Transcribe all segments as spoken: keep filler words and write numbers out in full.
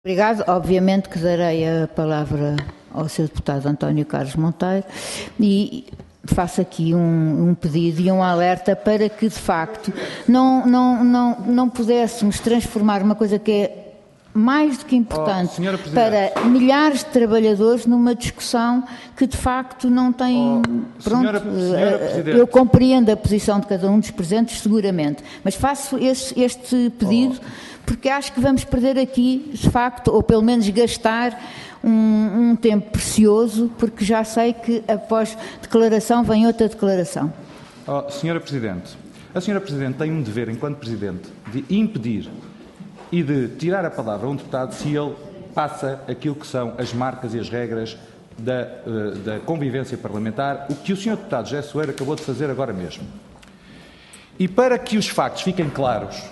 Obrigado. Obviamente que darei a palavra ao senhor Deputado António Carlos Monteiro e faço aqui um, um pedido e um alerta para que, de facto, não, não, não, não pudéssemos transformar uma coisa que é mais do que importante oh, para milhares de trabalhadores numa discussão que, de facto, não tem... Oh, pronto, senhora, senhora eu compreendo a posição de cada um dos presentes, seguramente, mas faço este, este pedido oh. porque acho que vamos perder aqui, de facto, ou pelo menos gastar um, um tempo precioso, porque já sei que após declaração vem outra declaração. Oh, senhora Presidente, a senhora Presidente tem um dever, enquanto Presidente, de impedir e de tirar a palavra a um deputado se ele passa aquilo que são as marcas e as regras da, uh, da convivência parlamentar, o que o senhor deputado José Soeiro acabou de fazer agora mesmo. E para que os factos fiquem claros,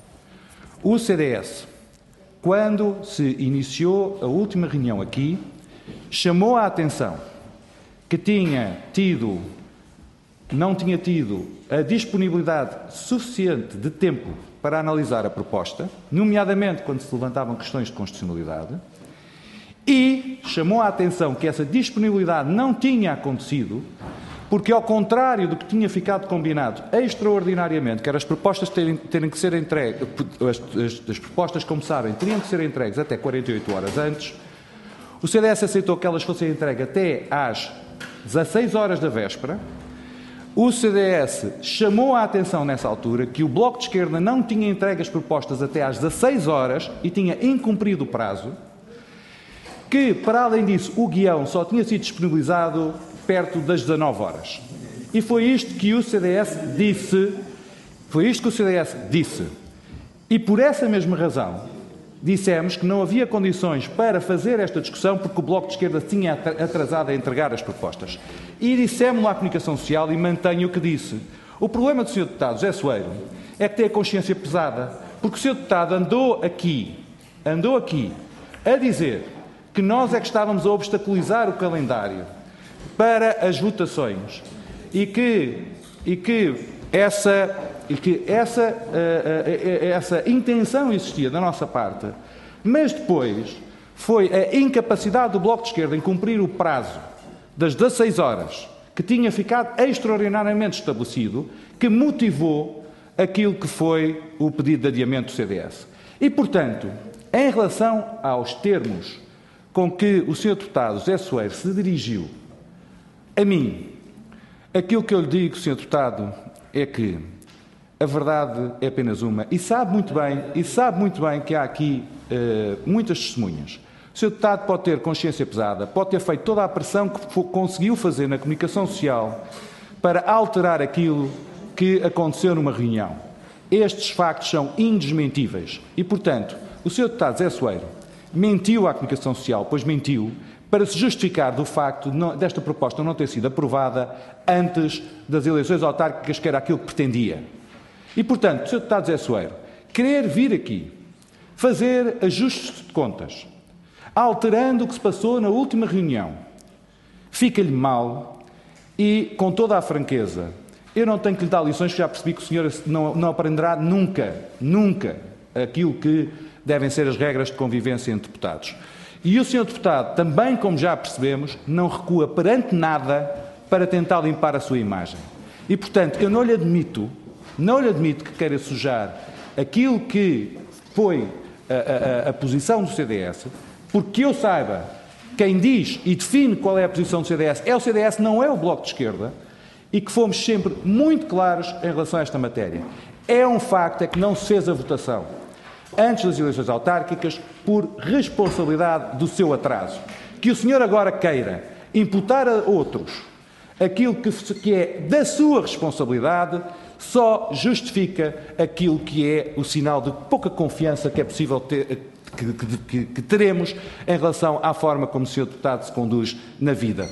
o C D S, quando se iniciou a última reunião aqui, chamou a atenção que tinha tido, não tinha tido a disponibilidade suficiente de tempo para analisar a proposta, nomeadamente quando se levantavam questões de constitucionalidade, e chamou a atenção que essa disponibilidade não tinha acontecido, porque, ao contrário do que tinha ficado combinado extraordinariamente, que era as propostas terem, terem que ser entregues, as, as, as propostas, como sabem, teriam que ser entregues até quarenta e oito horas antes, o C D S aceitou que elas fossem entregues até às dezasseis horas da véspera. O C D S chamou a atenção nessa altura que o Bloco de Esquerda não tinha entregue as propostas até às dezasseis horas e tinha incumprido o prazo, que, para além disso, o guião só tinha sido disponibilizado perto das dezanove horas. E foi isto que o C D S disse, foi isto que o C D S disse. E por essa mesma razão, dissemos que não havia condições para fazer esta discussão porque o Bloco de Esquerda tinha atrasado a entregar as propostas. E dissemos-lo à comunicação social e mantenho o que disse. O problema do senhor Deputado José Soeiro é que tem a consciência pesada, porque o senhor Deputado andou aqui, andou aqui a dizer que nós é que estávamos a obstaculizar o calendário para as votações e que, e que essa, e que essa, uh, uh, essa intenção existia da nossa parte, mas depois foi a incapacidade do Bloco de Esquerda em cumprir o prazo das dezasseis horas, que tinha ficado extraordinariamente estabelecido, que motivou aquilo que foi o pedido de adiamento do C D S. E, portanto, em relação aos termos com que o senhor Deputado José Soeiro se dirigiu a mim, aquilo que eu lhe digo, senhor Deputado, é que a verdade é apenas uma, e sabe muito bem, e sabe muito bem que há aqui uh, muitas testemunhas. O senhor Deputado pode ter consciência pesada, pode ter feito toda a pressão que conseguiu fazer na comunicação social para alterar aquilo que aconteceu numa reunião. Estes factos são indesmentíveis e, portanto, o senhor Deputado José Soeiro mentiu à comunicação social, pois mentiu, para se justificar do facto de não, desta proposta não ter sido aprovada antes das eleições autárquicas, que era aquilo que pretendia. E, portanto, o senhor Deputado José Soeiro querer vir aqui fazer ajustes de contas, alterando o que se passou na última reunião, fica-lhe mal e, com toda a franqueza, eu não tenho que lhe dar lições, que já percebi que o senhor não, não aprenderá nunca, nunca, aquilo que devem ser as regras de convivência entre deputados. E o senhor Deputado, também como já percebemos, não recua perante nada para tentar limpar a sua imagem. E, portanto, eu não lhe admito, não lhe admito que queira sujar aquilo que foi a, a, a posição do C D S, porque eu saiba, quem diz e define qual é a posição do C D S é o C D S, não é o Bloco de Esquerda, e que fomos sempre muito claros em relação a esta matéria. É um facto, é que não se fez a votação antes das eleições autárquicas por responsabilidade do seu atraso. Que o senhor agora queira imputar a outros aquilo que, que é da sua responsabilidade só justifica aquilo que é o sinal de pouca confiança que é possível ter, que, que, que teremos em relação à forma como o senhor Deputado se conduz na vida.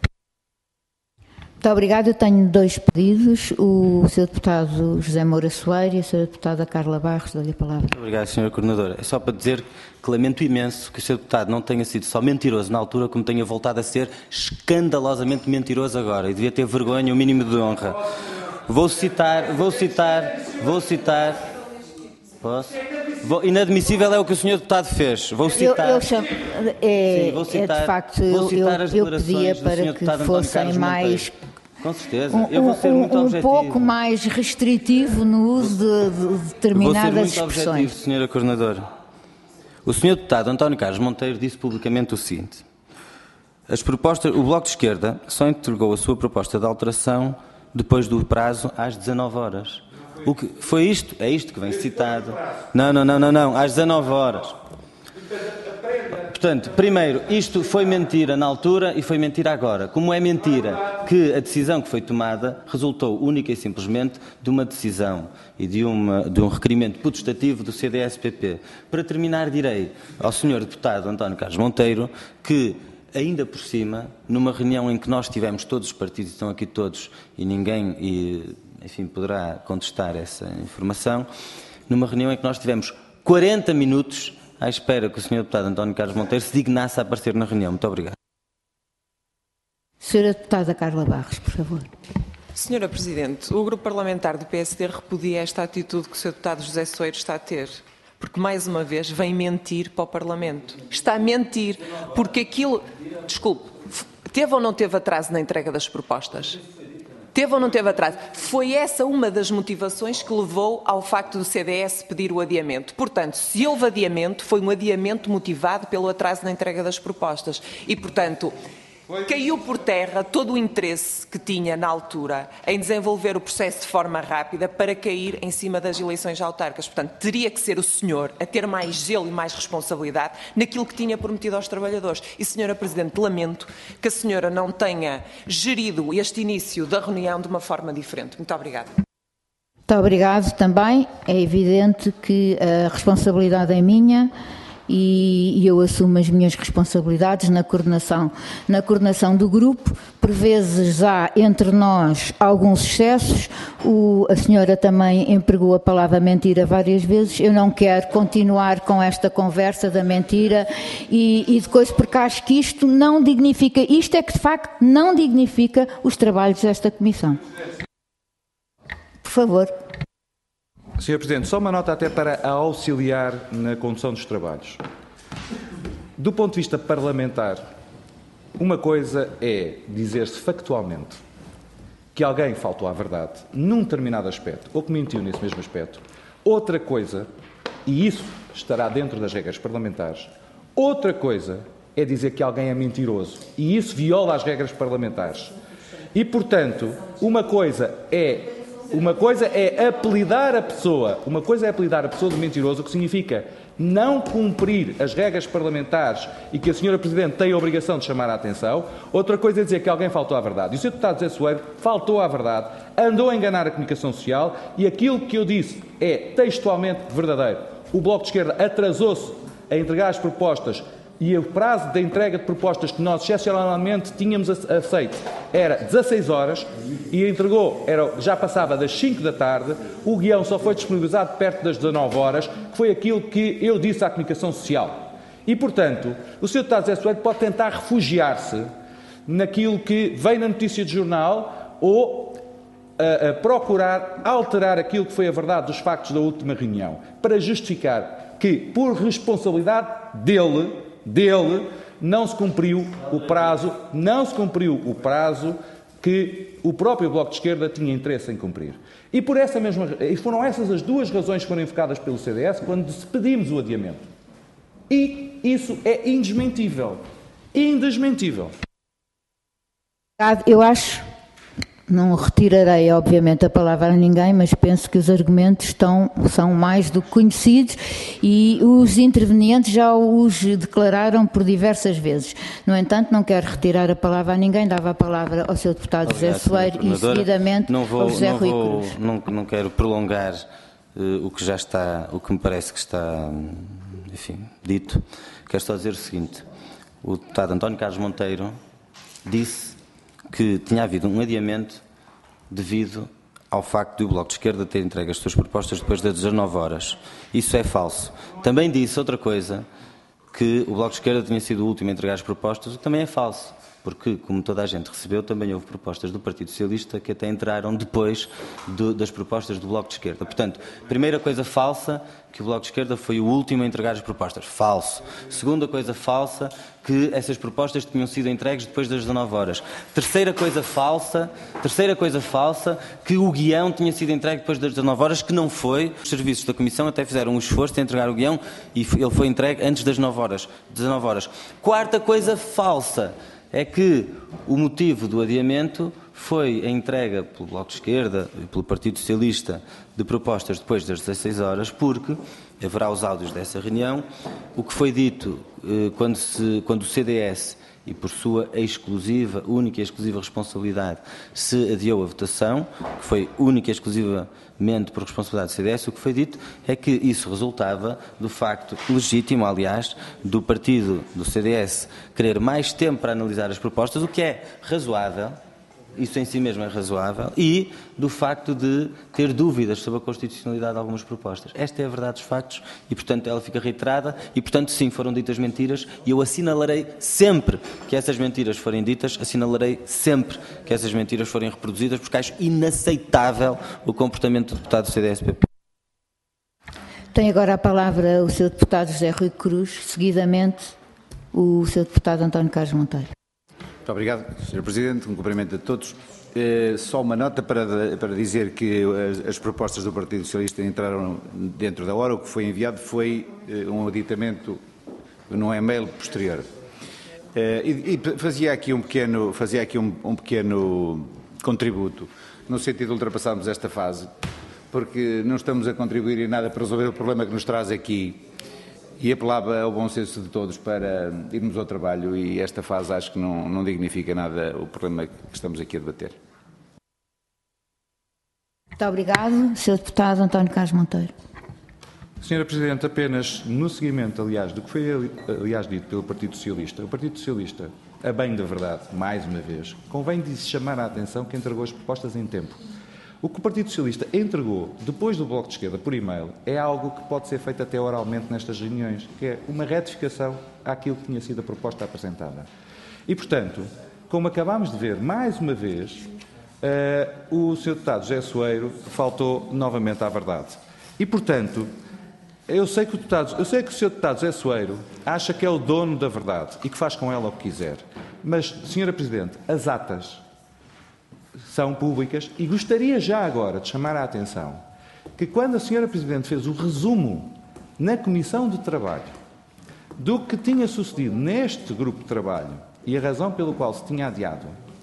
Muito obrigada. Eu tenho dois pedidos. O senhor Deputado José Moura Soeiro e a senhora Deputada Carla Barros. Dou-lhe a palavra. Muito obrigado, senhora Coordenadora. É só para dizer que lamento imenso que o senhor Deputado não tenha sido só mentiroso na altura, como tenha voltado a ser escandalosamente mentiroso agora. E devia ter vergonha, o mínimo de honra. Vou citar, vou citar, vou citar... Posso? Vou, inadmissível é o que o senhor Deputado fez. Vou citar. Eu, eu chamo, é, Sim, vou citar, é de facto, vou eu, citar eu, as eu declarações pedia do para senhor que Deputado fossem António Carlos mais. Monteiro. Com certeza, Um, eu vou ser muito um, um objetivo. pouco mais restritivo no uso de, de determinadas Vou ser muito expressões. objetivo, senhora Coordenadora. O senhor Deputado António Carlos Monteiro disse publicamente o seguinte: as propostas, o Bloco de Esquerda só entregou a sua proposta de alteração depois do prazo às dezanove horas. O que foi isto? É isto que vem citado. Não, não, não, não, não, às dezanove horas. Portanto, primeiro, isto foi mentira na altura e foi mentira agora. Como é mentira que a decisão que foi tomada resultou única e simplesmente de uma decisão e de, uma, de um requerimento potestativo do C D S P P. Para terminar, direi ao senhor Deputado António Carlos Monteiro que, ainda por cima, numa reunião em que nós tivemos todos os partidos, estão aqui todos, e ninguém, e, enfim, poderá contestar essa informação, numa reunião em que nós tivemos quarenta minutos à espera que o senhor Deputado António Carlos Monteiro se dignasse a aparecer na reunião. Muito obrigado. Senhora Deputada Carla Barros, por favor. Senhora Presidente, o Grupo Parlamentar do P S D repudia esta atitude que o senhor Deputado José Soeiro está a ter, porque, mais uma vez, vem mentir para o Parlamento. Está a mentir, porque aquilo... Desculpe, teve ou não teve atraso na entrega das propostas? Teve ou não teve atraso? Foi essa uma das motivações que levou ao facto do C D S pedir o adiamento. Portanto, se houve adiamento, foi um adiamento motivado pelo atraso na entrega das propostas. E, portanto, caiu por terra todo o interesse que tinha na altura em desenvolver o processo de forma rápida para cair em cima das eleições autárquicas. Portanto, teria que ser o senhor a ter mais zelo e mais responsabilidade naquilo que tinha prometido aos trabalhadores. E, senhora Presidente, lamento que a senhora não tenha gerido este início da reunião de uma forma diferente. Muito obrigada. Muito obrigado também. É evidente que a responsabilidade é minha. E eu assumo as minhas responsabilidades na coordenação, na coordenação do grupo. Por vezes há entre nós alguns excessos. O, a senhora também empregou a palavra mentira várias vezes. Eu não quero continuar com esta conversa da mentira e, e de coisa, porque acho que isto não dignifica, isto é que de facto não dignifica os trabalhos desta comissão. Por favor. senhor Presidente, só uma nota até para a auxiliar na condução dos trabalhos. Do ponto de vista parlamentar, uma coisa é dizer-se factualmente que alguém faltou à verdade num determinado aspecto, ou que mentiu nesse mesmo aspecto. Outra coisa, e isso estará dentro das regras parlamentares, outra coisa é dizer que alguém é mentiroso, e isso viola as regras parlamentares. E, portanto, uma coisa é Uma coisa é apelidar a pessoa, uma coisa é apelidar a pessoa de mentiroso, o que significa não cumprir as regras parlamentares e que a senhora Presidente tem a obrigação de chamar a atenção. Outra coisa é dizer que alguém faltou à verdade. E o senhor Deputado José Soeiro faltou à verdade, andou a enganar a comunicação social e aquilo que eu disse é textualmente verdadeiro. O Bloco de Esquerda atrasou-se a entregar as propostas e o prazo de entrega de propostas que nós excepcionalmente tínhamos aceito era dezasseis horas e entregou, era, já passava das cinco da tarde, o guião só foi disponibilizado perto das dezanove horas, que foi aquilo que eu disse à comunicação social. E, portanto, o senhor Deputado José Soeiro pode tentar refugiar-se naquilo que vem na notícia de jornal ou a, a procurar alterar aquilo que foi a verdade dos factos da última reunião, para justificar que, por responsabilidade dele, dele, não se cumpriu o prazo, não se cumpriu o prazo que o próprio Bloco de Esquerda tinha interesse em cumprir. E por essa mesma, e foram essas as duas razões que foram invocadas pelo C D S quando pedimos o adiamento. E isso é indesmentível. Indesmentível. Eu acho, não retirarei obviamente a palavra a ninguém, mas penso que os argumentos estão, são mais do que conhecidos e os intervenientes já os declararam por diversas vezes. No entanto, não quero retirar a palavra a ninguém, dava a palavra ao seu deputado José Soeiro e seguidamente não vou, ao José não Rui vou, Cruz. Não, não quero prolongar uh, o que já está, o que me parece que está, enfim, dito. Quero só dizer o seguinte: o deputado António Carlos Monteiro disse que tinha havido um adiamento devido ao facto de o Bloco de Esquerda ter entregue as suas propostas depois das dezanove horas. Isso é falso. Também disse outra coisa, que o Bloco de Esquerda tinha sido o último a entregar as propostas, o que também é falso. porque, como toda a gente recebeu, também houve propostas do Partido Socialista que até entraram depois do, das propostas do Bloco de Esquerda. Portanto, primeira coisa falsa, que o Bloco de Esquerda foi o último a entregar as propostas. Falso. Segunda coisa falsa, que essas propostas tinham sido entregues depois das dezanove horas. Terceira coisa falsa, terceira coisa falsa, que o guião tinha sido entregue depois das dezanove horas, que não foi. Os serviços da Comissão até fizeram um esforço de entregar o guião e ele foi entregue antes das nove horas, dezanove horas. Quarta coisa falsa é que o motivo do adiamento foi a entrega pelo Bloco de Esquerda e pelo Partido Socialista de propostas depois das dezasseis horas, porque haverá os áudios dessa reunião. O que foi dito eh, quando, se, quando o C D S, e por sua exclusiva, única e exclusiva responsabilidade, se adiou a votação, que foi única e exclusivamente por responsabilidade do C D S, o que foi dito é que isso resultava do facto legítimo, aliás, do partido do C D S querer mais tempo para analisar as propostas, o que é razoável. Isso em si mesmo é razoável, e do facto de ter dúvidas sobre a constitucionalidade de algumas propostas. Esta é a verdade dos factos e, portanto, ela fica reiterada e, portanto, sim, foram ditas mentiras e eu assinalarei sempre que essas mentiras forem ditas, assinalarei sempre que essas mentiras forem reproduzidas, porque acho inaceitável o comportamento do deputado do C D S P P. Tem agora a palavra o seu deputado José Rui Cruz, seguidamente o seu deputado António Carlos Monteiro. Muito obrigado, senhor Presidente. Um cumprimento a todos. Eh, só uma nota para, para dizer que as, as propostas do Partido Socialista entraram dentro da hora. O que foi enviado foi eh, um aditamento num e-mail posterior. Eh, e, e fazia aqui um pequeno, fazia aqui um, um pequeno contributo, no sentido de ultrapassarmos esta fase, porque não estamos a contribuir em nada para resolver o problema que nos traz aqui. E apelava ao bom senso de todos para irmos ao trabalho, e esta fase acho que não, não dignifica nada o problema que estamos aqui a debater. Muito obrigado. senhor Deputado António Carlos Monteiro. senhora Presidente, apenas no seguimento, aliás, do que foi aliás dito pelo Partido Socialista, o Partido Socialista, a bem da verdade, mais uma vez, convém de se chamar a atenção que entregou as propostas em tempo. O que o Partido Socialista entregou depois do Bloco de Esquerda por e-mail é algo que pode ser feito até oralmente nestas reuniões, que é uma retificação àquilo que tinha sido a proposta apresentada. E, portanto, como acabámos de ver, mais uma vez, uh, o senhor deputado José Soeiro faltou novamente à verdade. E, portanto, eu sei que o, deputado, eu sei que o senhor deputado José Soeiro acha que é o dono da verdade e que faz com ela o que quiser. Mas, senhora Presidente, as atas são públicas e gostaria já agora de chamar a atenção que quando a senhora Presidente fez o resumo na Comissão de Trabalho do que tinha sucedido neste grupo de trabalho e a razão pelo qual se tinha adiado,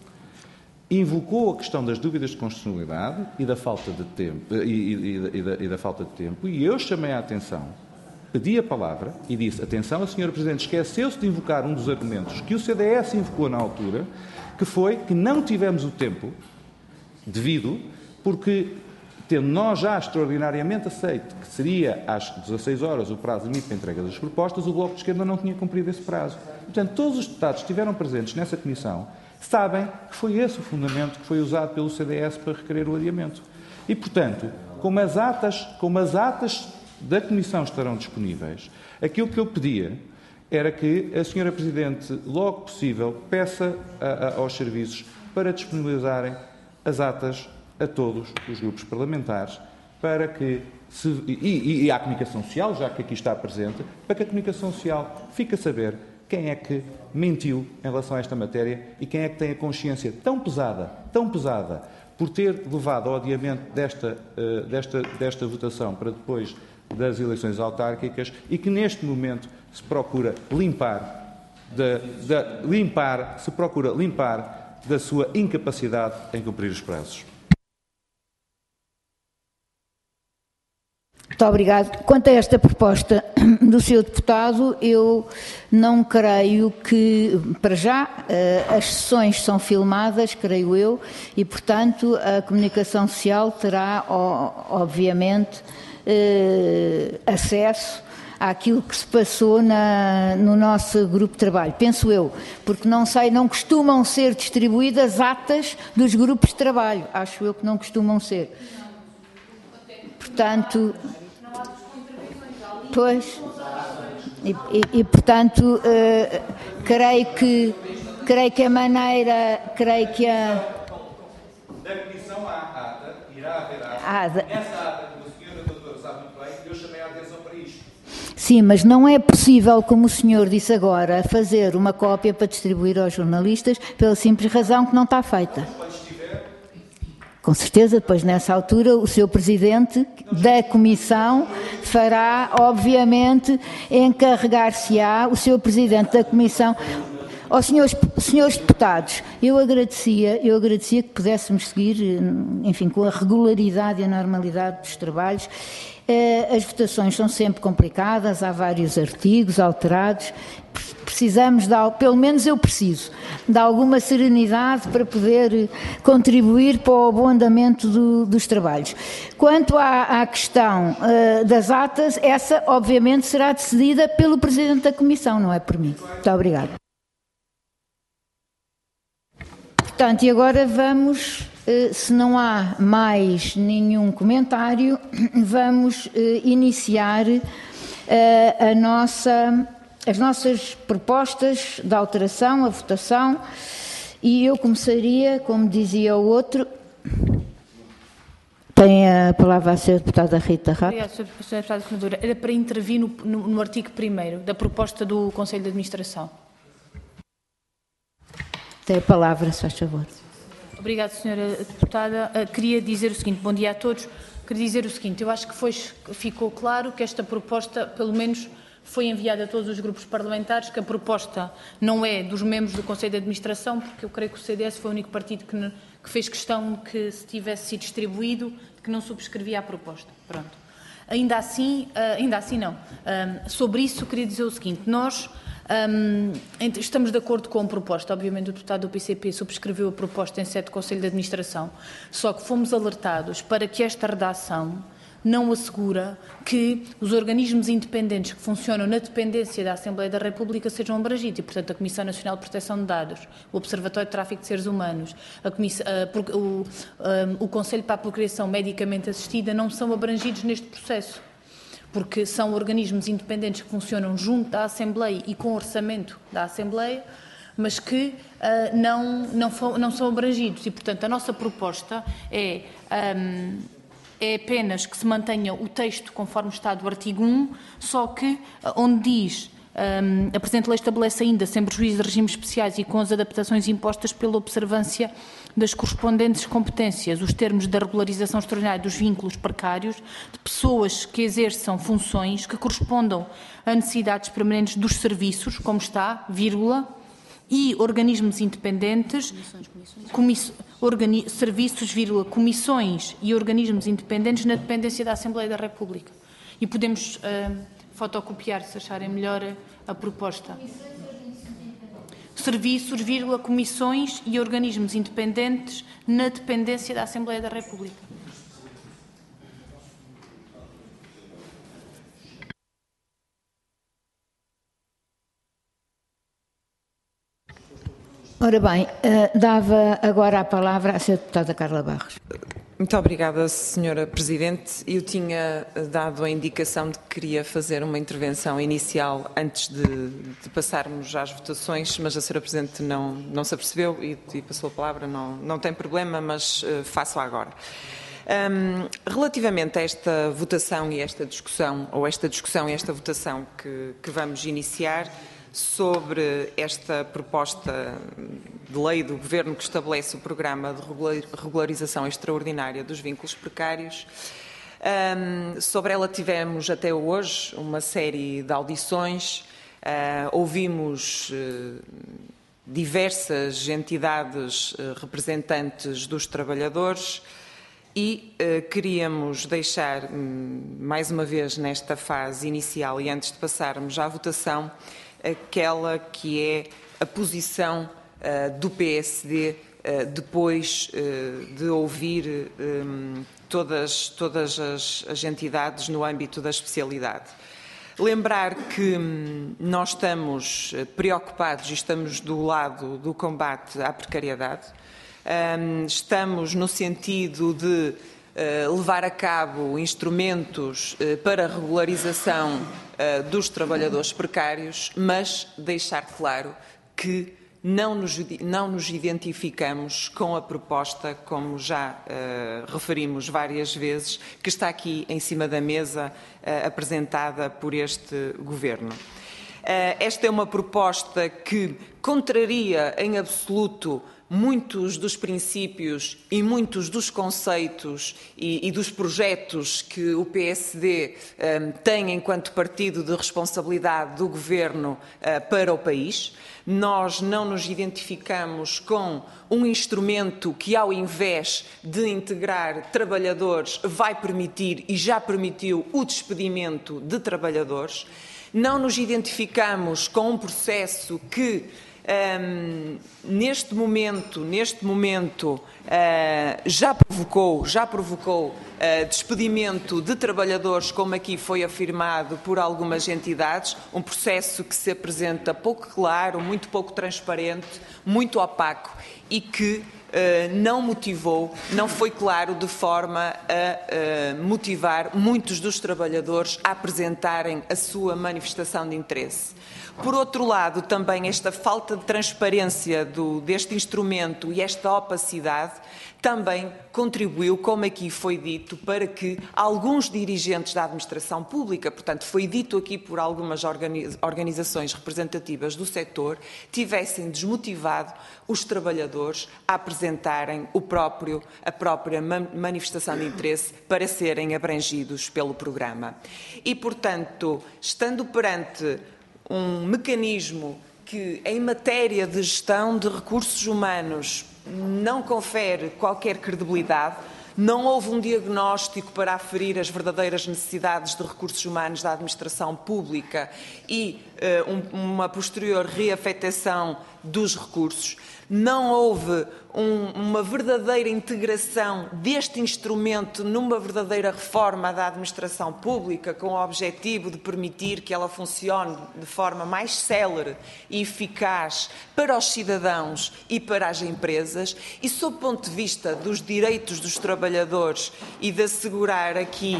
invocou a questão das dúvidas de constitucionalidade e da falta de tempo, e, e, e, da, e da falta de tempo, e eu chamei a atenção, pedi a palavra e disse, atenção, a senhora Presidente esqueceu-se de invocar um dos argumentos que o C D S invocou na altura, que foi que não tivemos o tempo devido, porque, tendo nós já extraordinariamente aceito que seria às dezasseis horas o prazo limite para a entrega das propostas, o Bloco de Esquerda não tinha cumprido esse prazo. Portanto, todos os deputados que estiveram presentes nessa comissão sabem que foi esse o fundamento que foi usado pelo C D S para requerer o adiamento. E, portanto, como as atas, como as atas da comissão estarão disponíveis, aquilo que eu pedia era que a senhora Presidente, logo possível, peça a, a, aos serviços para disponibilizarem as atas a todos os grupos parlamentares, para que, se, e, e à comunicação social, já que aqui está presente, para que a comunicação social fique a saber quem é que mentiu em relação a esta matéria e quem é que tem a consciência tão pesada, tão pesada, por ter levado ao adiamento desta, uh, desta, desta votação para depois das eleições autárquicas e que neste momento se procura limpar, de, de, limpar, se procura limpar da sua incapacidade em cumprir os prazos. Muito obrigado. Quanto a esta proposta do senhor deputado, eu não creio que, para já, as sessões são filmadas, creio eu, e, portanto, a comunicação social terá, obviamente, acesso àquilo que se passou na, no nosso grupo de trabalho, penso eu, porque não sei, não costumam ser distribuídas atas dos grupos de trabalho, acho eu que não costumam ser. Portanto, pois, e, e, e portanto, uh, creio que creio que a maneira, creio que a... Da Comissão há ata, irá haver ata. Ah, de... Nessa ata, como a senhora doutora sabe muito bem, eu chamei a atenção para isto. Sim, mas não é possível, como o senhor disse agora, fazer uma cópia para distribuir aos jornalistas pela simples razão que não está feita. Com certeza, depois nessa altura o seu Presidente da Comissão fará, obviamente, encarregar-se-á o seu Presidente da Comissão. Aos senhores, senhores deputados, eu agradecia, eu agradecia que pudéssemos seguir, enfim, com a regularidade e a normalidade dos trabalhos. As votações são sempre complicadas, há vários artigos alterados. Precisamos, de, pelo menos eu preciso, de alguma serenidade para poder contribuir para o bom andamento do, dos trabalhos. Quanto à, à questão uh, das atas, essa obviamente será decidida pelo Presidente da Comissão, não é por mim. Muito obrigada. Portanto, e agora vamos, uh, se não há mais nenhum comentário, vamos uh, iniciar uh, a nossa... as nossas propostas de alteração, a votação, e eu começaria, como dizia o outro, tem a palavra a senhora deputada Rita Rato. Obrigada, senhora Deputada Senadora. Era para intervir no, no, no artigo primeiro da proposta do Conselho de Administração. Tem a palavra, se faz favor. Obrigada, senhora Deputada. Uh, queria dizer o seguinte, bom dia a todos, queria dizer o seguinte, eu acho que foi, ficou claro que esta proposta, pelo menos, foi enviada a todos os grupos parlamentares, que a proposta não é dos membros do Conselho de Administração, porque eu creio que o C D S foi o único partido que, que fez questão que, se tivesse sido distribuído, que não subscrevia a proposta. Pronto. Ainda assim, ainda assim não. Sobre isso, queria dizer o seguinte, nós um, estamos de acordo com a proposta, obviamente o deputado do P C P subscreveu a proposta em sede do Conselho de Administração, só que fomos alertados para que esta redação não assegura que os organismos independentes que funcionam na dependência da Assembleia da República sejam abrangidos e, portanto, a Comissão Nacional de Proteção de Dados, o Observatório de Tráfico de Seres Humanos, a Comissão, a, o, um, o Conselho para a Procriação Medicamente Assistida não são abrangidos neste processo, porque são organismos independentes que funcionam junto da Assembleia e com orçamento da Assembleia, mas que uh, não, não, não são abrangidos e, portanto, a nossa proposta é... Um, é apenas que se mantenha o texto conforme está do artigo um, só que onde diz um, a presente lei estabelece ainda, sem prejuízo de regimes especiais e com as adaptações impostas pela observância das correspondentes competências, os termos da regularização extraordinária dos vínculos precários de pessoas que exerçam funções que correspondam a necessidades permanentes dos serviços, como está, vírgula, e organismos independentes, comiss, organi, serviços, vírgula, comissões e organismos independentes na dependência da Assembleia da República. E podemos uh, fotocopiar, se acharem melhor, a, a proposta. Serviços, vírgula, comissões e organismos independentes na dependência da Assembleia da República. Ora bem, uh, dava agora a palavra à senhora deputada Carla Barros. Muito obrigada, senhora Presidente. Eu tinha dado a indicação de que queria fazer uma intervenção inicial antes de, de passarmos às votações, mas a senhora Presidente não, não se apercebeu e, e passou a palavra. Não, não tem problema, mas uh, faço agora. Um, relativamente a esta votação e esta discussão, ou esta discussão e esta votação que, que vamos iniciar, sobre esta proposta de lei do Governo que estabelece o programa de regularização extraordinária dos vínculos precários. Um, sobre ela tivemos até hoje uma série de audições, uh, ouvimos uh, diversas entidades uh, representantes dos trabalhadores e uh, queríamos deixar, um, mais uma vez nesta fase inicial e antes de passarmos à votação, aquela que é a posição uh, do P S D uh, depois uh, de ouvir um, todas, todas as, as entidades no âmbito da especialidade. Lembrar que hum, nós estamos preocupados e estamos do lado do combate à precariedade, um, estamos no sentido de Uh, levar a cabo instrumentos uh, para a regularização uh, dos trabalhadores precários, mas deixar claro que não nos, não nos identificamos com a proposta, como já uh, referimos várias vezes, que está aqui em cima da mesa, uh, apresentada por este Governo. Uh, esta é uma proposta que contraria em absoluto muitos dos princípios e muitos dos conceitos e, e dos projetos que o P S D um, tem enquanto partido de responsabilidade do Governo uh, para o país. Nós não nos identificamos com um instrumento que, ao invés de integrar trabalhadores, vai permitir e já permitiu o despedimento de trabalhadores. Não nos identificamos com um processo que Um, neste momento, neste momento uh, já provocou, já provocou uh, despedimento de trabalhadores, como aqui foi afirmado por algumas entidades, um processo que se apresenta pouco claro, muito pouco transparente, muito opaco e que uh, não motivou, não foi claro de forma a uh, motivar muitos dos trabalhadores a apresentarem a sua manifestação de interesse. Por outro lado, também esta falta de transparência do, deste instrumento e esta opacidade também contribuiu, como aqui foi dito, para que alguns dirigentes da administração pública, portanto foi dito aqui por algumas organizações representativas do setor, tivessem desmotivado os trabalhadores a apresentarem o próprio, a própria manifestação de interesse para serem abrangidos pelo programa. E, portanto, estando perante um mecanismo que, em matéria de gestão de recursos humanos, não confere qualquer credibilidade, não houve um diagnóstico para aferir as verdadeiras necessidades de recursos humanos da administração pública e uh, um, uma posterior reafetação dos recursos, não houve um, uma verdadeira integração deste instrumento numa verdadeira reforma da administração pública, com o objetivo de permitir que ela funcione de forma mais célere e eficaz para os cidadãos e para as empresas, e sob o ponto de vista dos direitos dos trabalhadores e de assegurar aqui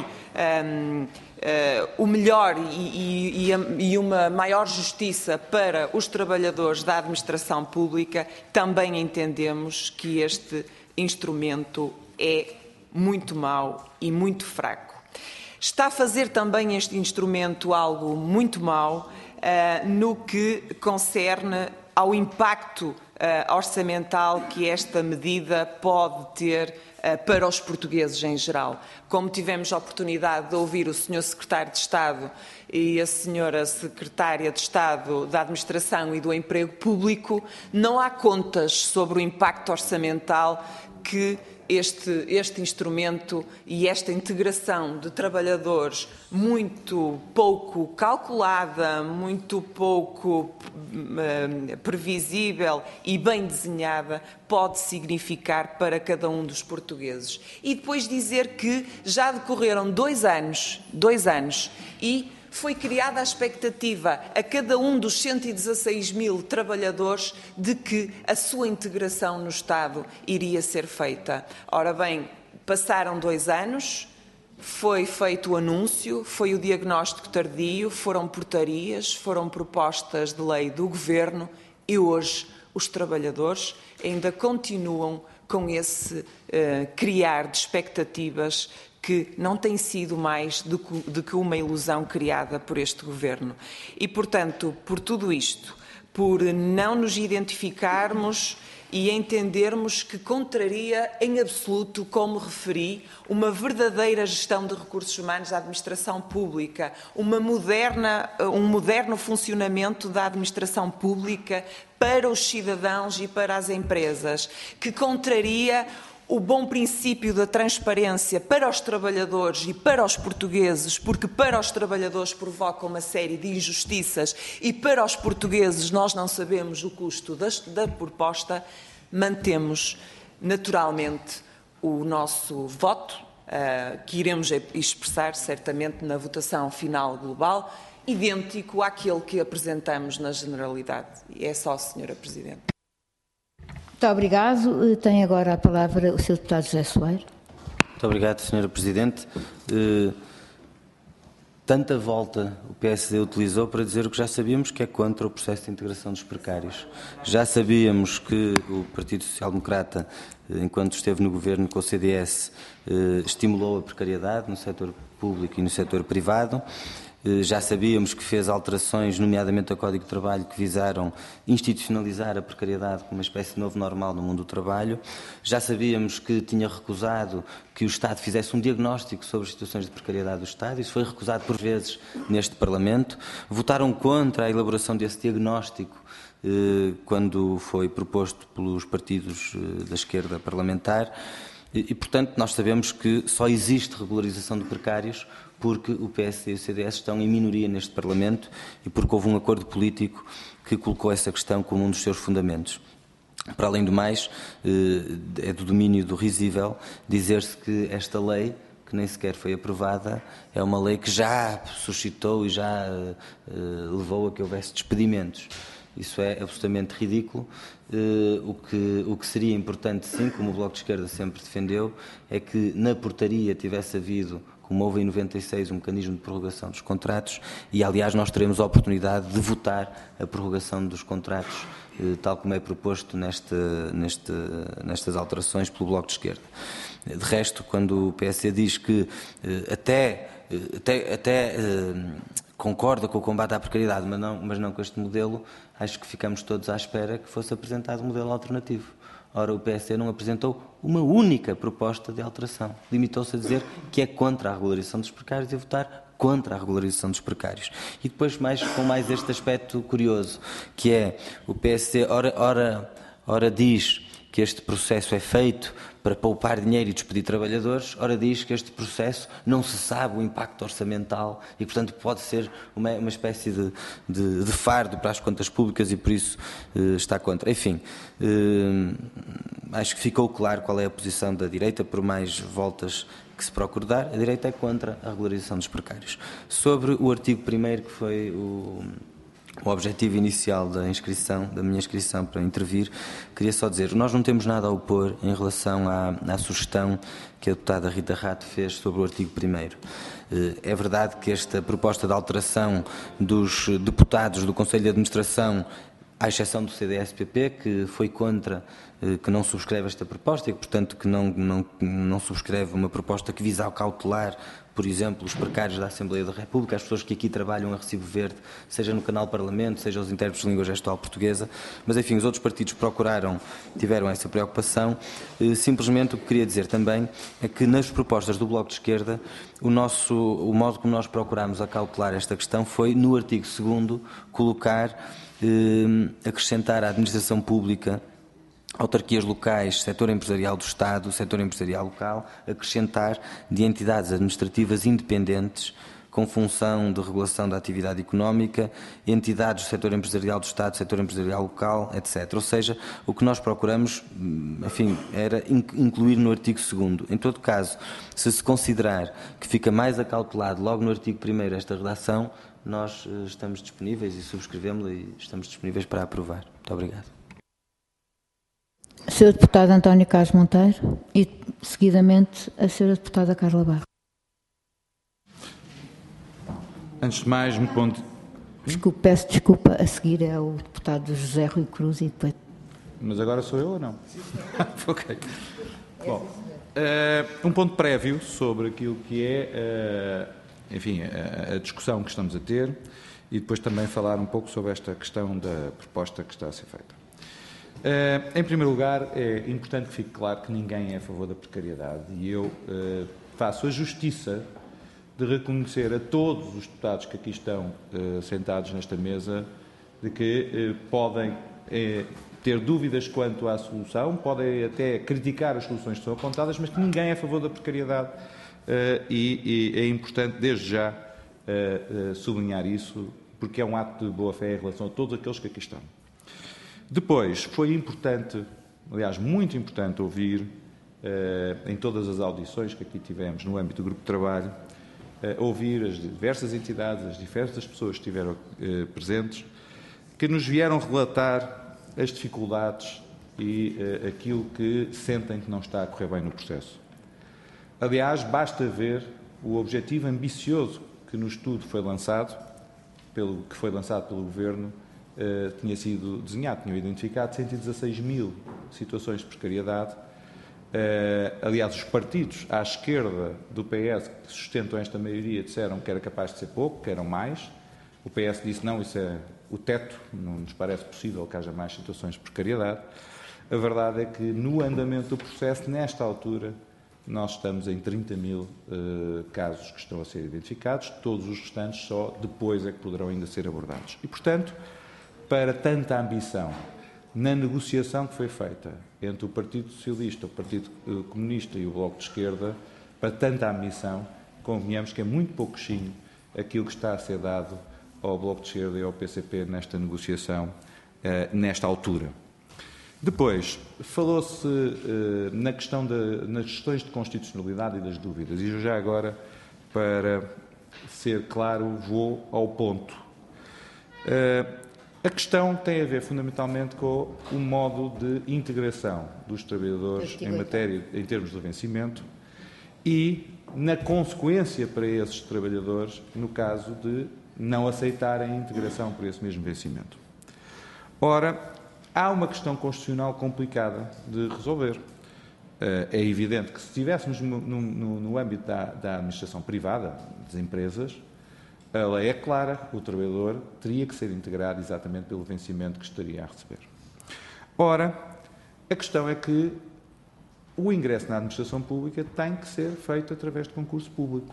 um, Uh, o melhor e, e, e uma maior justiça para os trabalhadores da administração pública, também entendemos que este instrumento é muito mau e muito fraco. Está a fazer também este instrumento algo muito mau uh, no que concerne ao impacto uh, orçamental que esta medida pode ter uh, para os portugueses em geral. Como tivemos a oportunidade de ouvir o senhor Secretário de Estado e a senhora Secretária de Estado da Administração e do Emprego Público, não há contas sobre o impacto orçamental que Este, este instrumento e esta integração de trabalhadores muito pouco calculada, muito pouco uh, previsível e bem desenhada pode significar para cada um dos portugueses. E depois dizer que já decorreram dois anos, dois anos e foi criada a expectativa a cada um dos cento e dezasseis mil trabalhadores de que a sua integração no Estado iria ser feita. Ora bem, passaram dois anos, foi feito o anúncio, foi o diagnóstico tardio, foram portarias, foram propostas de lei do Governo e hoje os trabalhadores ainda continuam com esse uh, criar de expectativas que não tem sido mais do que uma ilusão criada por este Governo. E, portanto, por tudo isto, por não nos identificarmos e entendermos que contraria em absoluto, como referi, uma verdadeira gestão de recursos humanos da administração pública, uma moderna, um moderno funcionamento da administração pública para os cidadãos e para as empresas, que contraria o bom princípio da transparência para os trabalhadores e para os portugueses, porque para os trabalhadores provoca uma série de injustiças e para os portugueses nós não sabemos o custo da, da proposta, mantemos naturalmente o nosso voto, uh, que iremos expressar certamente na votação final global, idêntico àquele que apresentamos na generalidade. E é só, senhora Presidente. Muito obrigado. Tem agora a palavra o senhor Deputado José Soeiro. Muito obrigado, senhora Presidente. tanta volta o P S D utilizou para dizer o que já sabíamos, que é contra o processo de integração dos precários. Já sabíamos que o Partido Social Democrata, enquanto esteve no governo com o C D S, estimulou a precariedade no setor público e no setor privado. Já sabíamos que fez alterações, nomeadamente ao Código de Trabalho, que visaram institucionalizar a precariedade como uma espécie de novo normal no mundo do trabalho. Já sabíamos que tinha recusado que o Estado fizesse um diagnóstico sobre as situações de precariedade do Estado. Isso foi recusado por vezes neste Parlamento. Votaram contra a elaboração desse diagnóstico quando foi proposto pelos partidos da esquerda parlamentar. E, portanto, nós sabemos que só existe regularização de precários porque o P S D e o C D S estão em minoria neste Parlamento e porque houve um acordo político que colocou essa questão como um dos seus fundamentos. Para além do mais, é do domínio do risível dizer-se que esta lei, que nem sequer foi aprovada, é uma lei que já suscitou e já levou a que houvesse despedimentos. Isso é absolutamente ridículo. Uh, o, que, o que seria importante, sim, como o Bloco de Esquerda sempre defendeu, é que na portaria tivesse havido, como houve em noventa e seis, um mecanismo de prorrogação dos contratos e, aliás, nós teremos a oportunidade de votar a prorrogação dos contratos, uh, tal como é proposto neste, neste, nestas alterações pelo Bloco de Esquerda. De resto, quando o P S D diz que uh, até... Uh, até, até uh, concorda com o combate à precariedade, mas não, mas não com este modelo, acho que ficamos todos à espera que fosse apresentado um modelo alternativo. Ora, o P S D não apresentou uma única proposta de alteração. Limitou-se a dizer que é contra a regularização dos precários e a votar contra a regularização dos precários. E depois, mais, com mais este aspecto curioso, que é o P S D, ora, ora, ora diz que este processo é feito para poupar dinheiro e despedir trabalhadores, ora diz que este processo não se sabe o impacto orçamental e, portanto, pode ser uma, uma espécie de, de, de fardo para as contas públicas e, por isso, eh, está contra. Enfim, eh, acho que ficou claro qual é a posição da direita, por mais voltas que se procure dar, a direita é contra a regularização dos precários. Sobre o artigo primeiro, que foi o... O objetivo inicial da inscrição, da minha inscrição para intervir, queria só dizer, nós não temos nada a opor em relação à, à sugestão que a deputada Rita Rato fez sobre o artigo primeiro. É verdade que esta proposta de alteração dos deputados do Conselho de Administração, à exceção do C D S P P, que foi contra, que não subscreve esta proposta e que, portanto, que não, não, não subscreve uma proposta que visa cautelar, por exemplo, os precários da Assembleia da República, as pessoas que aqui trabalham a recibo verde, seja no canal Parlamento, seja os intérpretes de língua gestual portuguesa, mas enfim, os outros partidos procuraram, tiveram essa preocupação. Simplesmente o que queria dizer também é que nas propostas do Bloco de Esquerda, o, nosso, o modo como nós procurámos acautelar esta questão foi, no artigo segundo, colocar, eh, acrescentar à administração pública, autarquias locais, setor empresarial do Estado, setor empresarial local, acrescentar de entidades administrativas independentes com função de regulação da atividade económica, entidades do setor empresarial do Estado, setor empresarial local, etcétera. Ou seja, o que nós procuramos, enfim, era incluir no artigo segundo. Em todo caso, se se considerar que fica mais acautelado logo no artigo primeiro esta redação, nós estamos disponíveis e subscrevemos-la e estamos disponíveis para aprovar. Muito obrigado. senhor Deputado António Carlos Monteiro e, seguidamente, a senhora Deputada Carla Barro. Antes de mais, muito bom... Desculpe, peço desculpa, a seguir é o Deputado José Rui Cruz e depois... Mas agora sou eu ou não? Ok. Bom, uh, um ponto prévio sobre aquilo que é, uh, enfim, a, a discussão que estamos a ter e depois também falar um pouco sobre esta questão da proposta que está a ser feita. Uh, em primeiro lugar, é importante que fique claro que ninguém é a favor da precariedade e eu uh, faço a justiça de reconhecer a todos os deputados que aqui estão uh, sentados nesta mesa de que uh, podem uh, ter dúvidas quanto à solução, podem até criticar as soluções que são apontadas, mas que ninguém é a favor da precariedade uh, e, e é importante desde já uh, uh, sublinhar isso, porque é um ato de boa-fé em relação a todos aqueles que aqui estão. Depois, foi importante, aliás, muito importante ouvir, eh, em todas as audições que aqui tivemos no âmbito do Grupo de Trabalho, eh, ouvir as diversas entidades, as diversas pessoas que estiveram eh, presentes, que nos vieram relatar as dificuldades e eh, aquilo que sentem que não está a correr bem no processo. Aliás, basta ver o objetivo ambicioso que no estudo foi lançado, pelo, que foi lançado pelo Governo, eh, tinha sido desenhado, tinha identificado cento e dezasseis mil situações de precariedade. Eh, aliás, os partidos à esquerda do P S que sustentam esta maioria disseram que era capaz de ser pouco, que eram mais. O P S disse não, isso é o teto, não nos parece possível que haja mais situações de precariedade. A verdade é que no andamento do processo, nesta altura, nós estamos em trinta mil uh, casos que estão a ser identificados, todos os restantes só depois é que poderão ainda ser abordados. E, portanto, para tanta ambição na negociação que foi feita entre o Partido Socialista, o Partido Comunista e o Bloco de Esquerda, para tanta ambição, convenhamos que é muito pouquinho aquilo que está a ser dado ao Bloco de Esquerda e ao P C P nesta negociação, uh, nesta altura. Depois, falou-se uh, na questão de, nas questões de constitucionalidade e das dúvidas, e eu já agora, para ser claro, vou ao ponto. Uh, a questão tem a ver fundamentalmente com o modo de integração dos trabalhadores em matéria, em termos de vencimento, e na consequência para esses trabalhadores, no caso de não aceitarem a integração por esse mesmo vencimento. Ora, há uma questão constitucional complicada de resolver. É evidente que se estivéssemos no, no, no âmbito da, da administração privada, das empresas, a lei é clara, o trabalhador teria que ser integrado exatamente pelo vencimento que estaria a receber. Ora, a questão é que o ingresso na administração pública tem que ser feito através de concurso público.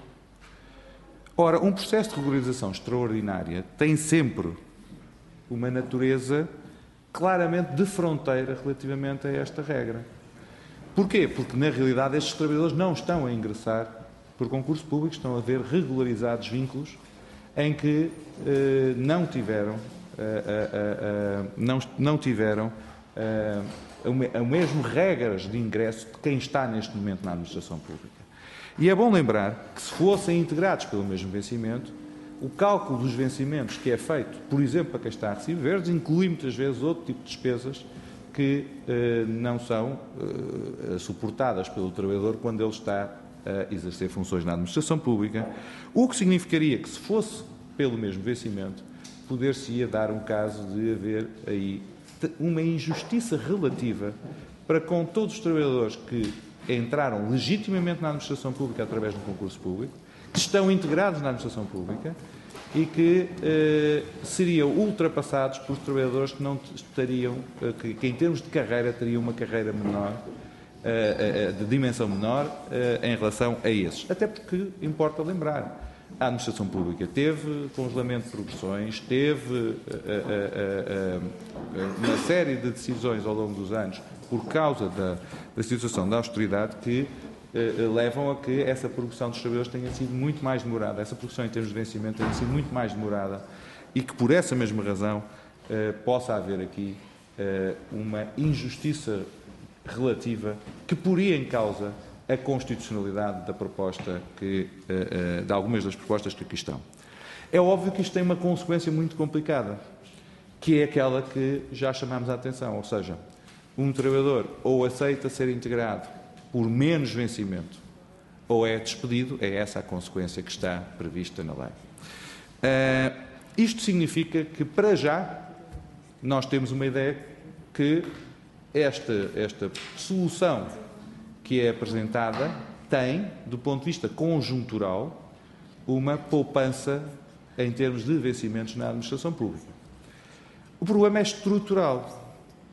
Ora, um processo de regularização extraordinária tem sempre uma natureza claramente de fronteira relativamente a esta regra. Porquê? Porque, na realidade, estes trabalhadores não estão a ingressar por concurso público, estão a ver regularizados vínculos em que eh, não tiveram, eh, eh, eh, não, não tiveram eh, o mesmo regras de ingresso de quem está neste momento na administração pública. E é bom lembrar que, se fossem integrados pelo mesmo vencimento, o cálculo dos vencimentos que é feito, por exemplo, para quem está a receber verdes, inclui muitas vezes outro tipo de despesas que eh, não são eh, suportadas pelo trabalhador quando ele está a exercer funções na administração pública, o que significaria que, se fosse pelo mesmo vencimento, poder-se-ia dar um caso de haver aí uma injustiça relativa para com todos os trabalhadores que entraram legitimamente na administração pública através de um concurso público, que estão integrados na administração pública e que eh, seriam ultrapassados por trabalhadores que não estariam, eh, que, que em termos de carreira teriam uma carreira menor, eh, eh, de dimensão menor, eh, em relação a esses. Até porque importa lembrar, a administração pública teve congelamento de progressões, teve eh, eh, eh, uma série de decisões ao longo dos anos por causa da, da situação da austeridade que levam a que essa progressão dos trabalhadores tenha sido muito mais demorada, essa progressão em termos de vencimento tenha sido muito mais demorada e que, por essa mesma razão, eh, possa haver aqui eh, uma injustiça relativa que poria em causa a constitucionalidade da proposta que, eh, eh, de algumas das propostas que aqui estão. É óbvio que isto tem uma consequência muito complicada, que é aquela que já chamámos a atenção, ou seja, um trabalhador ou aceita ser integrado por menos vencimento, ou é despedido, é essa a consequência que está prevista na lei. Uh, isto significa que, para já, nós temos uma ideia que esta, esta solução que é apresentada tem, do ponto de vista conjuntural, uma poupança em termos de vencimentos na administração pública. O problema é estrutural,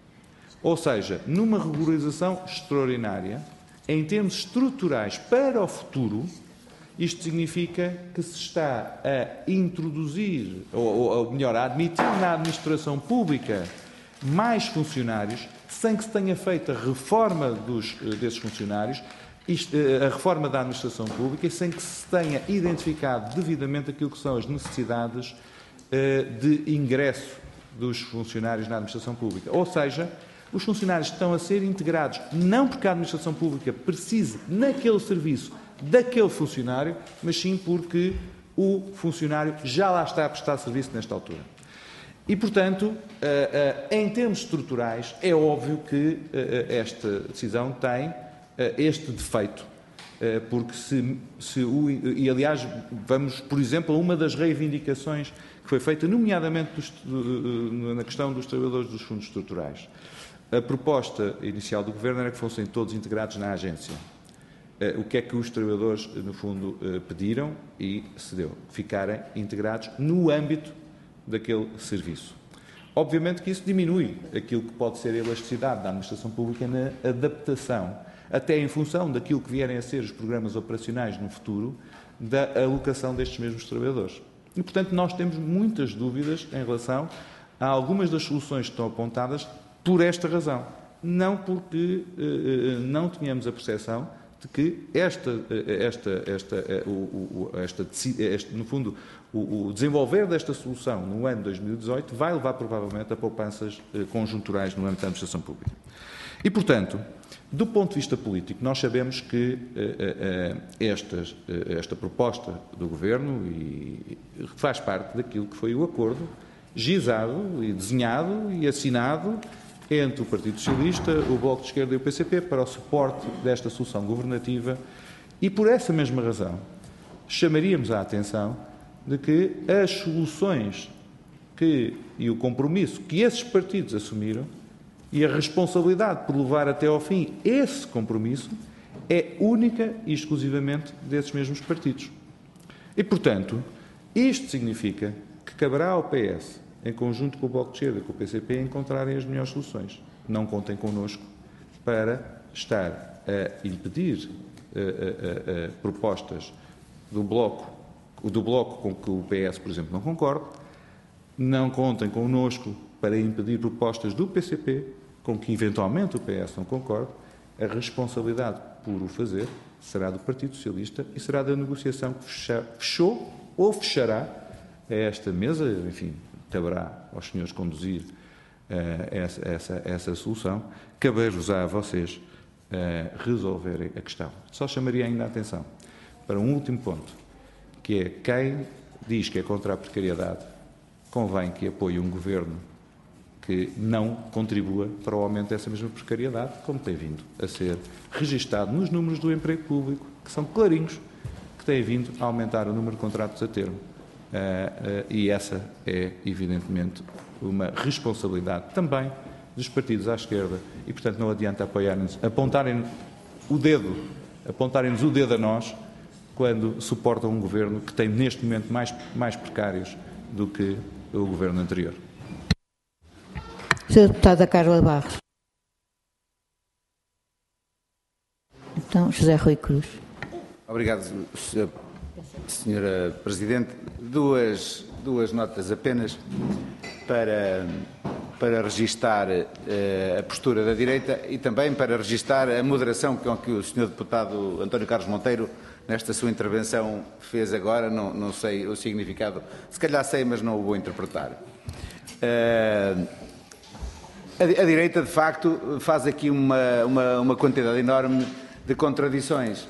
ou seja, numa regularização extraordinária, em termos estruturais para o futuro, isto significa que se está a introduzir, ou, ou melhor, a admitir na administração pública mais funcionários, sem que se tenha feito a reforma dos, desses funcionários, isto, a reforma da administração pública, e sem que se tenha identificado devidamente aquilo que são as necessidades uh, de ingresso dos funcionários na administração pública. Ou seja, os funcionários estão a ser integrados não porque a administração pública precise naquele serviço daquele funcionário, mas sim porque o funcionário já lá está a prestar serviço nesta altura. E, portanto, em termos estruturais, é óbvio que esta decisão tem este defeito, porque se, se o, e aliás vamos, por exemplo, a uma das reivindicações que foi feita, nomeadamente dos, na questão dos trabalhadores dos fundos estruturais. A proposta inicial do Governo era que fossem todos integrados na agência. O que é que os trabalhadores, no fundo, pediram e cedeu? Ficarem integrados no âmbito daquele serviço. Obviamente que isso diminui aquilo que pode ser a elasticidade da administração pública na adaptação, até em função daquilo que vierem a ser os programas operacionais no futuro, da alocação destes mesmos trabalhadores. E, portanto, nós temos muitas dúvidas em relação a algumas das soluções que estão apontadas por esta razão. Não porque eh, não tenhamos a percepção de que esta, esta, esta, o, o, esta, este, no fundo, o, o desenvolver desta solução no ano dois mil e dezoito vai levar provavelmente a poupanças eh, conjunturais no âmbito da administração pública. E, portanto, do ponto de vista político, nós sabemos que eh, eh, estas, eh, esta proposta do Governo e, faz parte daquilo que foi o acordo gizado e desenhado e assinado entre o Partido Socialista, o Bloco de Esquerda e o P C P para o suporte desta solução governativa e, por essa mesma razão, chamaríamos a atenção de que as soluções que, e o compromisso que esses partidos assumiram e a responsabilidade por levar até ao fim esse compromisso é única e exclusivamente desses mesmos partidos. E, portanto, isto significa que caberá ao P S, em conjunto com o Bloco de Esquerda e com o P C P, encontrarem as melhores soluções. Não contem connosco para estar a impedir uh, uh, uh, propostas do Bloco, do Bloco com que o P S, por exemplo, não concorde. Não contem connosco para impedir propostas do P C P com que, eventualmente, o P S não concorde. A responsabilidade por o fazer será do Partido Socialista e será da negociação que fechou ou fechará a esta mesa, enfim, caberá aos senhores conduzir uh, essa, essa, essa solução, caber-vos a vocês uh, resolverem a questão. Só chamaria ainda a atenção para um último ponto, que é quem diz que é contra a precariedade, convém que apoie um governo que não contribua para o aumento dessa mesma precariedade, como tem vindo a ser registado nos números do emprego público, que são clarinhos, que têm vindo a aumentar o número de contratos a termo. Uh, uh, e essa é, evidentemente, uma responsabilidade também dos partidos à esquerda e, portanto, não adianta apoiar-nos, apontarem o dedo, apontarem-nos o dedo a nós quando suportam um governo que tem, neste momento, mais, mais precários do que o governo anterior. senhora Deputada Carla Barros. Então, José Rui Cruz. Obrigado, senhora Presidente. Duas, duas notas apenas para, para registar uh, a postura da direita e também para registar a moderação com que o senhor Deputado António Carlos Monteiro, nesta sua intervenção, fez agora. Não, não sei o significado, se calhar sei, mas não o vou interpretar. Uh, a, a direita, de facto, faz aqui uma, uma, uma quantidade enorme de contradições.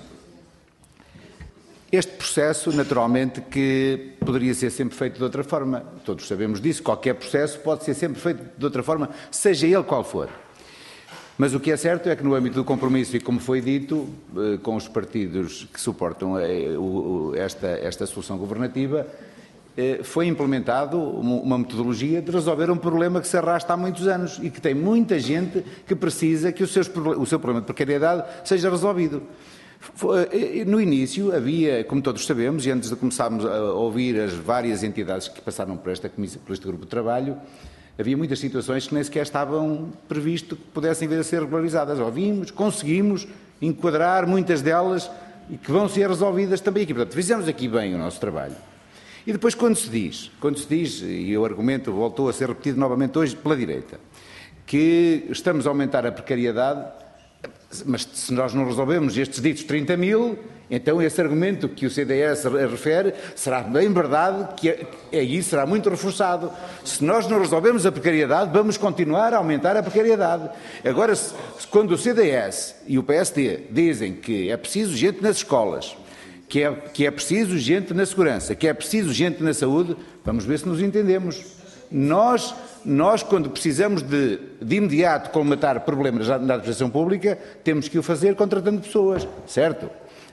Este processo, naturalmente, que poderia ser sempre feito de outra forma. Todos sabemos disso. Qualquer processo pode ser sempre feito de outra forma, seja ele qual for. Mas o que é certo é que, no âmbito do compromisso, e como foi dito, com os partidos que suportam esta, esta solução governativa, foi implementado uma metodologia de resolver um problema que se arrasta há muitos anos e que tem muita gente que precisa que o seu, o seu problema de precariedade seja resolvido. No início havia, como todos sabemos, e antes de começarmos a ouvir as várias entidades que passaram por, esta comissão, por este grupo de trabalho, havia muitas situações que nem sequer estavam previsto que pudessem vir a ser regularizadas. Ouvimos, conseguimos enquadrar muitas delas e que vão ser resolvidas também aqui. Portanto, fizemos aqui bem o nosso trabalho. E depois, quando se diz, quando se diz, e o argumento voltou a ser repetido novamente hoje pela direita, que estamos a aumentar a precariedade, mas se nós não resolvemos estes ditos trinta mil, então esse argumento que o C D S refere será bem verdade que aí será muito reforçado. Se nós não resolvemos a precariedade, vamos continuar a aumentar a precariedade. Agora, se, quando o C D S e o P S D dizem que é preciso gente nas escolas, que é, que é preciso gente na segurança, que é preciso gente na saúde, vamos ver se nos entendemos. Nós, nós quando precisamos de, de imediato colmatar problemas na administração pública, temos que o fazer contratando pessoas, certo?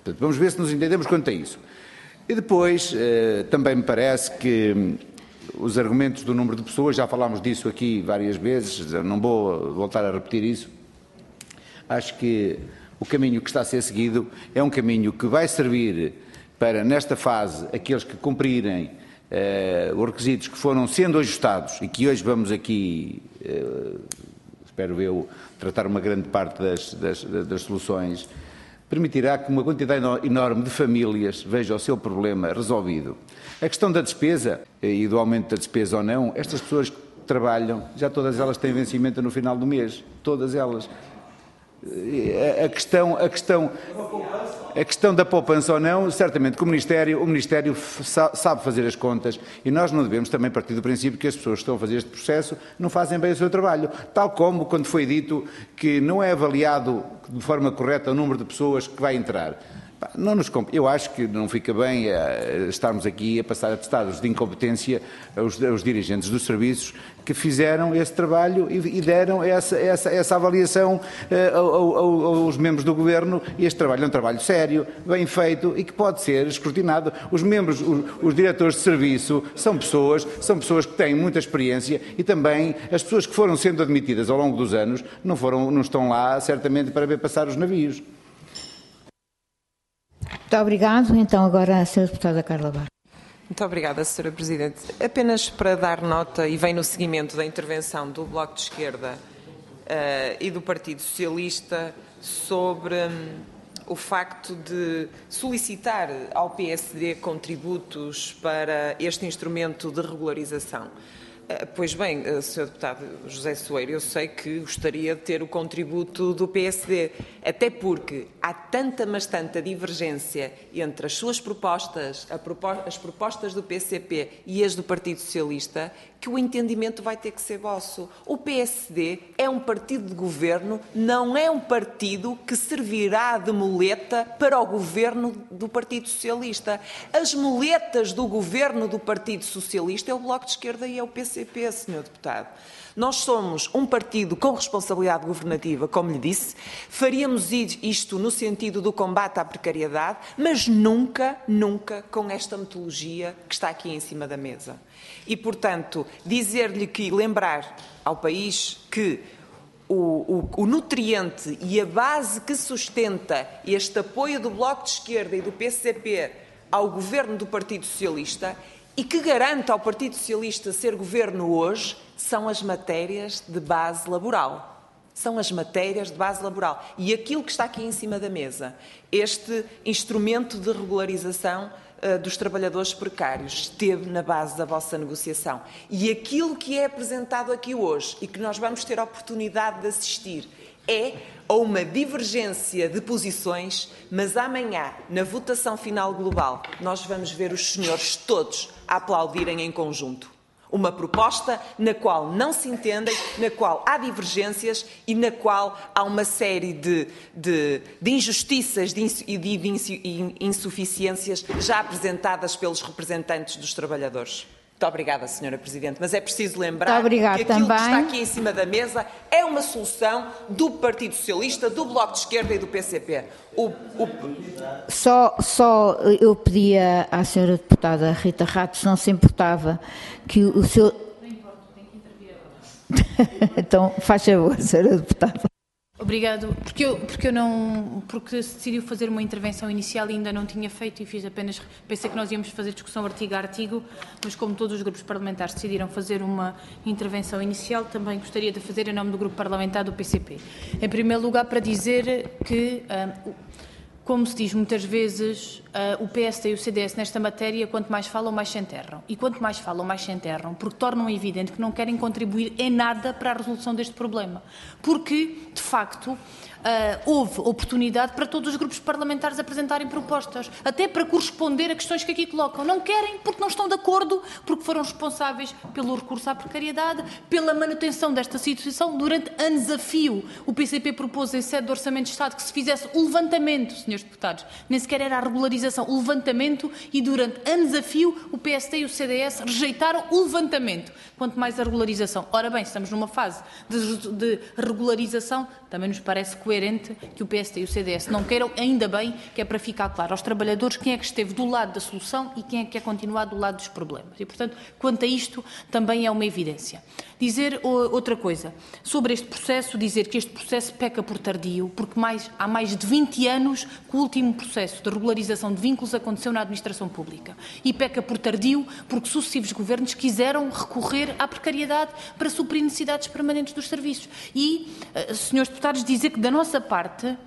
Portanto, vamos ver se nos entendemos quanto a isso. E depois, eh, também me parece que hum, os argumentos do número de pessoas, já falámos disso aqui várias vezes, não vou voltar a repetir isso. Acho que o caminho que está a ser seguido é um caminho que vai servir para, nesta fase, aqueles que cumprirem eh, os requisitos que foram sendo ajustados e que hoje vamos aqui, eh, espero eu, tratar uma grande parte das, das, das soluções, permitirá que uma quantidade enorme de famílias veja o seu problema resolvido. A questão da despesa e do aumento da despesa ou não, estas pessoas que trabalham, já todas elas têm vencimento no final do mês, todas elas. A questão, a questão, a questão da poupança ou não, certamente que o Ministério, o Ministério sabe fazer as contas e nós não devemos também partir do princípio que as pessoas que estão a fazer este processo não fazem bem o seu trabalho, tal como quando foi dito que não é avaliado de forma correta o número de pessoas que vai entrar. Não nos, eu acho que não fica bem uh, estarmos aqui a passar atestados de incompetência aos, aos dirigentes dos serviços que fizeram esse trabalho e, e deram essa, essa, essa avaliação uh, ao, ao, aos membros do Governo. E este trabalho é um trabalho sério, bem feito e que pode ser escrutinado. Os membros, os, os diretores de serviço são pessoas, são pessoas que têm muita experiência e também as pessoas que foram sendo admitidas ao longo dos anos não, foram, não estão lá certamente para ver passar os navios. Muito obrigado. Então, agora a senhora Deputada Carla Barros. Muito obrigada, senhora Presidente. Apenas para dar nota, e vem no seguimento da intervenção do Bloco de Esquerda uh, e do Partido Socialista, sobre um, o facto de solicitar ao P S D contributos para este instrumento de regularização. Pois bem, senhor Deputado José Soeiro, eu sei que gostaria de ter o contributo do P S D, até porque há tanta, mas tanta divergência entre as suas propostas, as propostas do P C P e as do Partido Socialista, que o entendimento vai ter que ser vosso. O P S D é um partido de governo, não é um partido que servirá de muleta para o governo do Partido Socialista. As muletas do governo do Partido Socialista é o Bloco de Esquerda e é o P C P, senhor Deputado. Nós somos um partido com responsabilidade governativa, como lhe disse, faríamos isto no sentido do combate à precariedade, mas nunca, nunca com esta metodologia que está aqui em cima da mesa. E, portanto, dizer-lhe que, lembrar ao país que o, o, o nutriente e a base que sustenta este apoio do Bloco de Esquerda e do P C P ao governo do Partido Socialista e que garante ao Partido Socialista ser governo hoje, são as matérias de base laboral. São as matérias de base laboral. E aquilo que está aqui em cima da mesa, este instrumento de regularização uh, dos trabalhadores precários, esteve na base da vossa negociação. E aquilo que é apresentado aqui hoje, e que nós vamos ter a oportunidade de assistir, é a uma divergência de posições, mas amanhã, na votação final global, nós vamos ver os senhores todos a aplaudirem em conjunto. Uma proposta na qual não se entendem, na qual há divergências e na qual há uma série de, de, de injustiças e de, de, de insuficiências já apresentadas pelos representantes dos trabalhadores. Muito obrigada, senhora Presidente, mas é preciso lembrar que aquilo também que está aqui em cima da mesa é uma solução do Partido Socialista, do Bloco de Esquerda e do P C P. O, o... Só, só eu pedia à senhora Deputada Rita Ratos, não se importava, que o seu... Não importa, tem que intervir agora. Então, faz favor, senhora Deputada. Obrigado, porque eu, porque eu não, porque decidiu fazer uma intervenção inicial e ainda não tinha feito e fiz apenas, pensei que nós íamos fazer discussão artigo a artigo, mas como todos os grupos parlamentares decidiram fazer uma intervenção inicial, também gostaria de fazer em nome do grupo parlamentar do P C P. Em primeiro lugar, para dizer que, como se diz muitas vezes, o P S D e o C D S nesta matéria, quanto mais falam, mais se enterram. E quanto mais falam, mais se enterram, porque tornam evidente que não querem contribuir em nada para a resolução deste problema. Porque, de facto, Uh, houve oportunidade para todos os grupos parlamentares apresentarem propostas, até para corresponder a questões que aqui colocam. Não querem porque não estão de acordo, porque foram responsáveis pelo recurso à precariedade, pela manutenção desta situação durante anos a fio. O P C P propôs em sede do Orçamento de Estado que se fizesse o levantamento, senhor senhores deputados, nem sequer era a regularização, o levantamento, e durante anos a fio o P S D e o C D S rejeitaram o levantamento, quanto mais a regularização. Ora bem, estamos numa fase de, de regularização, também nos parece coerente que o P S D e o C D S não queiram, ainda bem, que é para ficar claro aos trabalhadores quem é que esteve do lado da solução e quem é que quer continuar do lado dos problemas. E, portanto, quanto a isto, também é uma evidência. Dizer outra coisa, sobre este processo, dizer que este processo peca por tardio, porque mais, há mais de vinte anos que o último processo de regularização de vínculos aconteceu na administração pública. E peca por tardio porque sucessivos governos quiseram recorrer à precariedade para suprir necessidades permanentes dos serviços. E, senhores deputados, dizer que da nossa parte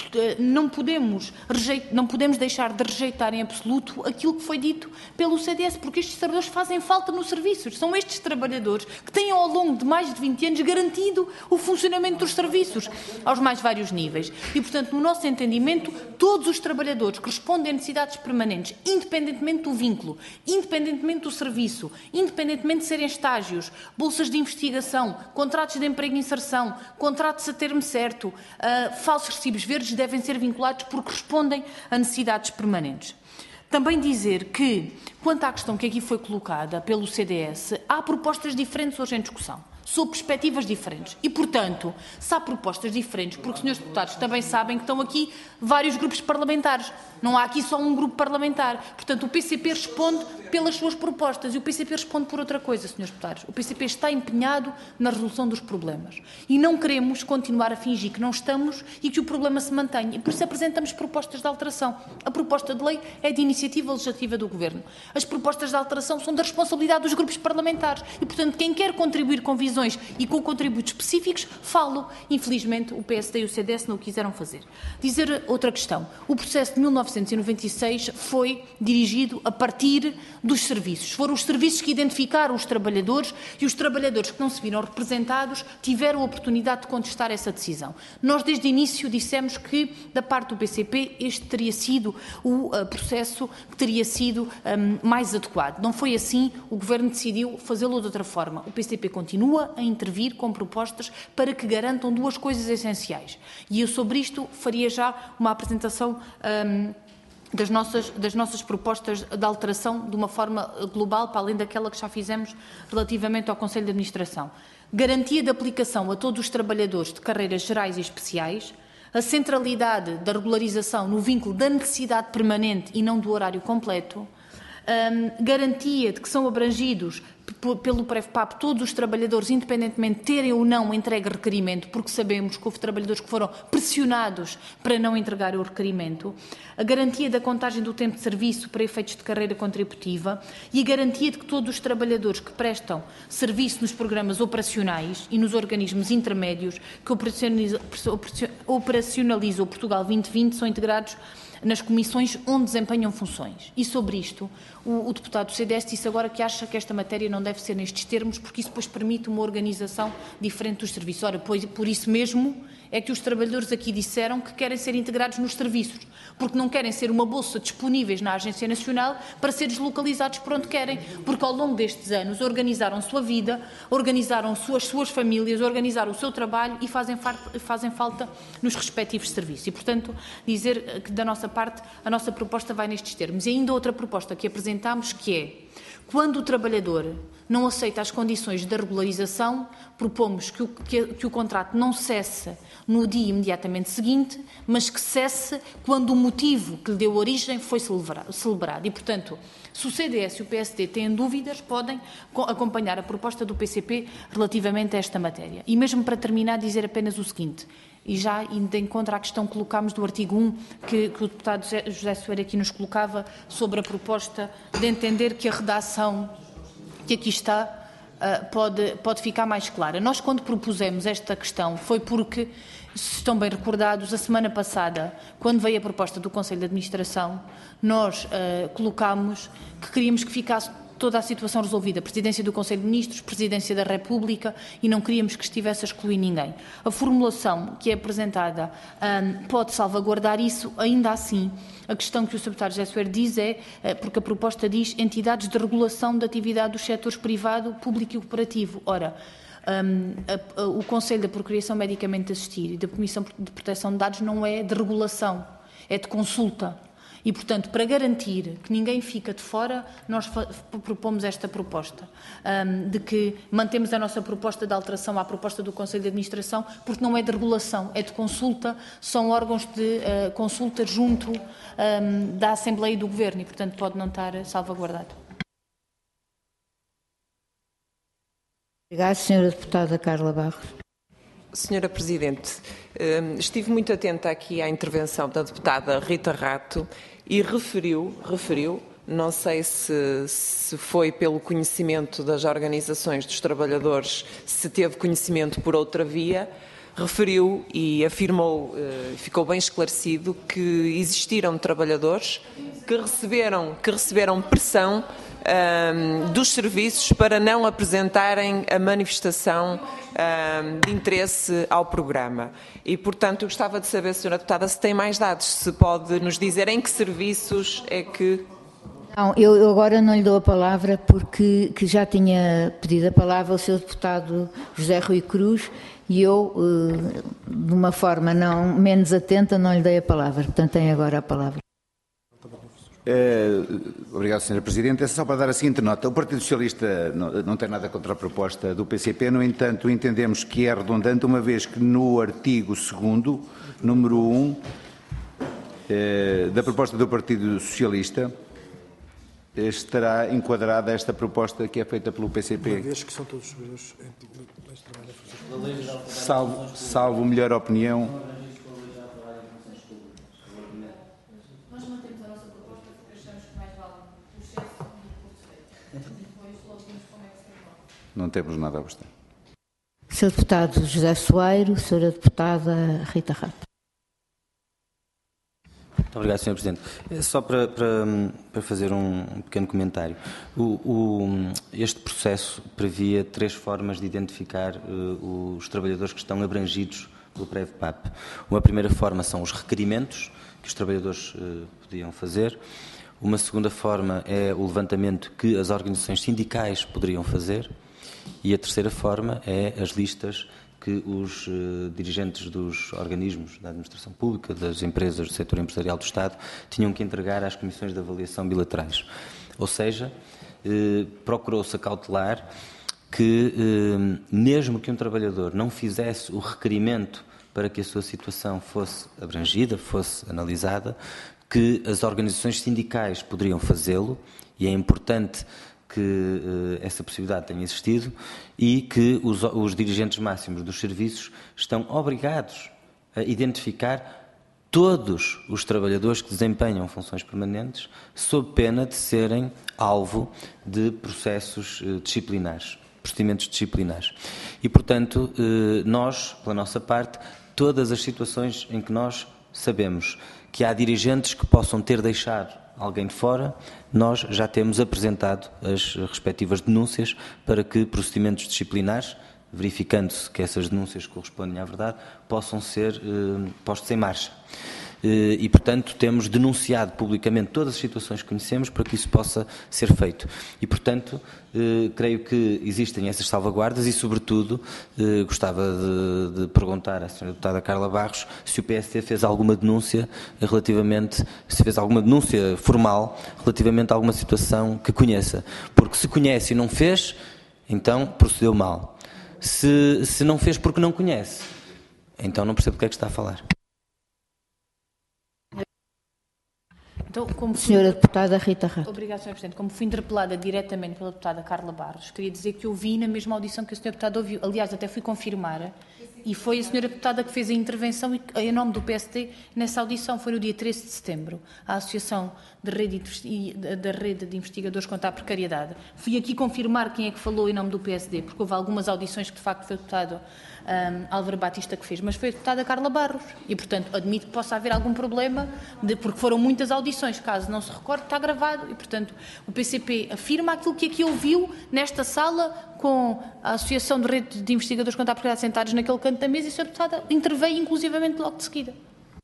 não podemos, rejeitar, não podemos deixar de rejeitar em absoluto aquilo que foi dito pelo C D S, porque estes trabalhadores fazem falta nos serviços. São estes trabalhadores que têm ao longo de mais de vinte anos garantido o funcionamento dos serviços aos mais vários níveis. E, portanto, no nosso entendimento, todos os trabalhadores que respondem a necessidades permanentes, independentemente do vínculo, independentemente do serviço, independentemente de serem estágios, bolsas de investigação, contratos de emprego e inserção, contratos a termo certo, uh, falsos recibos verdes, devem ser vinculados porque respondem a necessidades permanentes. Também dizer que, quanto à questão que aqui foi colocada pelo C D S, há propostas diferentes hoje em discussão, sob perspectivas diferentes. E, portanto, se há propostas diferentes, porque, senhores deputados, também sabem que estão aqui vários grupos parlamentares. Não há aqui só um grupo parlamentar. Portanto, o P C P responde pelas suas propostas e o P C P responde por outra coisa, senhores deputados. O P C P está empenhado na resolução dos problemas. E não queremos continuar a fingir que não estamos e que o problema se mantenha. E por isso apresentamos propostas de alteração. A proposta de lei é de iniciativa legislativa do Governo. As propostas de alteração são da responsabilidade dos grupos parlamentares. E, portanto, quem quer contribuir com visões e com contributos específicos, falo. Infelizmente, o P S D e o C D S não o quiseram fazer. Dizer outra questão. O processo de mil novecentos e noventa e seis foi dirigido a partir dos serviços. Foram os serviços que identificaram os trabalhadores e os trabalhadores que não se viram representados tiveram a oportunidade de contestar essa decisão. Nós, desde o início, dissemos que, da parte do P C P, este teria sido o uh, processo que teria sido um, mais adequado. Não foi assim, o Governo decidiu fazê-lo de outra forma. O P C P continua a intervir com propostas para que garantam duas coisas essenciais. E eu, sobre isto, faria já uma apresentação um, Das nossas, das nossas propostas de alteração de uma forma global, para além daquela que já fizemos relativamente ao Conselho de Administração. Garantia de aplicação a todos os trabalhadores de carreiras gerais e especiais, a centralidade da regularização no vínculo da necessidade permanente e não do horário completo, um, garantia de que são abrangidos pelo Prefpap todos os trabalhadores, independentemente de terem ou não entregue requerimento, porque sabemos que houve trabalhadores que foram pressionados para não entregar o requerimento, a garantia da contagem do tempo de serviço para efeitos de carreira contributiva e a garantia de que todos os trabalhadores que prestam serviço nos programas operacionais e nos organismos intermédios que operacionalizam, operacionalizam o Portugal vinte vinte são integrados nas comissões onde desempenham funções. E sobre isto, o, o deputado do C D S disse agora que acha que esta matéria não deve ser nestes termos, porque isso depois permite uma organização diferente dos serviços. Ora, pois, por isso mesmo é que os trabalhadores aqui disseram que querem ser integrados nos serviços, porque não querem ser uma bolsa disponíveis na Agência Nacional para ser deslocalizados por onde querem, porque ao longo destes anos organizaram a sua vida, organizaram suas, suas famílias, organizaram o seu trabalho e fazem, fazem falta nos respectivos serviços. E, portanto, dizer que da nossa parte a nossa proposta vai nestes termos. E ainda outra proposta que apresentámos, que é, quando o trabalhador não aceita as condições da regularização, propomos que o, que, que o contrato não cesse no dia imediatamente seguinte, mas que cesse quando o motivo que lhe deu origem foi celebrado. E, portanto, se o C D S e o P S D têm dúvidas, podem acompanhar a proposta do P C P relativamente a esta matéria. E mesmo para terminar, dizer apenas o seguinte, e já indo em contra a questão que colocámos do artigo um, que, que o deputado José Soeiro aqui nos colocava, sobre a proposta de entender que a redação que aqui está uh, pode, pode ficar mais clara. Nós, quando propusemos esta questão, foi porque, se estão bem recordados, a semana passada, quando veio a proposta do Conselho de Administração, nós uh, colocámos que queríamos que ficasse toda a situação resolvida, Presidência do Conselho de Ministros, Presidência da República, e não queríamos que estivesse a excluir ninguém. A formulação que é apresentada um, pode salvaguardar isso, ainda assim. A questão que o secretário José Soeiro diz é, porque a proposta diz entidades de regulação da atividade dos setores privado, público e cooperativo. Ora, Um, a, a, o Conselho da Procriação Medicamente Assistida e da Comissão de Proteção de Dados não é de regulação, é de consulta. E, portanto, para garantir que ninguém fica de fora, nós propomos esta proposta, um, de que mantemos a nossa proposta de alteração à proposta do Conselho de Administração, porque não é de regulação, é de consulta, são órgãos de uh, consulta junto um, da Assembleia e do Governo e, portanto, pode não estar salvaguardado. Obrigada, senhora Deputada Carla Barros. Senhora Presidente, estive muito atenta aqui à intervenção da deputada Rita Rato e referiu, referiu, não sei se, se foi pelo conhecimento das organizações dos trabalhadores, se teve conhecimento por outra via, referiu e afirmou, ficou bem esclarecido, que existiram trabalhadores que receberam, que receberam pressão Um, dos serviços para não apresentarem a manifestação um, de interesse ao programa. E, portanto, eu gostava de saber, senhora Deputada, se tem mais dados, se pode nos dizer em que serviços é que... Não, eu, eu agora não lhe dou a palavra porque que já tinha pedido a palavra ao seu deputado José Rui Cruz e eu, uh, de uma forma não menos atenta, não lhe dei a palavra. Portanto, tem agora a palavra. Uh, obrigado, senhora Presidente. É só para dar a seguinte nota. O Partido Socialista não, não tem nada contra a proposta do P C P, no entanto, entendemos que é redundante, uma vez que no artigo segundo, número um, uh, da proposta do Partido Socialista, estará enquadrada esta proposta que é feita pelo P C P. Uma vez que são todos os salvo, salvo melhor opinião. Não temos nada a gostar. senhor Deputado José Soeiro, senhora Deputada Rita Rato. Muito obrigado, senhor Presidente. Só para, para, para fazer um pequeno comentário. O, o, este processo previa três formas de identificar uh, os trabalhadores que estão abrangidos pelo PREV-PAP. Uma primeira forma são os requerimentos que os trabalhadores uh, podiam fazer. Uma segunda forma é o levantamento que as organizações sindicais poderiam fazer. E a terceira forma é as listas que os uh, dirigentes dos organismos da administração pública, das empresas do setor empresarial do Estado, tinham que entregar às comissões de avaliação bilaterais. Ou seja, uh, procurou-se acautelar que, uh, mesmo que um trabalhador não fizesse o requerimento para que a sua situação fosse abrangida, fosse analisada, que as organizações sindicais poderiam fazê-lo, e é importante que uh, essa possibilidade tenha existido e que os, os dirigentes máximos dos serviços estão obrigados a identificar todos os trabalhadores que desempenham funções permanentes sob pena de serem alvo de processos uh, disciplinares, procedimentos disciplinares. E, portanto, uh, nós, pela nossa parte, todas as situações em que nós sabemos que há dirigentes que possam ter deixado alguém de fora, nós já temos apresentado as respectivas denúncias para que procedimentos disciplinares, verificando-se que essas denúncias correspondem à verdade, possam ser eh, postos em marcha. Eh, e, portanto, temos denunciado publicamente todas as situações que conhecemos para que isso possa ser feito. E, portanto, eh, creio que existem essas salvaguardas e, sobretudo, eh, gostava de, de perguntar à senhora deputada Carla Barros se o P S D fez alguma denúncia relativamente, se fez alguma denúncia formal relativamente a alguma situação que conheça. Porque se conhece e não fez, então procedeu mal. Se, se não fez porque não conhece, então não percebo do que é que está a falar. Então, como fui... Senhora Deputada Rita Rato. Obrigada, senhora Presidente. Como fui interpelada diretamente pela deputada Carla Barros, queria dizer que eu vi na mesma audição que a senhora deputada ouviu. Aliás, até fui confirmar. E foi a senhora deputada que fez a intervenção em nome do P S D nessa audição. Foi no dia treze de setembro. A Associação de Rede de, da Rede de Investigadores contra a Precariedade. Fui aqui confirmar quem é que falou em nome do P S D, porque houve algumas audições que, de facto, foi o deputado um, Álvaro Batista que fez, mas foi a deputada Carla Barros. E, portanto, admito que possa haver algum problema, de, porque foram muitas audições. Caso não se recorde, está gravado. E, portanto, o P C P afirma aquilo que aqui ouviu nesta sala com a Associação de Rede de Investigadores contra a Precariedade sentados naquele canto da mesa e a senhora deputada interveio, inclusivamente, logo de seguida.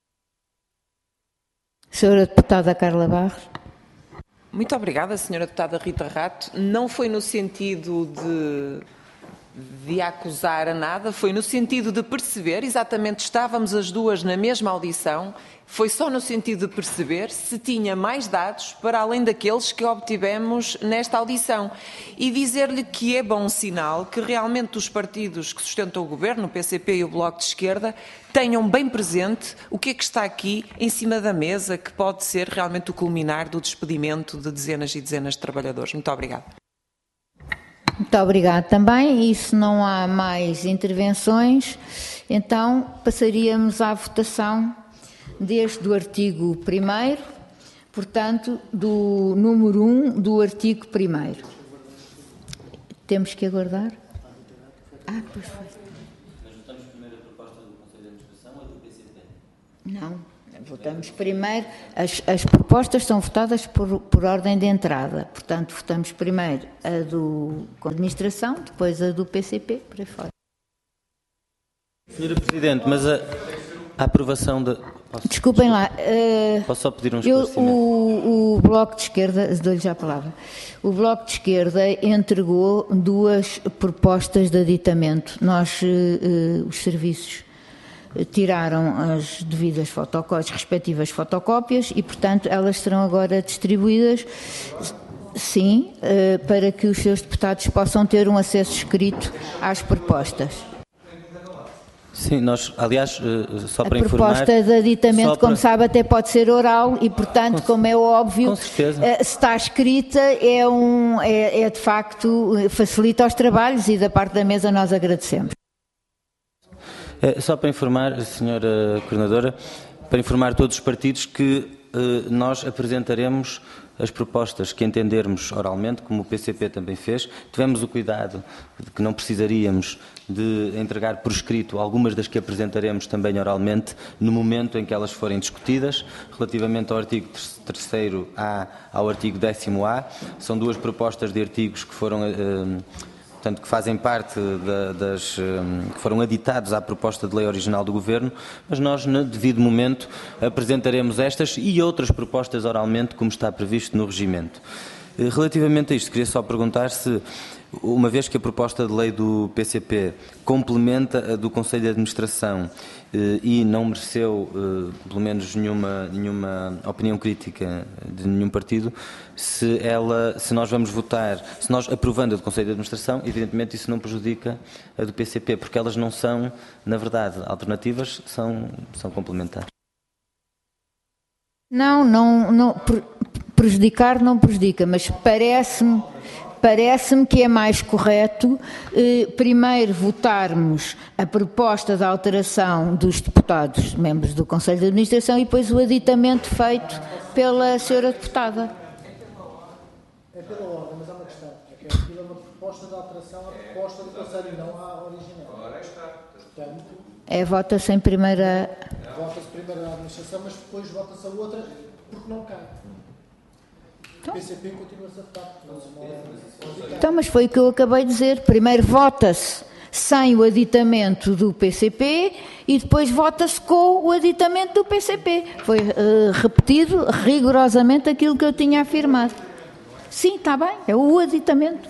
Senhora Deputada Carla Barros. Muito obrigada, senhora deputada Rita Rato. Não foi no sentido de de acusar a nada, foi no sentido de perceber, exatamente estávamos as duas na mesma audição, foi só no sentido de perceber se tinha mais dados para além daqueles que obtivemos nesta audição e dizer-lhe que é bom sinal que realmente os partidos que sustentam o Governo, o P C P e o Bloco de Esquerda, tenham bem presente o que é que está aqui em cima da mesa, que pode ser realmente o culminar do despedimento de dezenas e dezenas de trabalhadores. Muito obrigada. Muito obrigada também. E se não há mais intervenções, então passaríamos à votação desde o artigo primeiro, portanto, do número um do artigo primeiro. Temos que aguardar? Ah, pois foi. Mas votamos primeiro a proposta do Conselho de Administração ou do P C P? Não. Votamos primeiro, as, as propostas são votadas por, por ordem de entrada, portanto votamos primeiro a do com a administração, depois a do P C P, por aí fora. Senhora Presidente, mas a, a aprovação da... Posso, Desculpem lá. Uh, posso só pedir um eu, esclarecimento? o, o Bloco de Esquerda, dou-lhe já a palavra, o Bloco de Esquerda entregou duas propostas de aditamento. Nós, uh, uh, os serviços, tiraram as devidas fotocópias, respectivas fotocópias e, portanto, elas serão agora distribuídas, sim, para que os seus deputados possam ter um acesso escrito às propostas. Sim, nós, aliás, só para a informar... A proposta de aditamento, para... como sabe, até pode ser oral e, portanto, com, como é óbvio, se está escrita, é, um, é, é de facto, facilita os trabalhos e da parte da mesa nós agradecemos. É, só para informar, senhora Coordenadora, para informar todos os partidos que eh, nós apresentaremos as propostas que entendermos oralmente, como o P C P também fez. Tivemos o cuidado de que não precisaríamos de entregar por escrito algumas das que apresentaremos também oralmente no momento em que elas forem discutidas. Relativamente ao artigo terceiro A ao artigo décimo A, são duas propostas de artigos que foram... Eh, portanto, que fazem parte da, das, que foram aditados à proposta de lei original do Governo, mas nós, no devido momento, apresentaremos estas e outras propostas oralmente, como está previsto no regimento. Relativamente a isto, queria só perguntar se, uma vez que a proposta de lei do P C P complementa a do Conselho de Administração e não mereceu, pelo menos, nenhuma, nenhuma opinião crítica de nenhum partido, se, ela, se nós vamos votar, se nós aprovando a do Conselho de Administração, evidentemente isso não prejudica a do P C P, porque elas não são, na verdade, alternativas, são, são complementares. Não, não, não, prejudicar não prejudica, mas parece-me parece-me que é mais correto eh, primeiro votarmos a proposta de alteração dos deputados, membros do Conselho de Administração, e depois o aditamento feito pela senhora deputada. É pela ordem, mas há uma questão. É que aquilo é uma proposta de alteração à proposta do Conselho e não à original. Agora está. Portanto, é vota-se em primeira... Vota-se primeiro a administração, mas depois vota-se a outra porque não cai. O P C P continua-se a votar. Então, mas foi o que eu acabei de dizer. Primeiro vota-se sem o aditamento do P C P e depois vota-se com o aditamento do P C P. Foi uh, repetido rigorosamente aquilo que eu tinha afirmado. Sim, está bem, é o aditamento.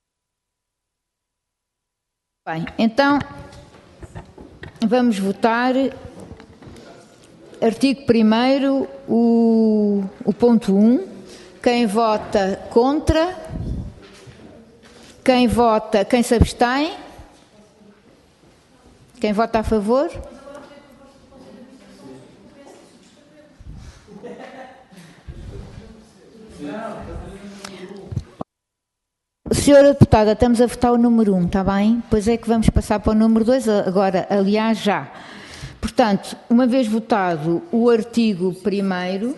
Bem, então, vamos votar artigo primeiro, o, o ponto um. Quem vota contra? Quem vota, quem se abstém? Quem vota a favor? Senhora Deputada, estamos a votar o número um, está bem? Pois é que vamos passar para o número dois, agora, aliás, já. Portanto, uma vez votado o artigo primeiro,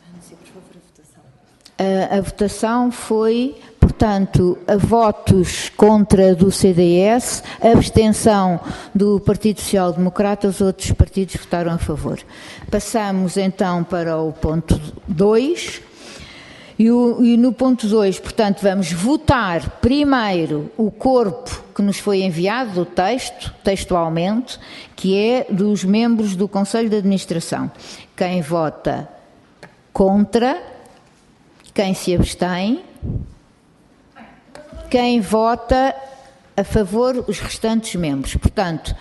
a, a votação foi, portanto, a votos contra do C D S, a abstenção do Partido Social Democrata, os outros partidos votaram a favor. Passamos então para o ponto dois. E, o, e no ponto dois, portanto, vamos votar primeiro o corpo que nos foi enviado do texto, textualmente, que é dos membros do Conselho de Administração. Quem vota contra, quem se abstém, quem vota a a favor os restantes membros. Portanto,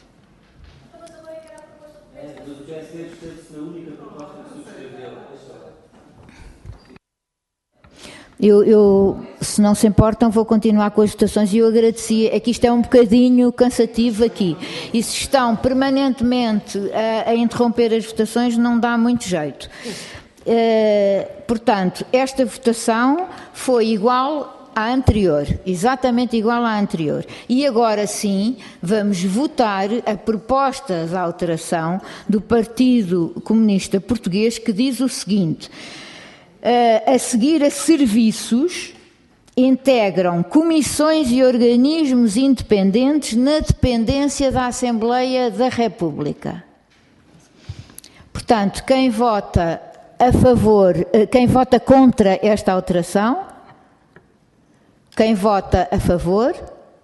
Eu, eu, se não se importam, vou continuar com as votações e eu agradecia, é que isto é um bocadinho cansativo aqui, e se estão permanentemente a, a interromper as votações não dá muito jeito. Uh, portanto, esta votação foi igual à anterior, exatamente igual à anterior, e agora sim vamos votar a proposta de alteração do Partido Comunista Português, que diz o seguinte: a seguir a serviços, integram comissões e organismos independentes na dependência da Assembleia da República. Portanto, quem vota a favor, quem vota contra esta alteração, quem vota a favor,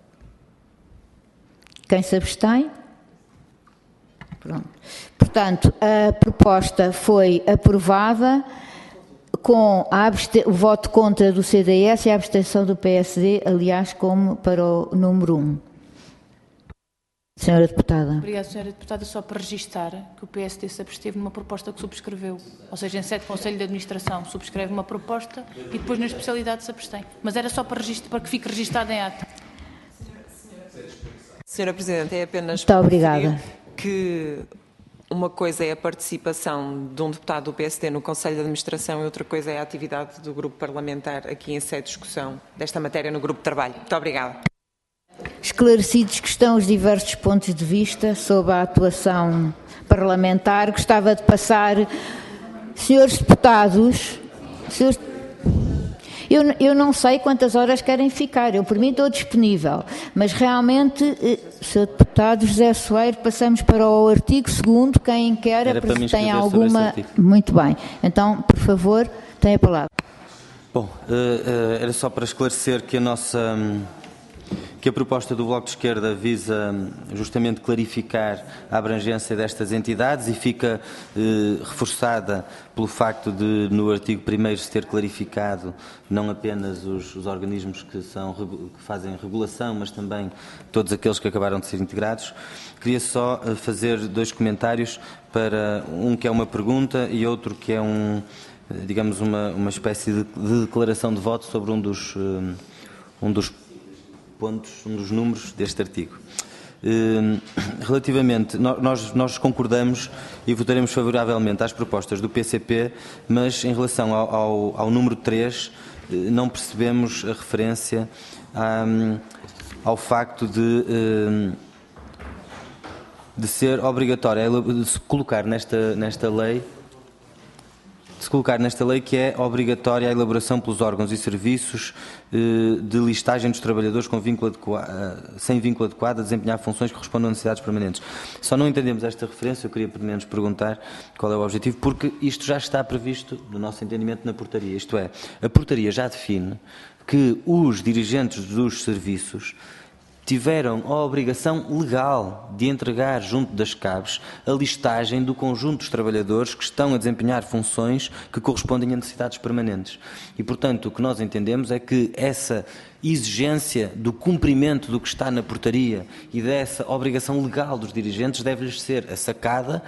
quem se abstém? Pronto. Portanto, a proposta foi aprovada com a o voto contra do C D S e a abstenção do P S D, aliás, como para o número um. Senhora Deputada. Obrigada, Senhora Deputada. Só para registar que o P S D se absteve numa proposta que subscreveu. Ou seja, em sede de Conselho de Administração subscreve uma proposta e depois na especialidade se abstém. Mas era só para, para que fique registado em ata. Senhora Presidente, é apenas Muito obrigada. Que uma coisa é a participação de um deputado do P S D no Conselho de Administração e outra coisa é a atividade do grupo parlamentar aqui em sede de discussão desta matéria no grupo de trabalho. Muito obrigada. Esclarecidos que estão os diversos pontos de vista sobre a atuação parlamentar, gostava de passar, senhores deputados, senhores, eu, eu não sei quantas horas querem ficar, eu por mim estou disponível, mas realmente, senhor Deputado José Soeiro, passamos para o artigo segundo, quem quer, tem alguma... Muito bem, então, por favor, tem a palavra. Bom, uh, uh, era só para esclarecer que a nossa... Um... que a proposta do Bloco de Esquerda visa justamente clarificar a abrangência destas entidades e fica eh, reforçada pelo facto de, no artigo primeiro, se ter clarificado não apenas os, os organismos que, são, que fazem regulação, mas também todos aqueles que acabaram de ser integrados. Queria só fazer dois comentários, para um que é uma pergunta e outro que é um, digamos, uma, uma espécie de, de declaração de voto sobre um dos, um dos pontos, um dos números deste artigo. Relativamente, nós, nós concordamos e votaremos favoravelmente às propostas do P C P, mas em relação ao, ao, ao número três, não percebemos a referência a, ao facto de, de ser obrigatório, de se colocar nesta, nesta lei de se colocar nesta lei que é obrigatória a elaboração pelos órgãos e serviços de listagem dos trabalhadores com vínculo adequado, sem vínculo adequado a desempenhar funções que correspondam a necessidades permanentes. Só não entendemos esta referência, eu queria pelo menos perguntar qual é o objetivo, porque isto já está previsto, no nosso entendimento, na portaria. Isto é, a portaria já define que os dirigentes dos serviços tiveram a obrigação legal de entregar junto das C A Bs a listagem do conjunto dos trabalhadores que estão a desempenhar funções que correspondem a necessidades permanentes. E, portanto, o que nós entendemos é que essa exigência do cumprimento do que está na portaria e dessa obrigação legal dos dirigentes deve-lhes ser assacada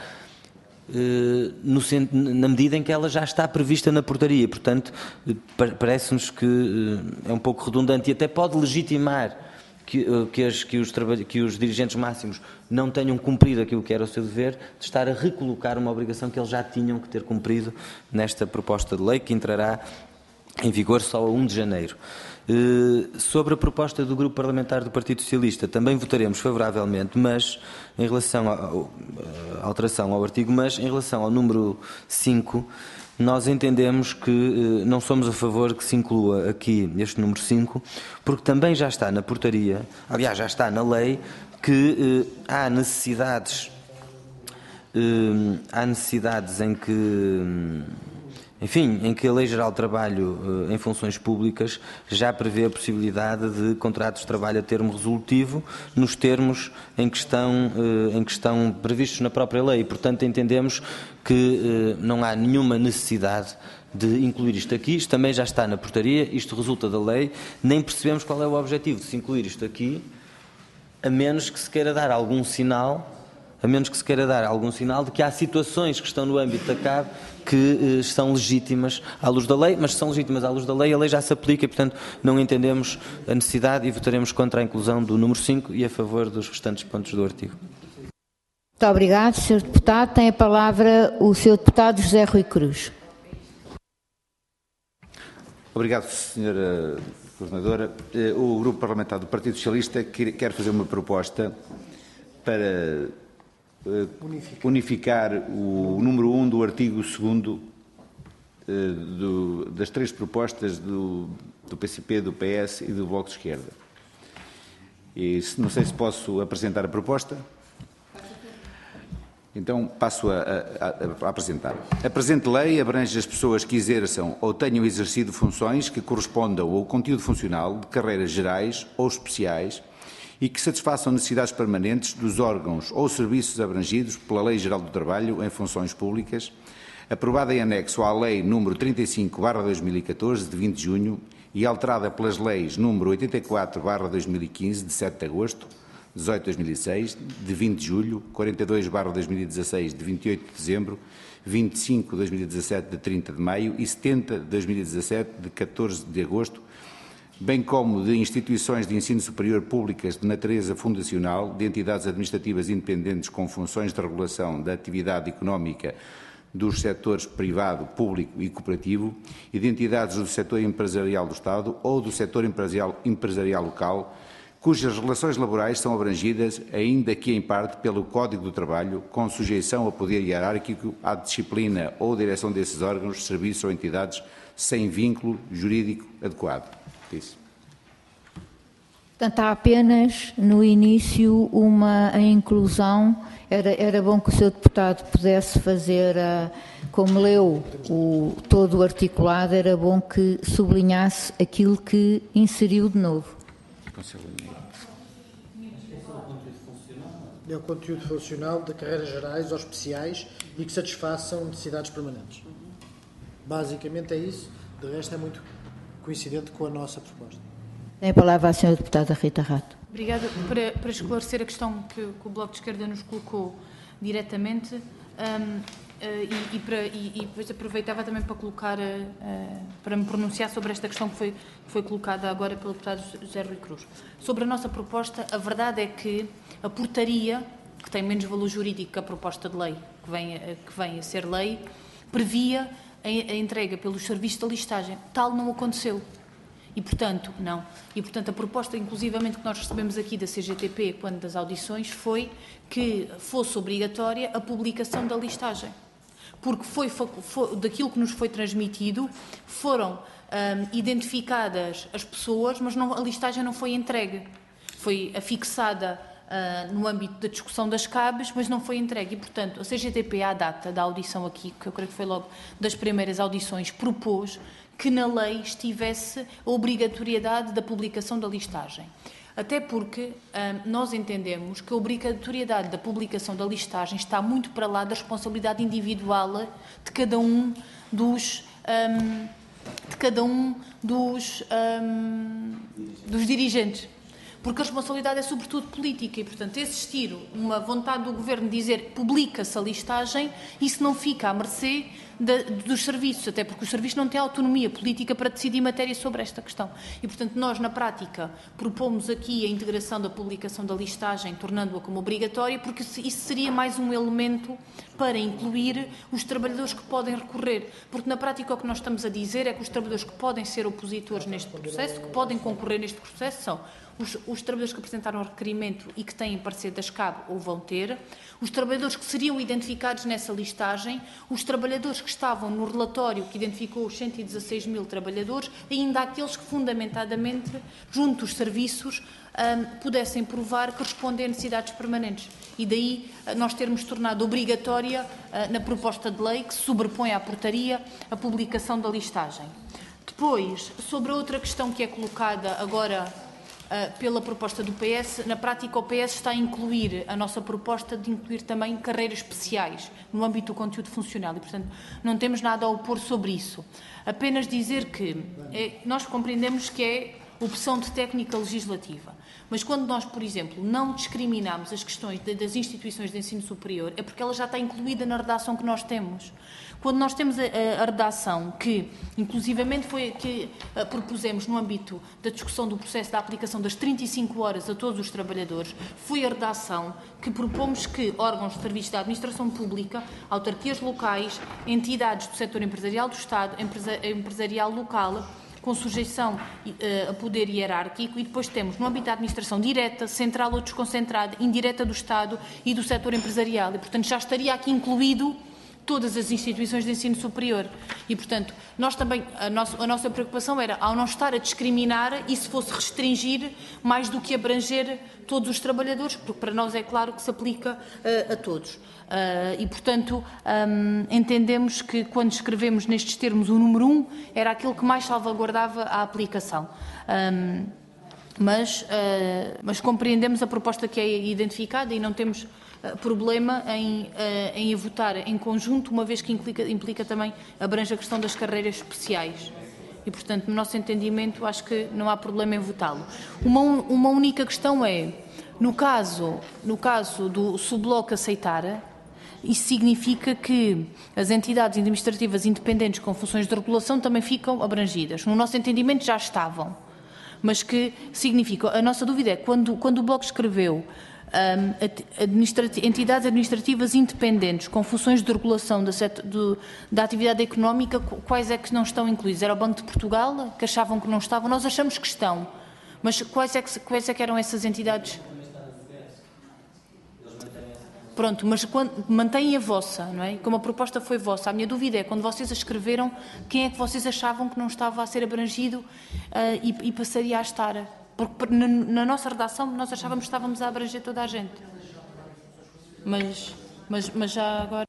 eh, no, na medida em que ela já está prevista na portaria. Portanto, eh, parece-nos que eh, é um pouco redundante e até pode legitimar Que, que, as, que, os que os dirigentes máximos não tenham cumprido aquilo que era o seu dever, de estar a recolocar uma obrigação que eles já tinham que ter cumprido nesta proposta de lei, que entrará em vigor só a um de janeiro. Uh, sobre a proposta do Grupo Parlamentar do Partido Socialista, também votaremos favoravelmente, mas em relação à alteração ao artigo, mas em relação ao número cinco, nós entendemos que eh, não somos a favor que se inclua aqui este número cinco, porque também já está na portaria, aliás, já está na lei, que eh, há necessidades, eh, há necessidades em que, enfim, em que a Lei Geral de Trabalho eh, em funções públicas já prevê a possibilidade de contratos de trabalho a termo resolutivo nos termos em que estão, eh, em que estão previstos na própria lei. E, portanto, entendemos que eh, não há nenhuma necessidade de incluir isto aqui. Isto também já está na portaria, isto resulta da lei, nem percebemos qual é o objetivo de se incluir isto aqui, a menos que se queira dar algum sinal, a menos que se queira dar algum sinal de que há situações que estão no âmbito da C A B que eh, são legítimas à luz da lei, mas se são legítimas à luz da lei, a lei já se aplica e, portanto, não entendemos a necessidade e votaremos contra a inclusão do número cinco e a favor dos restantes pontos do artigo. Muito obrigado, senhor Deputado. Tem a palavra o senhor Deputado José Rui Cruz. Obrigado, senhora Coordenadora. O Grupo Parlamentar do Partido Socialista quer fazer uma proposta para unificar o número um do artigo segundo do, das três propostas do, do P C P, do P S e do Bloco de Esquerda. E não sei se posso apresentar a proposta. Então passo a, a, a apresentar. A presente lei abrange as pessoas que exerçam ou tenham exercido funções que correspondam ao conteúdo funcional de carreiras gerais ou especiais e que satisfaçam necessidades permanentes dos órgãos ou serviços abrangidos pela Lei Geral do Trabalho em funções públicas, aprovada em anexo à Lei número trinta e cinco barra dois mil e catorze, de vinte de junho, e alterada pelas leis número oitenta e quatro barra dois mil e quinze, de sete de agosto, dezoito de dois mil e seis, de vinte de julho, quarenta e dois barra dois mil e dezasseis, de vinte e oito de dezembro, vinte e cinco de dois mil e dezassete, de trinta de maio e setenta de dois mil e dezassete, de catorze de agosto, bem como de instituições de ensino superior públicas de natureza fundacional, de entidades administrativas independentes com funções de regulação da atividade económica dos setores privado, público e cooperativo e de entidades do setor empresarial do Estado ou do setor empresarial, empresarial local, cujas relações laborais são abrangidas, ainda que em parte, pelo Código do Trabalho, com sujeição ao poder hierárquico, à disciplina ou direção desses órgãos, serviços ou entidades, sem vínculo jurídico adequado. Isso. Portanto, há apenas no início uma a inclusão. Era, era bom que o senhor Deputado pudesse fazer, a, como leu o, todo o articulado, era bom que sublinhasse aquilo que inseriu de novo. É o conteúdo funcional de carreiras gerais ou especiais e que satisfaçam necessidades permanentes. Basicamente é isso, de resto é muito coincidente com a nossa proposta. Tem a palavra a senhora Deputada Rita Rato. Obrigada. Para, para esclarecer a questão que, que o Bloco de Esquerda nos colocou diretamente, um, uh, e, e, para, e, e depois aproveitava também para colocar, uh, para me pronunciar sobre esta questão que foi, que foi colocada agora pelo deputado José Rui Cruz. Sobre a nossa proposta, a verdade é que a portaria, que tem menos valor jurídico que a proposta de lei, que vem, que vem a ser lei, previa a, a entrega pelos serviços de listagem. Tal não aconteceu. E, portanto, não. E, portanto, a proposta, inclusivamente, que nós recebemos aqui da C G T P, quando das audições, foi que fosse obrigatória a publicação da listagem. Porque foi, foi daquilo que nos foi transmitido, foram hum, identificadas as pessoas, mas não, a listagem não foi entregue. Foi afixada uh, no âmbito da discussão das C A Bs, mas não foi entregue. E, portanto, a C G T P, à data da audição aqui, que eu creio que foi logo das primeiras audições, propôs que na lei estivesse a obrigatoriedade da publicação da listagem. Até porque hum, nós entendemos que a obrigatoriedade da publicação da listagem está muito para lá da responsabilidade individual de cada um dos, hum, de cada um dos, hum, dos dirigentes. Porque a responsabilidade é sobretudo política e, portanto, existir uma vontade do Governo de dizer publica-se a listagem, isso não fica à mercê de, dos serviços, até porque os serviços não têm autonomia política para decidir matéria sobre esta questão. E, portanto, nós, na prática, propomos aqui a integração da publicação da listagem, tornando-a como obrigatória, porque isso seria mais um elemento para incluir os trabalhadores que podem recorrer. Porque, na prática, o que nós estamos a dizer é que os trabalhadores que podem ser opositores neste processo, que podem concorrer neste processo, são Os, os trabalhadores que apresentaram o requerimento e que têm parecer da S C A B ou vão ter, os trabalhadores que seriam identificados nessa listagem, os trabalhadores que estavam no relatório que identificou os cento e dezasseis mil trabalhadores e ainda aqueles que fundamentadamente, junto dos serviços, um, pudessem provar que respondem a necessidades permanentes. E daí uh, nós termos tornado obrigatória uh, na proposta de lei que se sobrepõe à portaria a publicação da listagem. Depois, sobre a outra questão que é colocada agora pela proposta do P S, na prática o P S está a incluir a nossa proposta de incluir também carreiras especiais no âmbito do conteúdo funcional e, portanto, não temos nada a opor sobre isso. Apenas dizer que é, nós compreendemos que é opção de técnica legislativa, Mas quando nós, por exemplo, não discriminamos as questões de, das instituições de ensino superior, é porque ela já está incluída na redação que nós temos. Quando nós temos a, a, a redação que, inclusivamente, foi que a, propusemos no âmbito da discussão do processo da aplicação das trinta e cinco horas a todos os trabalhadores, foi a redação que propomos que órgãos de serviços da administração pública, autarquias locais, entidades do setor empresarial do Estado, empresa, empresarial local, com sujeição uh, a poder hierárquico, e depois temos no âmbito da administração direta, central ou desconcentrada, indireta do Estado e do setor empresarial. E, portanto, já estaria aqui incluído todas as instituições de ensino superior. E, portanto, nós também, a nossa, a nossa preocupação era, ao não estar a discriminar, e se fosse restringir mais do que abranger todos os trabalhadores, porque para nós é claro que se aplica uh, a todos. Uh, e, portanto, um, entendemos que quando escrevemos nestes termos o número um, era aquilo que mais salvaguardava a aplicação. Um, mas, uh, mas compreendemos a proposta que é identificada e não temos uh, problema em, uh, em a votar em conjunto, uma vez que implica, implica também, abrange a questão das carreiras especiais. E, portanto, no nosso entendimento, acho que não há problema em votá-lo. Uma, uma única questão é, no caso, no caso do subbloco aceitar, isso significa que as entidades administrativas independentes com funções de regulação também ficam abrangidas. No nosso entendimento já estavam, mas que significa, a nossa dúvida é, quando, quando o Bloco escreveu um, administrati entidades administrativas independentes com funções de regulação da, do, da atividade económica, quais é que não estão incluídos? Era o Banco de Portugal, que achavam que não estavam? Nós achamos que estão, mas quais é que, quais é que eram essas entidades? Pronto, mas quando, mantém a vossa, não é? Como a proposta foi vossa, a minha dúvida é, quando vocês a escreveram, quem é que vocês achavam que não estava a ser abrangido uh, e, e passaria a estar? Porque na, na nossa redação nós achávamos que estávamos a abranger toda a gente. Mas, mas, mas já agora...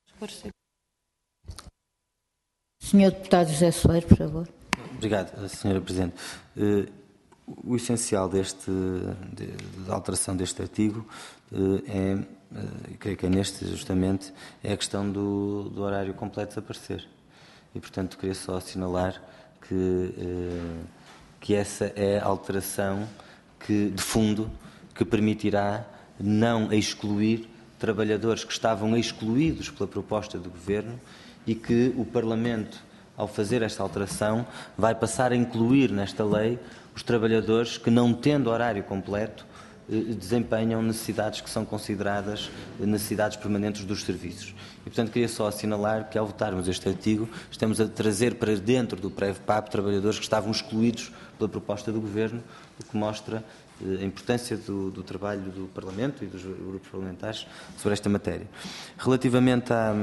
senhor Deputado José Soeiro, por favor. Obrigado, senhora Presidente. Uh, o essencial deste, de, da alteração deste artigo uh, é... Uh, creio que é neste, justamente, é a questão do, do horário completo desaparecer. E, portanto, queria só assinalar que, uh, que essa é a alteração que, de fundo, que permitirá não excluir trabalhadores que estavam excluídos pela proposta do Governo e que o Parlamento, ao fazer esta alteração, vai passar a incluir nesta lei os trabalhadores que, não tendo horário completo, desempenham necessidades que são consideradas necessidades permanentes dos serviços. E, portanto, queria só assinalar que, ao votarmos este artigo, estamos a trazer para dentro do PREV-PAP trabalhadores que estavam excluídos pela proposta do Governo, o que mostra a importância do, do trabalho do Parlamento e dos grupos parlamentares sobre esta matéria. Relativamente à...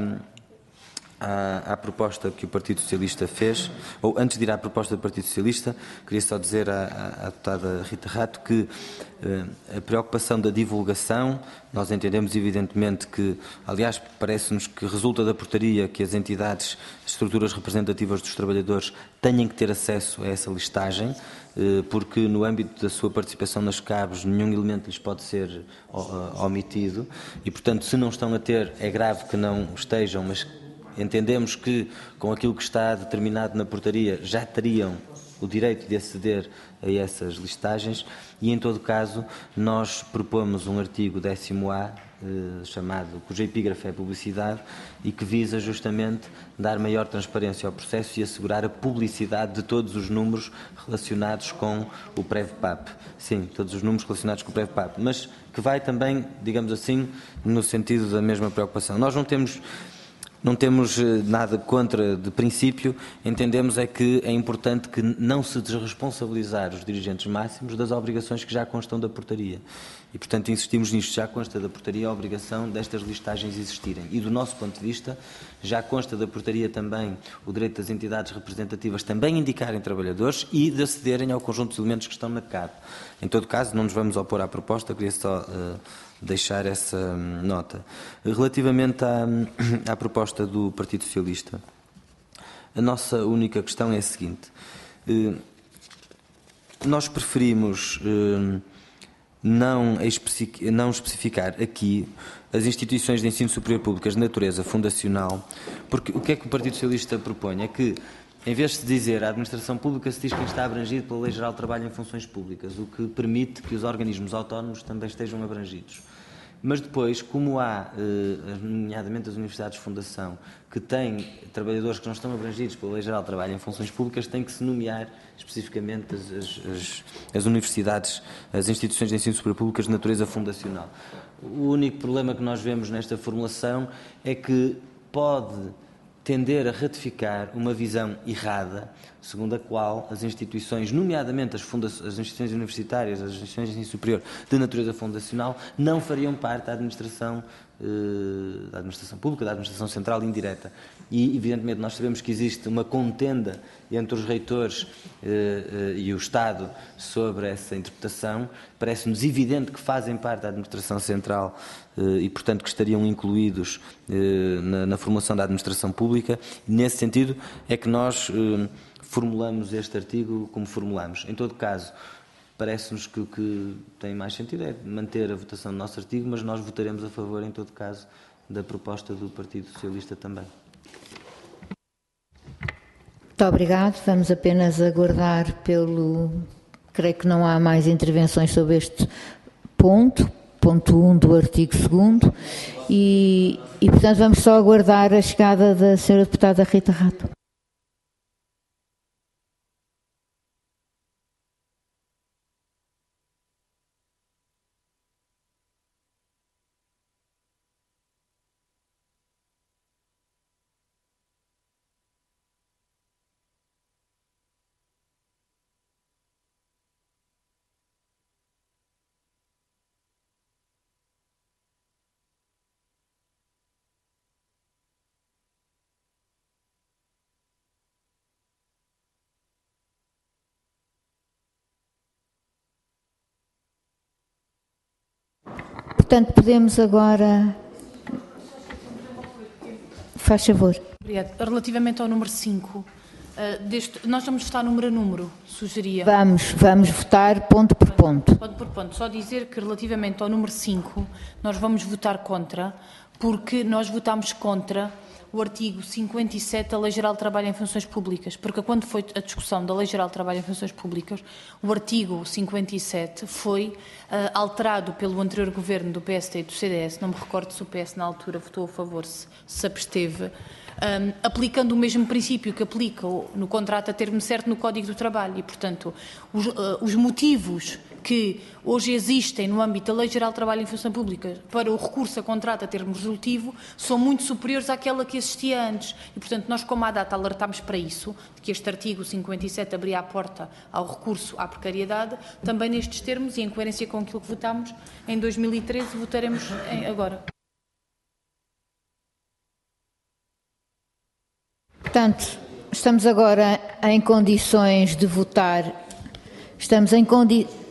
À, à proposta que o Partido Socialista fez, ou antes de ir à proposta do Partido Socialista, queria só dizer à, à, à deputada Rita Rato que eh, a preocupação da divulgação, nós entendemos evidentemente que, aliás, parece-nos que resulta da portaria que as entidades, as estruturas representativas dos trabalhadores tenham que ter acesso a essa listagem, eh, porque no âmbito da sua participação nas cabos nenhum elemento lhes pode ser uh, omitido e, portanto, se não estão a ter, é grave que não estejam, mas entendemos que, com aquilo que está determinado na portaria, já teriam o direito de aceder a essas listagens e, em todo caso, nós propomos um artigo décimo A, eh, chamado, cujo epígrafe é publicidade, e que visa justamente dar maior transparência ao processo e assegurar a publicidade de todos os números relacionados com o PREV-PAP. Sim, todos os números relacionados com o PREV-PAP, mas que vai também, digamos assim, no sentido da mesma preocupação. Nós não temos... Não temos nada contra, de princípio, entendemos é que é importante que não se desresponsabilizar os dirigentes máximos das obrigações que já constam da portaria. E, portanto, insistimos nisto, já consta da portaria a obrigação destas listagens existirem. E, do nosso ponto de vista, já consta da portaria também o direito das entidades representativas também indicarem trabalhadores e de acederem ao conjunto de elementos que estão na C A B. Em todo caso, não nos vamos opor à proposta, queria só... Uh, deixar essa nota. Relativamente à, à proposta do Partido Socialista, a nossa única questão é a seguinte. Nós preferimos não, não especificar aqui as instituições de ensino superior públicas de natureza fundacional, porque o que é que o Partido Socialista propõe? É que em vez de se dizer a administração pública, se diz quem está abrangido pela Lei Geral de Trabalho em Funções Públicas, o que permite que os organismos autónomos também estejam abrangidos. Mas depois, como há, nomeadamente as universidades de fundação, que têm trabalhadores que não estão abrangidos pela Lei Geral de Trabalho em Funções Públicas, tem que se nomear especificamente as, as, as universidades, as instituições de ensino superior públicas de natureza fundacional. O único problema que nós vemos nesta formulação é que pode tender a ratificar uma visão errada, segundo a qual as instituições, nomeadamente as, fundações, as instituições universitárias, as instituições de ensino superior de natureza fundacional, não fariam parte da administração, eh, da administração pública, da administração central indireta. E, evidentemente, nós sabemos que existe uma contenda entre os reitores eh, eh, e o Estado sobre essa interpretação. Parece-nos evidente que fazem parte da administração central eh, e, portanto, que estariam incluídos eh, na, na formulação da administração pública. E, nesse sentido, é que nós eh, formulamos este artigo como formulamos. Em todo caso, parece-nos que o que tem mais sentido é manter a votação do nosso artigo, mas nós votaremos a favor, em todo caso, da proposta do Partido Socialista também. Muito obrigado. Vamos apenas aguardar pelo... Creio que não há mais intervenções sobre este ponto, ponto um do artigo segundo, e, e, portanto, vamos só aguardar a chegada da senhora deputada Rita Rato. Portanto, podemos agora... Faz favor. Obrigada. Relativamente ao número cinco, uh, deste, nós vamos votar número a número, sugeria. Vamos, vamos votar ponto por ponto. Ponto por ponto. Só dizer que relativamente ao número cinco, nós vamos votar contra, porque nós votámos contra o artigo cinquenta e sete da Lei Geral de Trabalho em Funções Públicas, porque quando foi a discussão da Lei Geral de Trabalho em Funções Públicas, o artigo cinquenta e sete foi uh, alterado pelo anterior governo do P S D e do C D S, não me recordo se o P S na altura votou a favor, se, se absteve, um, aplicando o mesmo princípio que aplica no contrato a termo certo no Código do Trabalho e, portanto, os, uh, os motivos que hoje existem no âmbito da Lei Geral de Trabalho em Função Pública para o recurso a contrato a termo resolutivo são muito superiores àquela que existia antes. E, portanto, nós, como à data, alertámos para isso, de que este artigo cinquenta e sete abria a porta ao recurso à precariedade, também nestes termos e em coerência com aquilo que votámos em dois mil e treze, votaremos em, agora. Portanto, estamos agora em condições de votar. Estamos em condições...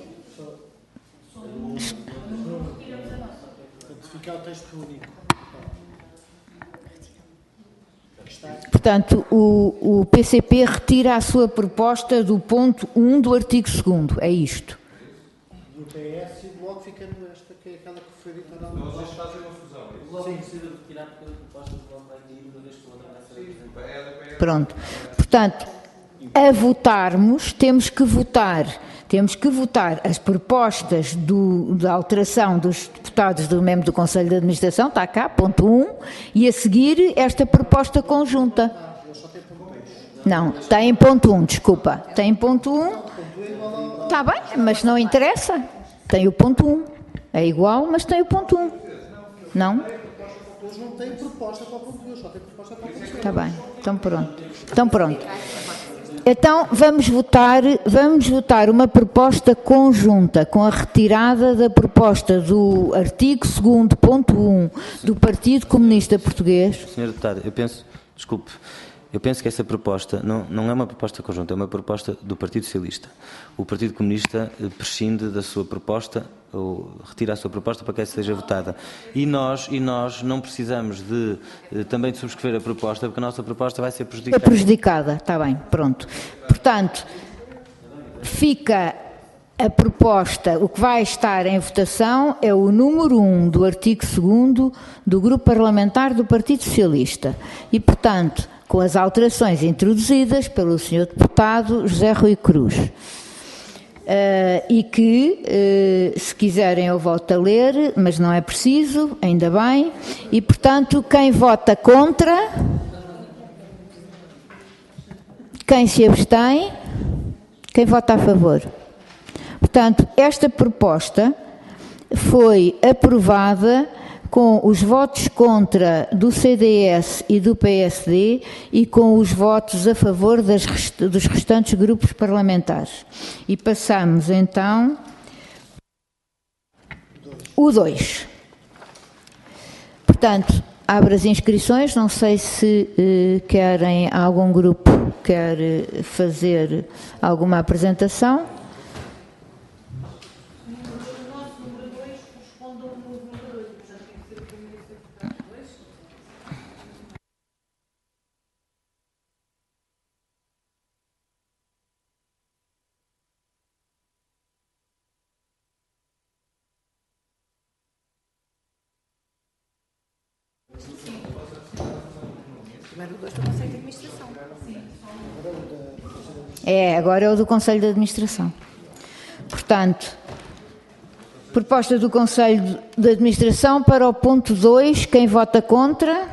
Portanto, o, o P C P retira a sua proposta do ponto um do artigo segundo. É isto. Do P S e logo ficando esta, que é aquela que foi dita na luz. Nós fazem uma fusão. Logo precisa retirar porque a proposta do bloco vai cair uma vez que a outra vai ser apresentada. Pronto. Portanto, a votarmos, temos que votar... Temos que votar as propostas do, da alteração dos deputados do membro do Conselho de Administração, está cá, ponto um, e a seguir esta proposta conjunta. Não, está em ponto um, desculpa. Tem ponto um, está bem, mas não interessa. Tem o ponto um. É igual, mas tem o ponto um. Não? Eles não têm proposta para o ponto dois, só têm proposta para o ponto dois. Está bem, então pronto. Então pronto. Então, vamos votar, vamos votar uma proposta conjunta com a retirada da proposta do artigo segundo ponto um do Partido Comunista Português. senhora Deputada, eu penso, desculpe, eu penso que essa proposta não, não é uma proposta conjunta, é uma proposta do Partido Socialista. O Partido Comunista prescinde da sua proposta, ou retira a sua proposta para que essa seja votada. E nós, e nós não precisamos de, também de subscrever a proposta, porque a nossa proposta vai ser prejudicada. É prejudicada, está bem, pronto. Portanto, fica a proposta, o que vai estar em votação é o número um do artigo segundo do Grupo Parlamentar do Partido Socialista. E, portanto, com as alterações introduzidas pelo senhor deputado José Rui Cruz. Uh, e que, uh, se quiserem, eu volto a ler, mas não é preciso, ainda bem. E, portanto, quem vota contra, quem se abstém, quem vota a favor. Portanto, esta proposta foi aprovada com os votos contra do C D S e do P S D e com os votos a favor das rest- dos restantes grupos parlamentares. E passamos então o dois. Portanto, abro as inscrições, não sei se eh, querem, algum grupo quer fazer alguma apresentação. É, agora é o do Conselho de Administração. Portanto, proposta do Conselho de Administração para o ponto dois, quem vota contra?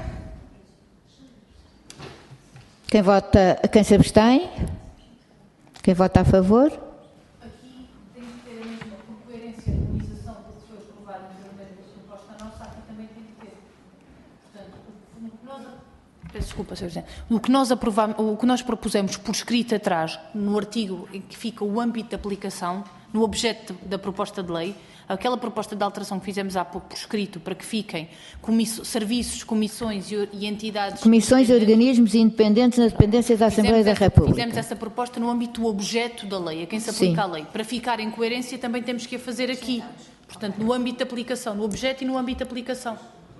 Quem vota, quem se abstém? Quem vota a favor? Aqui tem que ter a mesma coerência de harmonização do que foi aprovado anteriormente pela proposta nossa, aqui também tem que ter. Portanto, o que nós... Peço desculpa, senhor Presidente. O que nós aprovamos, o que nós propusemos por escrito atrás, no artigo em que fica o âmbito de aplicação, no objeto da proposta de lei, aquela proposta de alteração que fizemos há pouco por escrito, para que fiquem comisso, serviços, comissões e, e entidades... Comissões e organismos independentes na dependência da Assembleia da essa, República. Fizemos essa proposta no âmbito do objeto da lei, a quem se aplica Sim. a lei. Para ficar em coerência também temos que a fazer aqui. Portanto, no âmbito de aplicação, no objeto e no âmbito de aplicação.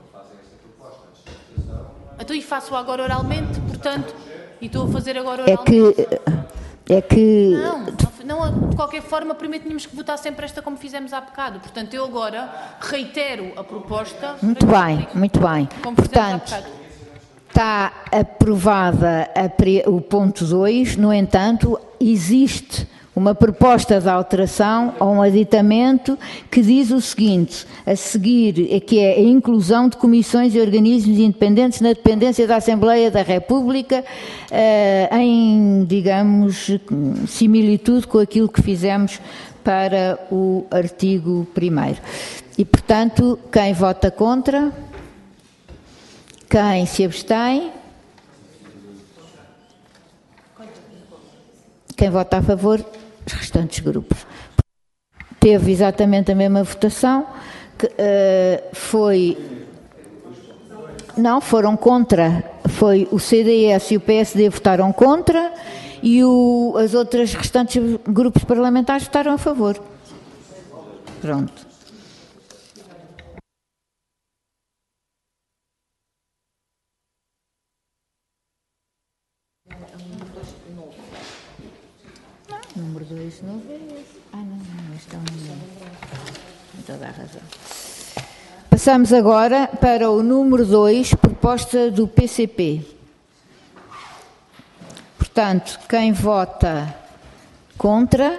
Então, e faço agora oralmente, portanto, e estou a fazer agora oralmente. É que... É que... Não, não, de qualquer forma, primeiro tínhamos que votar sempre esta como fizemos há bocado. Portanto, eu agora reitero a proposta... Muito bem, muito bem. Portanto, está aprovada a, o ponto dois, no entanto, existe uma proposta de alteração a um aditamento que diz o seguinte, a seguir, que é a inclusão de comissões e organismos independentes na dependência da Assembleia da República, eh, em, digamos, similitude com aquilo que fizemos para o artigo primeiro. E, portanto, quem vota contra? Quem se abstém? Quem vota a favor? Os restantes grupos. Teve exatamente a mesma votação, que uh, foi... Não, foram contra. Foi o C D S e o P S D votaram contra e o, as outras restantes grupos parlamentares votaram a favor. Pronto. Número dois, não é esse. Ah, não, não, este é o número. Tem toda a razão. Passamos agora para o número dois, proposta do P C P. Portanto, quem vota contra?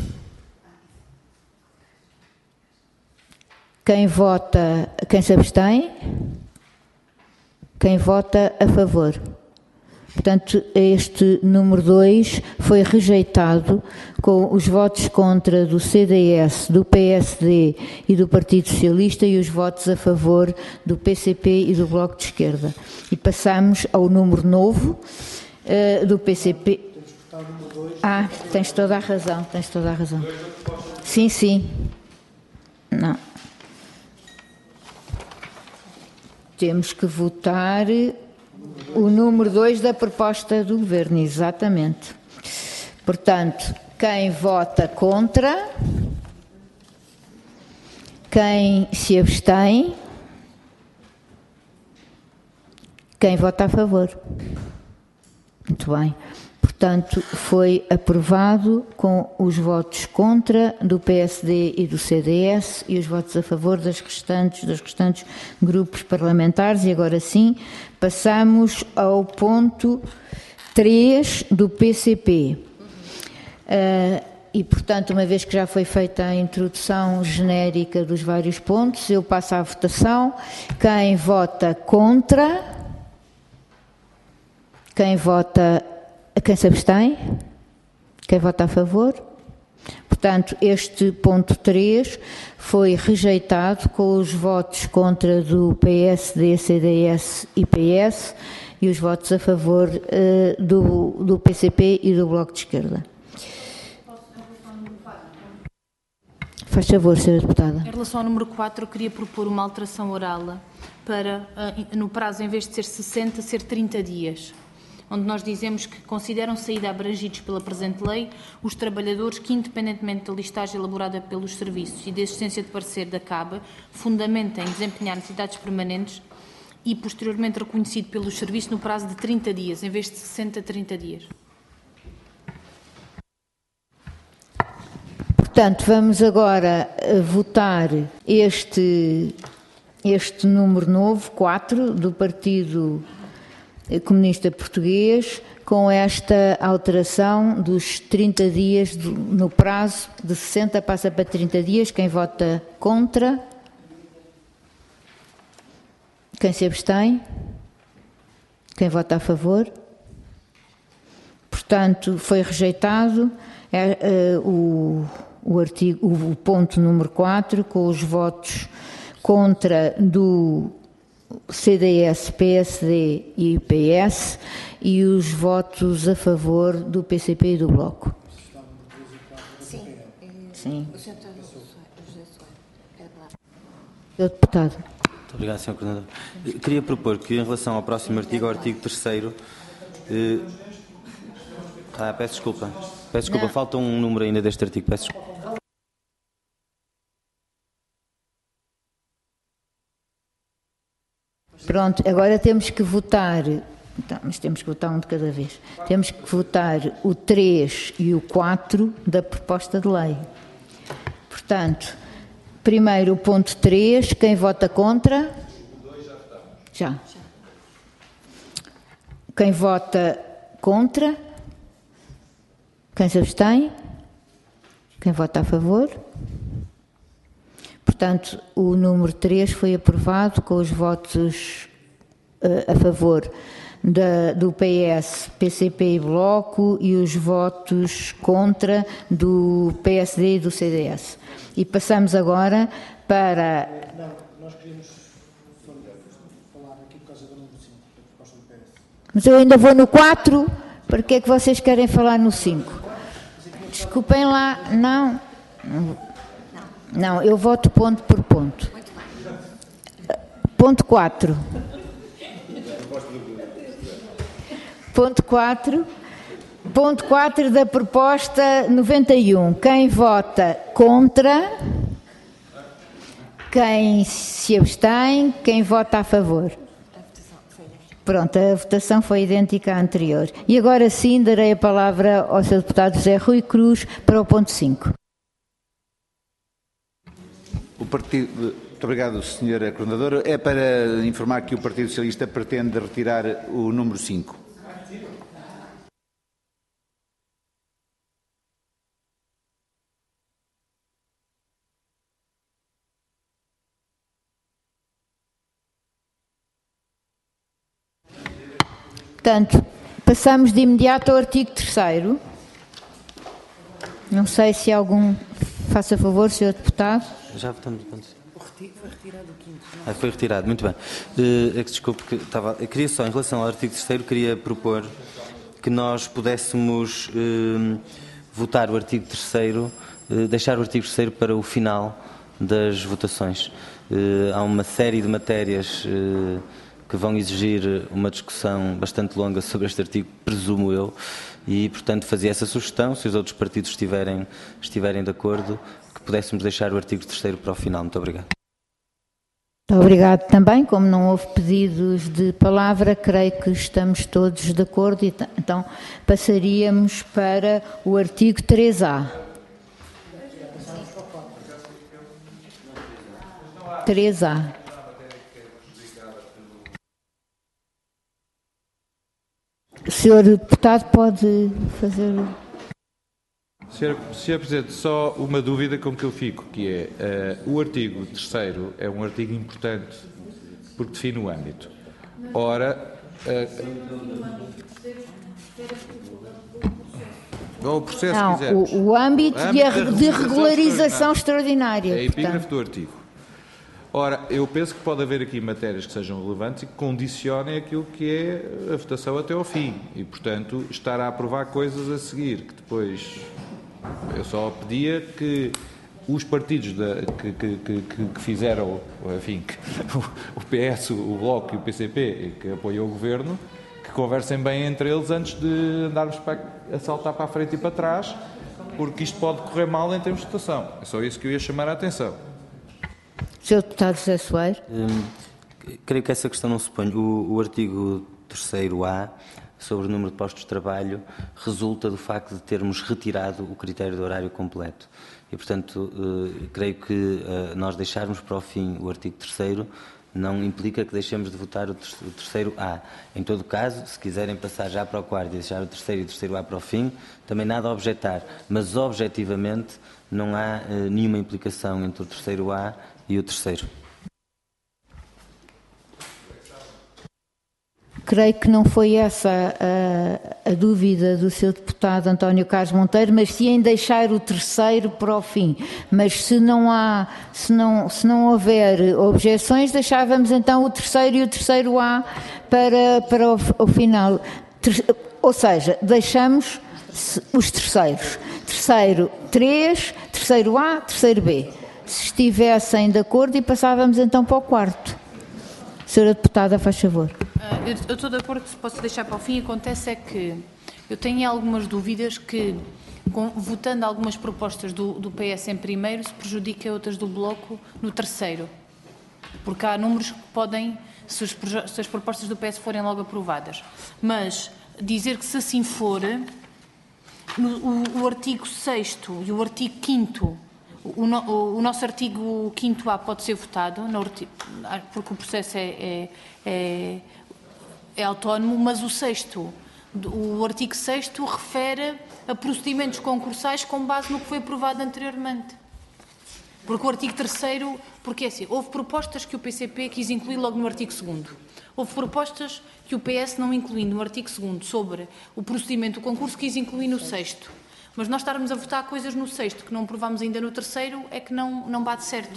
Quem vota, quem se abstém? Quem vota a favor? Portanto, este número dois foi rejeitado com os votos contra do C D S, do P S D e do Partido Socialista e os votos a favor do P C P e do Bloco de Esquerda. E passamos ao número novo uh, do P C P. Ah, tens toda a razão, tens toda a razão. Sim, sim. Não. Temos que votar... O número dois da proposta do Governo, exatamente. Portanto, quem vota contra, quem se abstém, quem vota a favor. Muito bem. Portanto, portanto, foi aprovado com os votos contra do P S D e do C D S e os votos a favor das restantes, dos restantes grupos parlamentares. E agora sim, passamos ao ponto três do P C P. Uh, e, portanto, uma vez que já foi feita a introdução genérica dos vários pontos, eu passo à votação. Quem vota contra? Quem vota... Quem se abstém? Quem vota a favor? Portanto, este ponto três foi rejeitado com os votos contra do P S D, C D S e P S e os votos a favor uh, do, do P C P e do Bloco de Esquerda. Faz favor, senhora Deputada. Em relação ao número quatro, eu queria propor uma alteração oral para, no prazo, em vez de ser sessenta, ser trinta dias, onde nós dizemos que consideram saída abrangidos pela presente lei os trabalhadores que, independentemente da listagem elaborada pelos serviços e da existência de parecer da C A B, fundamentem desempenhar necessidades permanentes e, posteriormente, reconhecido pelos serviços no prazo de trinta dias, em vez de sessenta, trinta dias. Portanto, vamos agora votar este, este número novo, quatro, do Partido Comunista Português, com esta alteração dos trinta dias, do, no prazo de sessenta passa para trinta dias. Quem vota contra? Quem se abstém? Quem vota a favor? Portanto, foi rejeitado é, é, o... O, artigo, o ponto número quatro, com os votos contra do C D S, P S D e P S e os votos a favor do P C P e do Bloco. Sim. Sim. Senhor Deputado. Muito obrigado, senhor Coordenador. Queria propor que, em relação ao próximo artigo, ao artigo terceiro, eh... ah, peço desculpa. Peço desculpa, Não. Falta um número ainda deste artigo. Peço desculpa. Pronto, agora temos que votar, então, mas temos que votar um de cada vez. Temos que votar o três e o quatro da proposta de lei. Portanto, primeiro o ponto três, quem vota contra? Já. Quem vota contra? Quem se abstém? Quem vota a favor? Portanto, o número três foi aprovado com os votos uh, a favor da, do P S, P C P e Bloco e os votos contra do P S D e do C D S. E passamos agora para... Não, nós queríamos falar aqui por causa do número cinco, da proposta do P S. Mas eu ainda vou no quatro, para que é que vocês querem falar no cinco? Desculpem lá, não... Não, eu voto ponto por ponto. Ponto quatro. Ponto quatro. Ponto quatro da proposta noventa e um. Quem vota contra? Quem se abstém? Quem vota a favor? Pronto, a votação foi idêntica à anterior. E agora sim darei a palavra ao senhor deputado José Rui Cruz para o ponto cinco. O partido, muito obrigado, senhora Coordenadora. É para informar que o Partido Socialista pretende retirar o número cinco. Portanto, passamos de imediato ao artigo terceiro. Não sei se algum... Faça favor, senhor deputado. Já votamos. Foi retirado o quinto. Ah, foi retirado, muito bem. Uh, é que, desculpe, que estava, eu queria só, em relação ao artigo terceiro, queria propor que nós pudéssemos uh, votar o artigo terceiro, uh, deixar o artigo terceiro para o final das votações. Uh, há uma série de matérias uh, que vão exigir uma discussão bastante longa sobre este artigo, presumo eu, e, portanto, fazia essa sugestão, se os outros partidos estiverem, estiverem de acordo, que pudéssemos deixar o artigo terceiro para o final. Muito obrigado. Muito obrigado também. Como não houve pedidos de palavra, creio que estamos todos de acordo. E então passaríamos para o artigo três A. três A. O senhor deputado pode fazer... senhor senhor Presidente, só uma dúvida com que eu fico, que é, uh, o artigo terceiro é um artigo importante porque define o âmbito. Ora, uh, ou o processo, não, se quiser. O, o âmbito, o âmbito de, a, de regularização extraordinária. É a epígrafe portanto. do artigo. Ora, eu penso que pode haver aqui matérias que sejam relevantes e que condicionem aquilo que é a votação até ao fim. E, portanto, estar a aprovar coisas a seguir, que depois... Eu só pedia que os partidos da, que, que, que, que fizeram, enfim, que, o P S, o Bloco e o P C P, que apoiam o Governo, que conversem bem entre eles antes de andarmos para, a saltar para a frente e para trás, porque isto pode correr mal em termos de votação. É só isso que eu ia chamar a atenção. senhor Deputado José Soares. Hum, creio que essa questão não se põe. O, o artigo terceiro A, sobre o número de postos de trabalho, resulta do facto de termos retirado o critério do horário completo. E, portanto, eh, creio que eh, nós deixarmos para o fim o artigo terceiro não implica que deixemos de votar o terceiro A. Em todo caso, se quiserem passar já para o quarto e deixar o terceiro e o terceiro A para o fim, também nada a objetar. Mas, objetivamente, não há eh, nenhuma implicação entre o terceiro A e o terceiro. Creio que não foi essa a, a dúvida do seu deputado António Carlos Monteiro, mas sim em deixar o terceiro para o fim. Mas se não há, se não, se não houver objeções, deixávamos então o terceiro e o terceiro A para, para o, o final. Ter, ou seja, deixamos os terceiros. Terceiro três, terceiro A, terceiro B. Se estivessem de acordo, e passávamos então para o quarto. Senhora Deputada, faz favor. Uh, eu, eu estou de acordo que se possa deixar para o fim. Acontece é que eu tenho algumas dúvidas que, com, votando algumas propostas do, do P S em primeiro, se prejudica outras do Bloco no terceiro. Porque há números que podem, se, os, se as propostas do P S forem logo aprovadas. Mas dizer que se assim for, no, o, o artigo sexto e o artigo quinto, O, no, o nosso artigo quinto A pode ser votado, no, porque o processo é, é, é, é autónomo, mas o sexto, o artigo sexto refere a procedimentos concursais com base no que foi aprovado anteriormente. Porque o artigo terceiro, porque é assim, houve propostas que o P C P quis incluir logo no artigo segundo. Houve propostas que o P S, não incluindo no artigo segundo sobre o procedimento do concurso, quis incluir no sexto. Mas nós estarmos a votar coisas no sexto que não aprovamos ainda no terceiro é que não, não bate certo.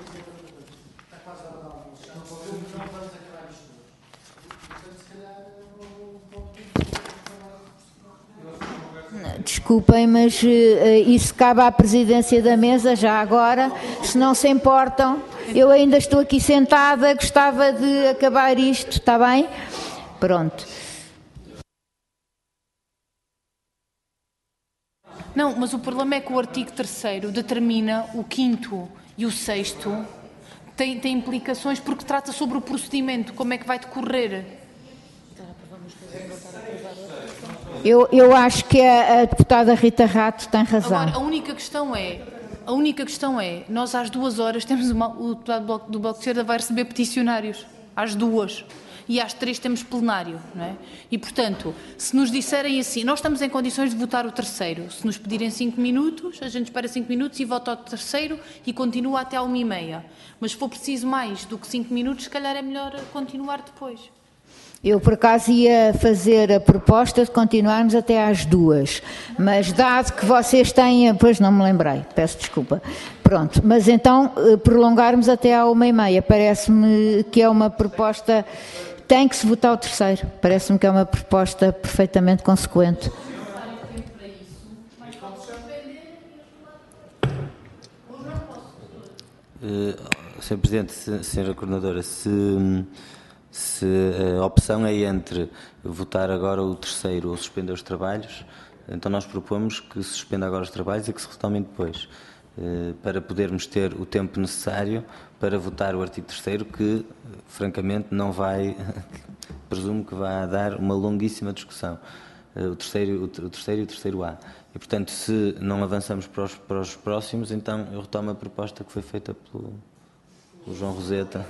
Desculpem, mas uh, isso cabe à presidência da mesa já agora, se não se importam. Eu ainda estou aqui sentada, gostava de acabar isto, está bem? Pronto. Não, mas o problema é que o artigo terceiro determina o quinto e o sexto, tem, tem implicações porque trata sobre o procedimento, como é que vai decorrer. Eu, eu acho que a, a deputada Rita Rato tem razão. Agora, a única questão é, a única questão é, nós às duas horas temos uma, o deputado do Bloco, do Bloco de Esquerda vai receber peticionários, às duas. E às três temos plenário, não é? E, portanto, se nos disserem assim, nós estamos em condições de votar o terceiro, se nos pedirem cinco minutos, a gente espera cinco minutos e vota o terceiro e continua até à uma e meia. Mas se for preciso mais do que cinco minutos, se calhar é melhor continuar depois. Eu, por acaso, ia fazer a proposta de continuarmos até às duas, mas dado que vocês têm... Pois não me lembrei, peço desculpa. Pronto, mas então prolongarmos até à uma e meia. Parece-me que é uma proposta... Tem que se votar o terceiro. Parece-me que é uma proposta perfeitamente consequente. Uh, senhor Presidente, senhora Coordenadora, se, se a opção é entre votar agora o terceiro ou suspender os trabalhos, então nós propomos que se suspenda agora os trabalhos e que se retomem depois, uh, para podermos ter o tempo necessário para votar o artigo terceiro, que, francamente, não vai, presumo que vai dar uma longuíssima discussão. O terceiro, o terceiro e o terceiro A. E, portanto, se não avançamos para os, para os próximos, então eu retomo a proposta que foi feita pelo, pelo João Roseta.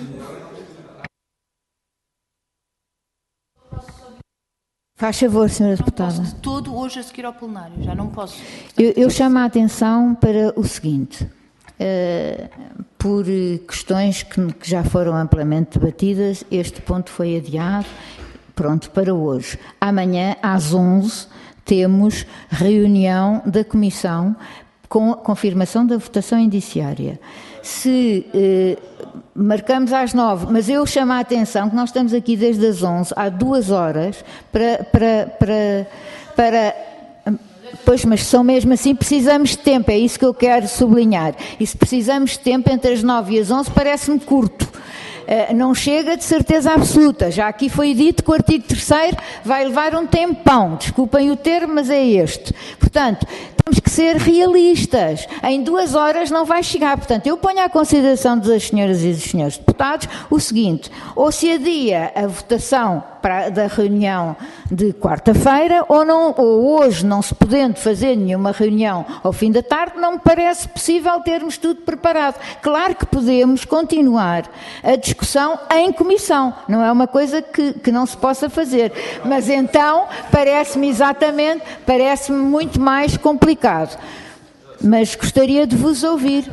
Faz favor, senhora Deputada. Não posso de todo hoje a seguir ao plenário, já não posso. Portanto, eu, eu chamo a atenção para o seguinte, uh, por questões que, que já foram amplamente debatidas, este ponto foi adiado, pronto, para hoje. Amanhã, às onze, temos reunião da Comissão com a confirmação da votação indiciária. Se eh, marcamos às nove, mas eu chamo a atenção que nós estamos aqui desde as onze, há duas horas, para... para, para, para Pois, mas são mesmo assim, precisamos de tempo, é isso que eu quero sublinhar. E se precisamos de tempo entre as nove e as onze, parece-me curto. Uh, não chega de certeza absoluta. Já aqui foi dito que o artigo terceiro vai levar um tempão. Desculpem o termo, mas é este. Portanto, temos que ser realistas. Em duas horas não vai chegar. Portanto, eu ponho à consideração das senhoras e dos senhores deputados o seguinte: ou se adia a votação para, da reunião de quarta-feira, ou, não, ou hoje, não se podendo fazer nenhuma reunião ao fim da tarde, não me parece possível termos tudo preparado. Claro que podemos continuar a discussão em comissão, não é uma coisa que, que não se possa fazer, mas então parece-me exatamente, parece-me muito mais complicado, mas gostaria de vos ouvir.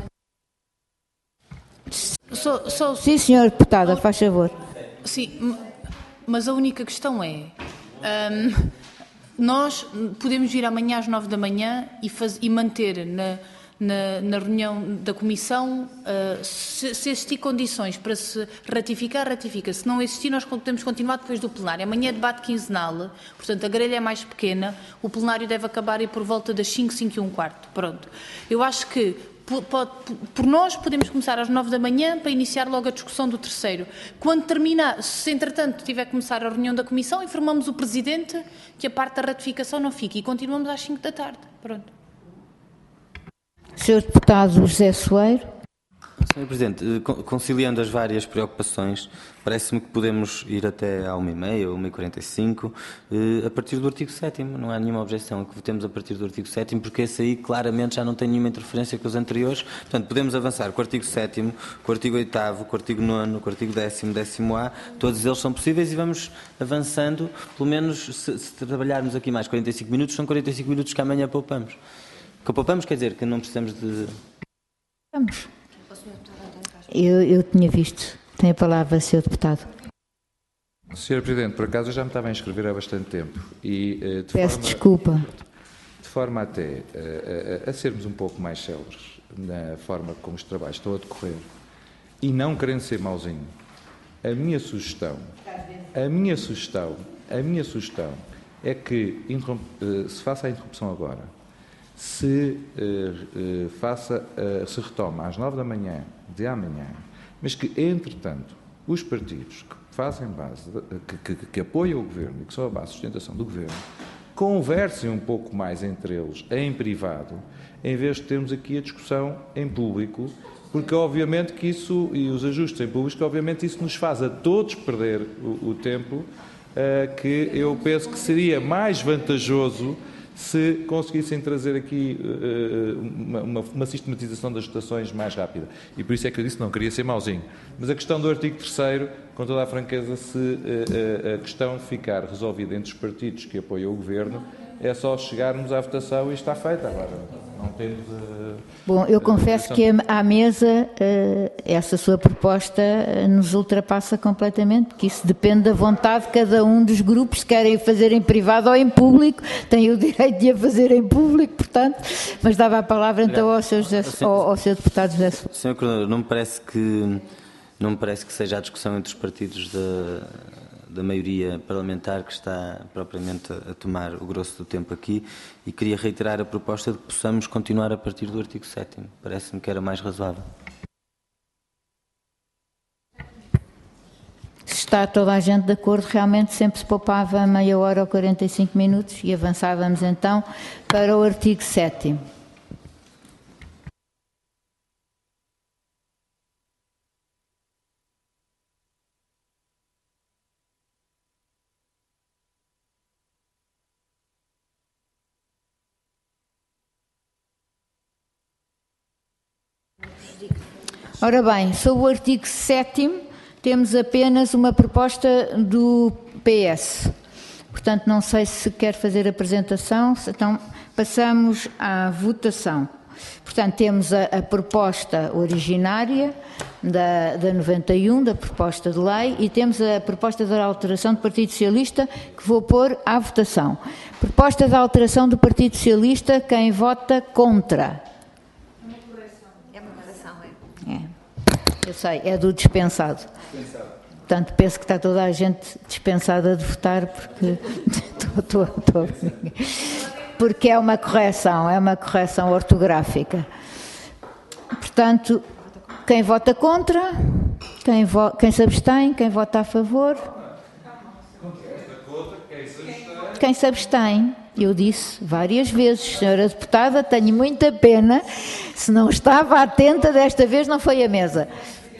Só, só... Sim, senhora Deputada, faz favor. Sim, mas a única questão é, hum, nós podemos vir amanhã às nove da manhã e, faz, e manter na Na, na reunião da Comissão, uh, se, se existir condições para se ratificar, ratifica. Se não existir, nós podemos continuar depois do plenário. Amanhã é debate quinzenal, portanto a grelha é mais pequena, o plenário deve acabar aí por volta das cinco, cinco e um quarto. Pronto. Eu acho que por, pode, por nós podemos começar às nove da manhã para iniciar logo a discussão do terceiro. Quando terminar, se entretanto tiver que começar a reunião da Comissão, informamos o Presidente que a parte da ratificação não fique e continuamos às cinco da tarde. Pronto. senhor Deputado José Soeiro. senhor Presidente, conciliando as várias preocupações, parece-me que podemos ir até à uma e meia, uma e quarenta e cinco, a partir do artigo sétimo. Não há nenhuma objeção a que votemos a partir do artigo sétimo, porque esse aí claramente já não tem nenhuma interferência com os anteriores. Portanto, podemos avançar com o artigo sétimo, com o artigo oitavo, com o artigo nono, com o artigo décimo, décimo A, todos eles são possíveis e vamos avançando, pelo menos se, se trabalharmos aqui mais quarenta e cinco minutos, são quarenta e cinco minutos que amanhã poupamos. Que poupamos quer dizer que não precisamos de... Vamos. Eu, eu tinha visto. Tem a palavra, senhor Deputado. senhora Presidente, por acaso eu já me estava a inscrever há bastante tempo. E, de Peço forma, desculpa. De forma até a, a, a sermos um pouco mais céleres na forma como os trabalhos estão a decorrer, e não querendo ser mauzinho, a minha sugestão, a minha sugestão, a minha sugestão é que se faça a interrupção agora. Se, uh, uh, faça, uh, se retoma às nove da manhã de amanhã, mas que, entretanto, os partidos que fazem base, de, que, que, que apoiam o Governo e que são a base de sustentação do Governo, conversem um pouco mais entre eles, em privado, em vez de termos aqui a discussão em público, porque obviamente que isso, e os ajustes em público, obviamente isso nos faz a todos perder o, o tempo, uh, que eu penso que seria mais vantajoso se conseguissem trazer aqui uh, uma, uma, uma sistematização das votações mais rápida. E por isso é que eu disse que não queria ser mauzinho. Mas a questão do artigo terceiro, com toda a franqueza, se uh, a questão ficar resolvida entre os partidos que apoiam o Governo, é só chegarmos à votação e está feita. Agora, não temos... Uh, Bom, eu confesso que à mesa uh, essa sua proposta uh, nos ultrapassa completamente, porque isso depende da vontade de cada um dos grupos, se querem fazer em privado ou em público, têm o direito de a fazer em público, portanto, mas dava a palavra então ao seu, ao, ao seu deputado José Soeiro. senhor Coordenador, não me parece que, não me parece que seja a discussão entre os partidos da... da maioria parlamentar que está propriamente a tomar o grosso do tempo aqui, e queria reiterar a proposta de que possamos continuar a partir do artigo sétimo. Parece-me que era mais razoável. Se está toda a gente de acordo, realmente sempre se poupava meia hora ou quarenta e cinco minutos e avançávamos então para o artigo sétimo. Ora bem, sobre o artigo sétimo, temos apenas uma proposta do P S. Portanto, não sei se quer fazer a apresentação, então passamos à votação. Portanto, temos a, a proposta originária da, da noventa e um, da proposta de lei, e temos a proposta de alteração do Partido Socialista, que vou pôr à votação. Proposta de alteração do Partido Socialista, quem vota contra? É uma correção, é? É. Eu sei, é do dispensado. Dispensado. Portanto, penso que está toda a gente dispensada de votar, porque estou, estou, estou... porque é uma correção, é uma correção ortográfica. Portanto, quem vota contra, quem, vo, quem se abstém, quem vota a favor, quem se abstém. Eu disse várias vezes, senhora deputada, tenho muita pena, se não estava atenta, desta vez não foi a mesa.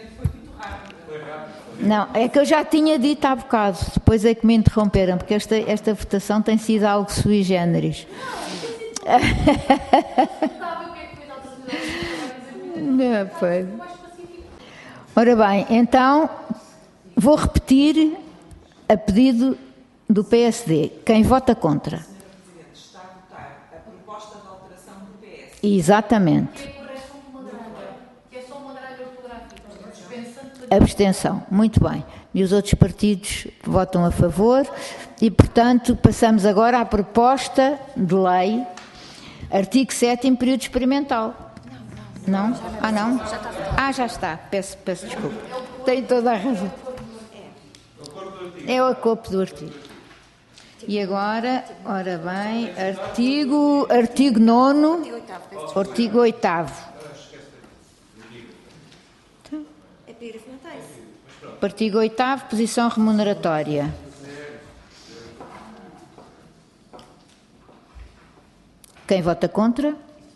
Não, é que eu já tinha dito há bocado, depois é que me interromperam, porque esta, esta votação tem sido algo sui generis. Não, foi. Ora bem, então vou repetir a pedido do P S D. Quem vota contra? Está a votar a proposta de alteração do P S. Exatamente. Abstenção. Muito bem. E os outros partidos votam a favor e, portanto, passamos agora à proposta de lei, artigo sétimo, período experimental. Não? não? Ah, não? Ah, já está. Peço, peço desculpa. Tem toda a razão. É o acopo do artigo. E agora, ora bem, artigo, artigo nono, artigo oitavo. Artigo oitavo, posição remuneratória. Quem vota contra?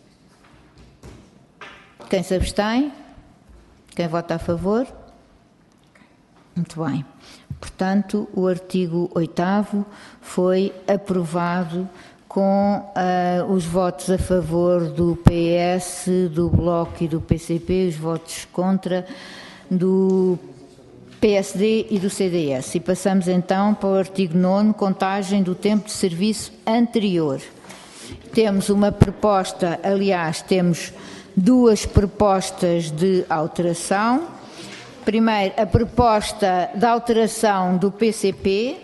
Quem se abstém? Quem vota a favor? Muito bem. Portanto, o artigo oitavo foi aprovado com uh, os votos a favor do P S, do Bloco e do P C P, os votos contra do P S D e do C D S. E passamos então para o artigo nono, contagem do tempo de serviço anterior. Temos uma proposta, aliás, temos duas propostas de alteração. Primeiro, a proposta de alteração do P C P.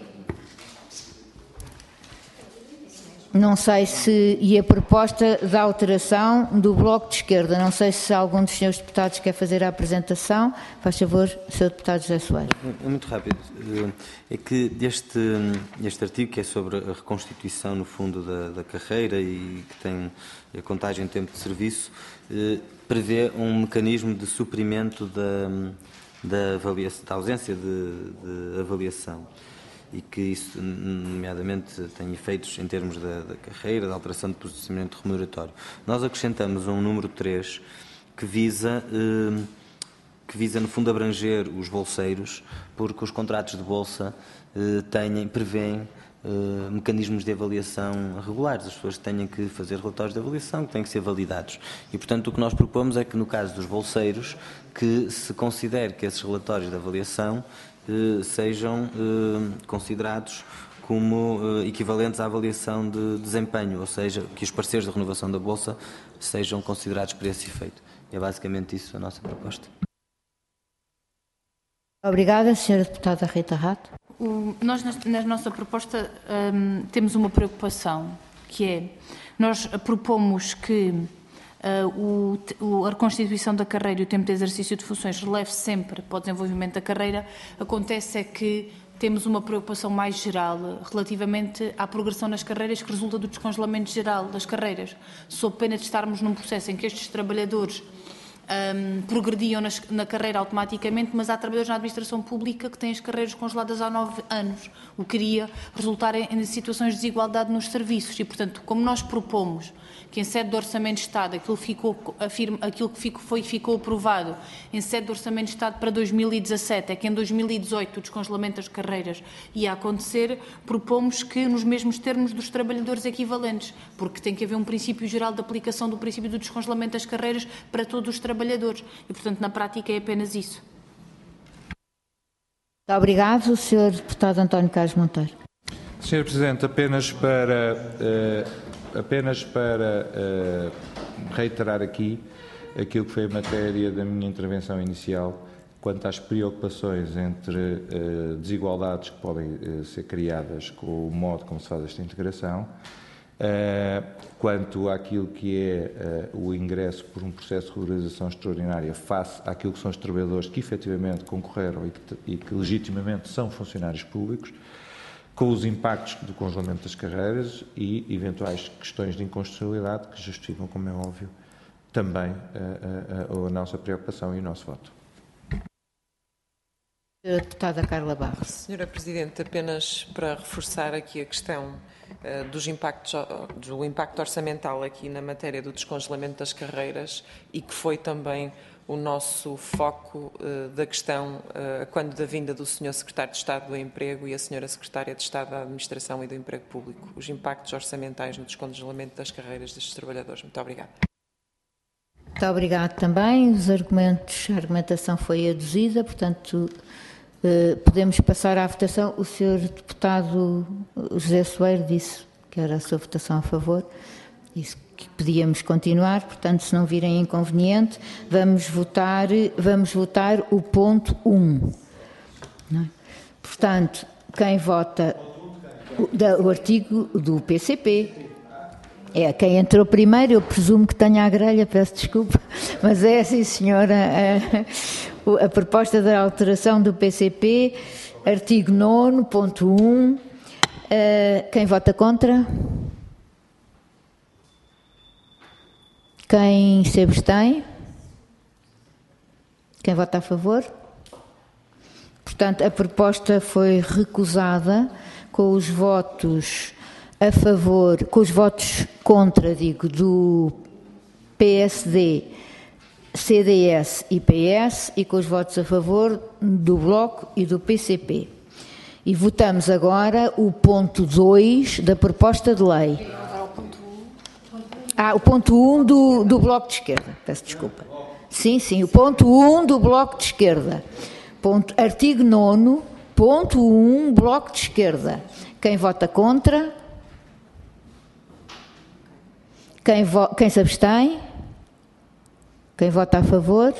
Não sei se... E a proposta de alteração do Bloco de Esquerda. Não sei se algum dos senhores deputados quer fazer a apresentação. Faz favor, senhor deputado José Soares. Muito rápido. É que este, este artigo, que é sobre a reconstituição, no fundo, da, da carreira e que tem a contagem de tempo de serviço, prevê um mecanismo de suprimento da, da, avaliação, da ausência de, de avaliação. E que isso, nomeadamente, tem efeitos em termos da, da carreira, da alteração de posicionamento remuneratório. Nós acrescentamos um número três que visa, eh, que visa, no fundo, abranger os bolseiros, porque os contratos de bolsa eh, têm, prevêem eh, mecanismos de avaliação regulares. As pessoas têm que fazer relatórios de avaliação, que têm que ser validados. E, portanto, o que nós propomos é que, no caso dos bolseiros, que se considere que esses relatórios de avaliação sejam eh, considerados como eh, equivalentes à avaliação de desempenho, ou seja, que os parceiros de renovação da Bolsa sejam considerados para esse efeito. É basicamente isso a nossa proposta. Obrigada, senhora deputada Rita Rato. O, nós, na nossa proposta, um, temos uma preocupação, que é, nós propomos que Uh, o, a reconstituição da carreira e o tempo de exercício de funções releve sempre para o desenvolvimento da carreira. Acontece é que temos uma preocupação mais geral relativamente à progressão nas carreiras que resulta do descongelamento geral das carreiras, sob pena de estarmos num processo em que estes trabalhadores um, progrediam nas, na carreira automaticamente, mas há trabalhadores na administração pública que têm as carreiras congeladas há nove anos, o que iria resultar em, em situações de desigualdade nos serviços. E, portanto, como nós propomos que em sede do Orçamento de Estado aquilo, ficou, afirma, aquilo que ficou, foi, ficou aprovado em sede do Orçamento de Estado para dois mil e dezassete, é que em dois mil e dezoito o descongelamento das carreiras ia acontecer, propomos que nos mesmos termos dos trabalhadores equivalentes, porque tem que haver um princípio geral de aplicação do princípio do descongelamento das carreiras para todos os trabalhadores trabalhadores. E, portanto, na prática é apenas isso. Muito obrigado, senhor Deputado António Carlos Monteiro. senhor Presidente, apenas para, uh, apenas para uh, reiterar aqui aquilo que foi a matéria da minha intervenção inicial, quanto às preocupações entre uh, desigualdades que podem uh, ser criadas com o modo como se faz esta integração, uh, quanto àquilo que é uh, o ingresso por um processo de regularização extraordinária face àquilo que são os trabalhadores que efetivamente concorreram e que, e que legitimamente são funcionários públicos, com os impactos do congelamento das carreiras e eventuais questões de inconstitucionalidade que justificam, como é óbvio, também a, a, a nossa preocupação e o nosso voto. Senhora Deputada Carla Barros. Senhora Presidente, apenas para reforçar aqui a questão uh, dos impactos, do impacto orçamental aqui na matéria do descongelamento das carreiras e que foi também o nosso foco uh, da questão uh, quando da vinda do senhor Secretário de Estado do Emprego e a senhora Secretária de Estado da Administração e do Emprego Público, os impactos orçamentais no descongelamento das carreiras destes trabalhadores. Muito obrigada. Muito obrigado também. Os argumentos, a argumentação foi aduzida, portanto, eh, podemos passar à votação. O senhor Deputado José Soeiro disse que era a sua votação a favor, disse que podíamos continuar, portanto, se não virem inconveniente, vamos votar, vamos votar o ponto um. Não é? Portanto, quem vota o, da, o artigo do P C P. É, quem entrou primeiro, eu presumo que tenha a grelha, peço desculpa, mas é assim, senhora, a, a proposta da alteração do P C P, artigo nono, ponto um, quem vota contra? Quem se abstém? Quem vota a favor? Portanto, a proposta foi recusada com os votos a favor, com os votos contra, digo, do P S D, C D S e P S e com os votos a favor do Bloco e do P C P. E votamos agora o ponto dois da proposta de lei. Ah, o ponto um do, do Bloco de Esquerda, peço desculpa. Sim, sim, o ponto um do Bloco de Esquerda. Ponto, artigo nono, ponto um, Bloco de Esquerda. Quem vota contra? Quem, vo quem se abstém? Quem vota a favor?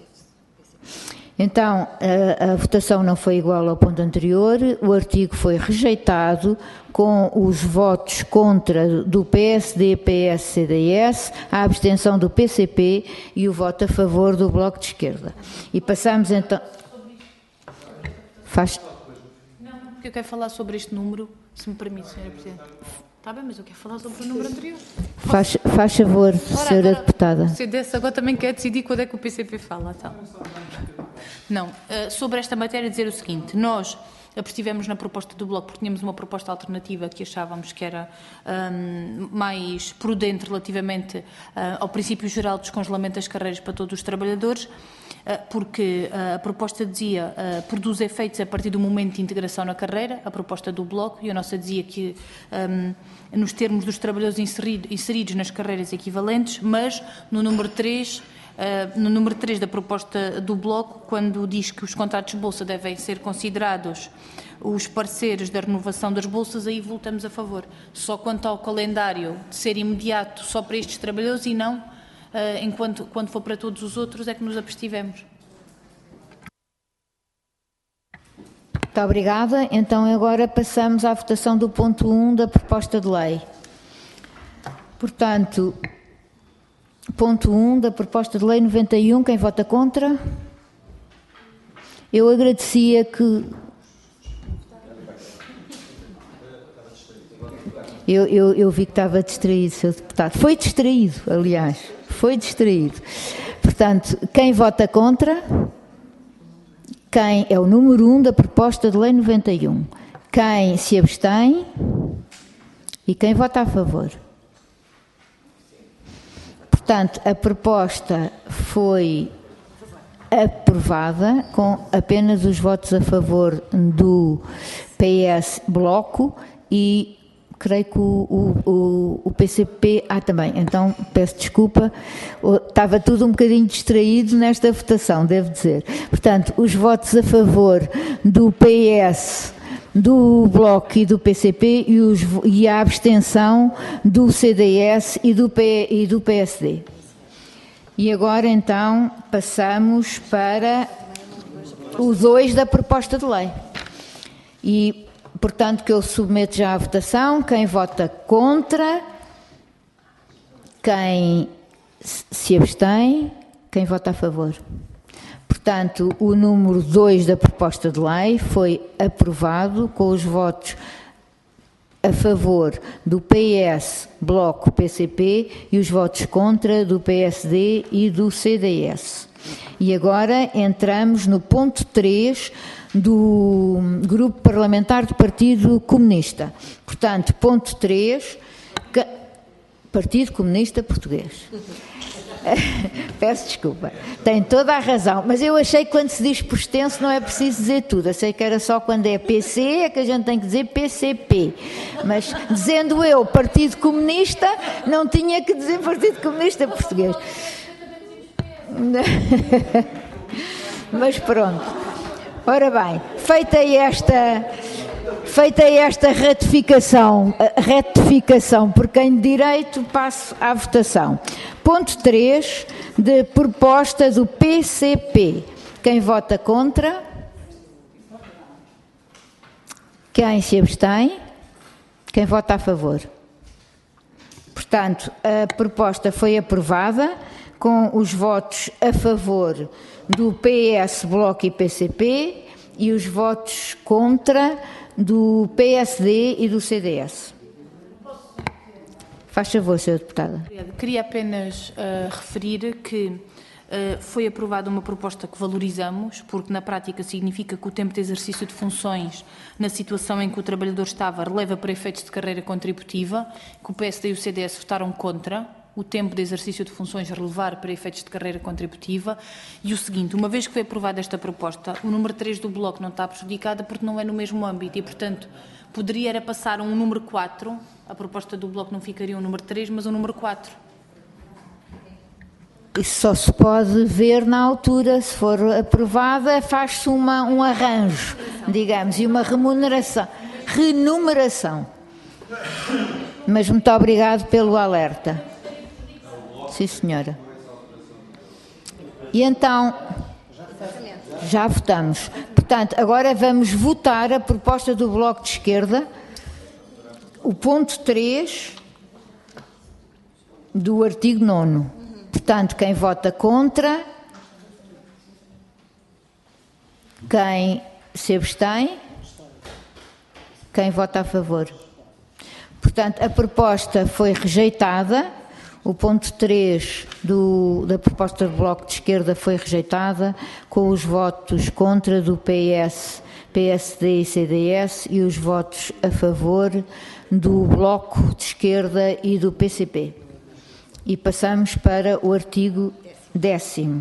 Então, a, a votação não foi igual ao ponto anterior, o artigo foi rejeitado com os votos contra do P S D, P S, C D S, a abstenção do P C P e o voto a favor do Bloco de Esquerda. E passamos então... Faz... Não, porque eu quero falar sobre este número, se me permite, senhora Presidente. Está bem, mas eu quero falar sobre o número anterior. Faz, faz favor, senhora Deputada. O C D S agora também quer decidir quando é que o P C P fala. Então. Não, sobre esta matéria dizer o seguinte, nós abstivemos na proposta do Bloco porque tínhamos uma proposta alternativa que achávamos que era um, mais prudente relativamente uh, ao princípio geral do descongelamento das carreiras para todos os trabalhadores, uh, porque uh, a proposta dizia uh, produz efeitos a partir do momento de integração na carreira, a proposta do Bloco, e a nossa dizia que um, nos termos dos trabalhadores inserido, inseridos nas carreiras equivalentes, mas no número três... Uh, no número três da proposta do Bloco, quando diz que os contratos de bolsa devem ser considerados os parceiros da renovação das bolsas, aí voltamos a favor. Só quanto ao calendário de ser imediato só para estes trabalhadores e não, uh, enquanto quando for para todos os outros, é que nos abstivemos. Muito obrigada. Então agora passamos à votação do ponto um da proposta de lei. Portanto... Ponto um da proposta de lei noventa e um, quem vota contra? Eu agradecia que... Eu, eu, eu vi que estava distraído, senhor Deputado. Foi distraído, aliás. Foi distraído. Portanto, quem vota contra? Quem é o número um da proposta de lei noventa e um? Quem se abstém? E quem vota a favor? Portanto, a proposta foi aprovada com apenas os votos a favor do P S Bloco e creio que o, o, o P C P... Ah, também, então peço desculpa, estava tudo um bocadinho distraído nesta votação, devo dizer. Portanto, os votos a favor do P S, do Bloco e do P C P e, os, e a abstenção do C D S e do, P, e do P S D. E agora, então, passamos para o dois da proposta de lei. E, portanto, que eu submeto já à votação. Quem vota contra, quem se abstém, quem vota a favor. Portanto, o número dois da proposta de lei foi aprovado com os votos a favor do P S, Bloco, P C P e os votos contra do P S D e do C D S. E agora entramos no ponto três do Grupo Parlamentar do Partido Comunista. Portanto, ponto três, Partido Comunista Português. Peço desculpa, tem toda a razão, mas eu achei que quando se diz por extenso não é preciso dizer tudo, achei que era só quando é P C é que a gente tem que dizer P C P, mas dizendo eu Partido Comunista não tinha que dizer Partido Comunista Português. Mas pronto, ora bem, feita esta... Feita esta ratificação, retificação por quem de direito, passo à votação. Ponto três, de proposta do P C P. Quem vota contra? Quem se abstém? Quem vota a favor? Portanto, a proposta foi aprovada com os votos a favor do P S, Bloco e P C P e os votos contra do P S D e do C D S. Faz favor, senhora Deputada. Queria apenas uh, referir que uh, foi aprovada uma proposta que valorizamos, porque na prática significa que o tempo de exercício de funções na situação em que o trabalhador estava releva para efeitos de carreira contributiva, que o P S D e o C D S votaram contra, o tempo de exercício de funções relevar para efeitos de carreira contributiva. E o seguinte, uma vez que foi aprovada esta proposta, o número três do Bloco não está prejudicada porque não é no mesmo âmbito e, portanto, poderia era passar um número quatro, a proposta do Bloco não ficaria um número três, mas um número quatro. Isso só se pode ver na altura, se for aprovada, faz-se uma, um arranjo, digamos, e uma remuneração. Renumeração. Mas muito obrigado pelo alerta. Sim, senhora. E então, já votamos. Portanto, agora vamos votar a proposta do Bloco de Esquerda, o ponto três do artigo nono. Portanto, quem vota contra, quem se abstém, quem vota a favor. Portanto, a proposta foi rejeitada. O ponto três do, da proposta do Bloco de Esquerda foi rejeitada, com os votos contra do P S, P S D e C D S e os votos a favor do Bloco de Esquerda e do P C P. E passamos para o artigo décimo.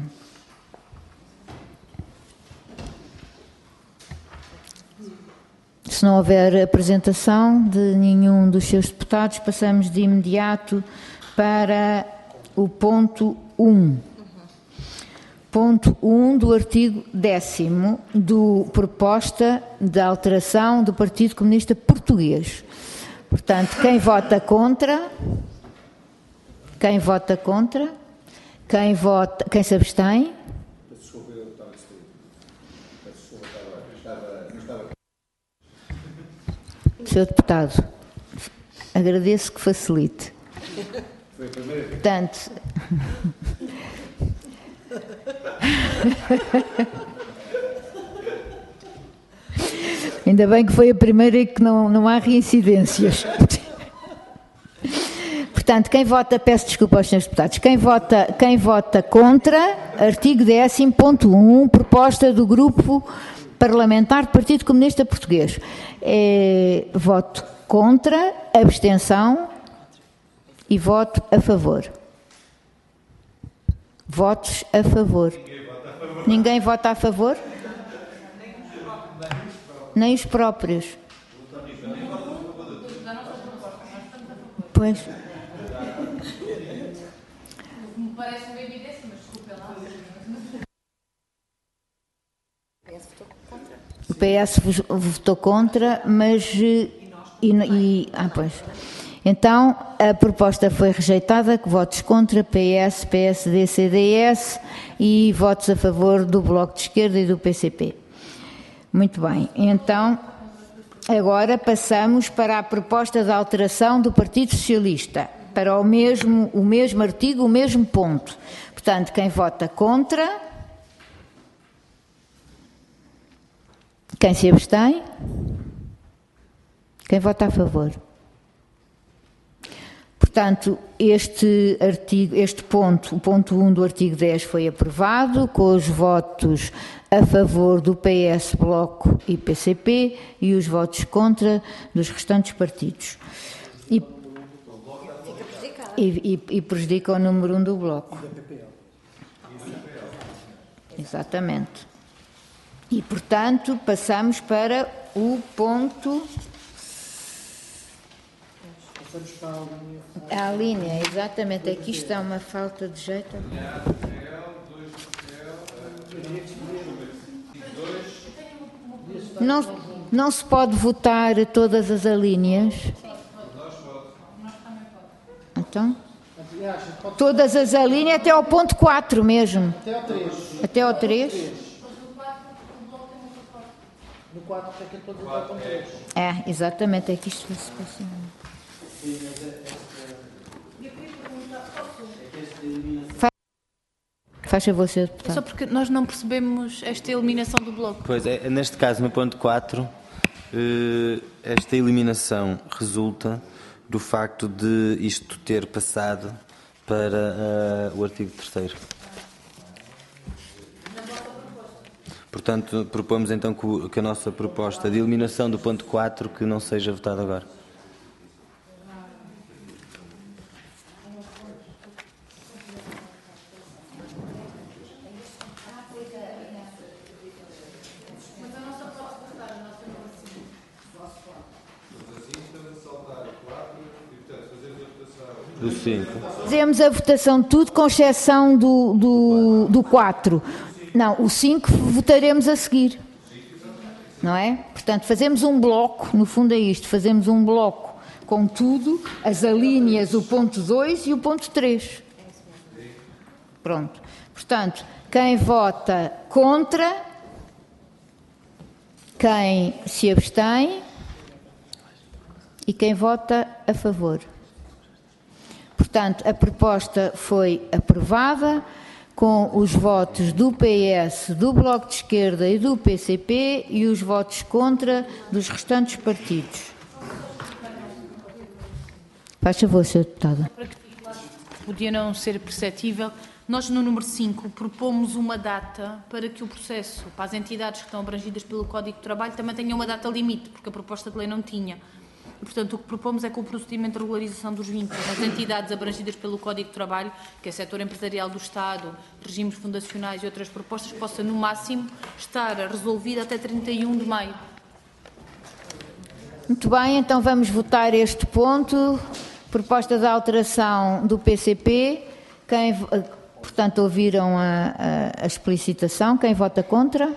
Se não houver apresentação de nenhum dos seus deputados, passamos de imediato para o ponto um. Ponto um do artigo décimo do proposta de alteração do Partido Comunista Português. Portanto, quem vota contra? Quem vota contra? Quem vota, quem se abstém? senhor Deputado, agradeço que facilite. Portanto, ainda bem que foi a primeira e que não, não há reincidências. Portanto, quem vota, peço desculpa aos senhores deputados, quem vota, quem vota contra, artigo décimo ponto um, proposta do Grupo Parlamentar do Partido Comunista Português. É, voto contra, abstenção e voto a favor. Votos a favor. Ninguém vota a favor? Nem os próprios. Pois. Me parece uma evidência, mas desculpe lá. O P S votou contra, mas... E, e, ah, pois. Então, a proposta foi rejeitada, com votos contra, P S, P S D, C D S e votos a favor do Bloco de Esquerda e do P C P. Muito bem. Então, agora passamos para a proposta de alteração do Partido Socialista, para o mesmo, o mesmo artigo, o mesmo ponto. Portanto, quem vota contra... Quem se abstém? Quem vota a favor? Portanto, este artigo, este ponto, o ponto um do artigo dez foi aprovado, com os votos a favor do P S, Bloco e P C P e os votos contra dos restantes partidos. E, e, e, e prejudica o número um do Bloco. Exatamente. E, portanto, passamos para o ponto... Passamos para a linha. A linha, exatamente. Aqui está uma falta de jeito. Não, não se pode votar todas as alíneas. Então? Todas as alíneas até ao ponto quatro mesmo. Até ao três. Até ao três. No quatro tem que depois até ao ponto três. É, exatamente. É que isto vai se passar. Faz favor, senhor deputado. Só porque nós não percebemos esta eliminação do Bloco. Pois é, neste caso, no ponto quatro, esta eliminação resulta do facto de isto ter passado para uh, o artigo terceiro. Portanto, propomos então que, que a nossa proposta de eliminação do ponto quatro que não seja votada agora. Do cinco. Fazemos a votação de tudo, com exceção do, do, do quatro. Não, o cinco votaremos a seguir. Não é? Portanto, fazemos um bloco, no fundo é isto, fazemos um bloco com tudo, as alíneas, o ponto dois e o ponto três. Pronto. Portanto, quem vota contra, quem se abstém e quem vota a favor. Portanto, a proposta foi aprovada com os votos do P S, do Bloco de Esquerda e do P C P e os votos contra dos restantes partidos. Faz favor, senhora Deputada. Podia não ser perceptível. Nós, no número cinco, propomos uma data para que o processo, para as entidades que estão abrangidas pelo Código de Trabalho, também tenha uma data limite, porque a proposta de lei não tinha. E, portanto, o que propomos é que o procedimento de regularização dos vínculos nas entidades abrangidas pelo Código de Trabalho, que é setor empresarial do Estado, regimes fundacionais e outras propostas, possa, no máximo, estar resolvida até trinta e um de maio. Muito bem, então vamos votar este ponto. Proposta de alteração do P C P. Quem, portanto, ouviram a, a, a explicitação. Quem vota contra?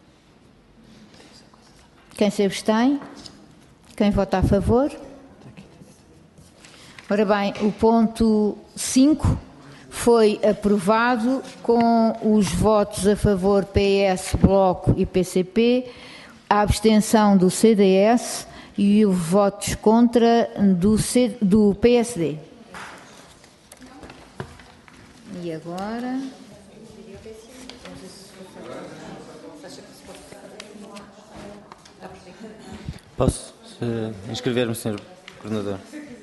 Quem se abstém? Quem vota a favor? Ora bem, o ponto cinco foi aprovado com os votos a favor P S, Bloco e P C P, a abstenção do C D S e os votos contra do, C, do P S D. E agora... Posso uh, inscrever-me, senhor Coordenador?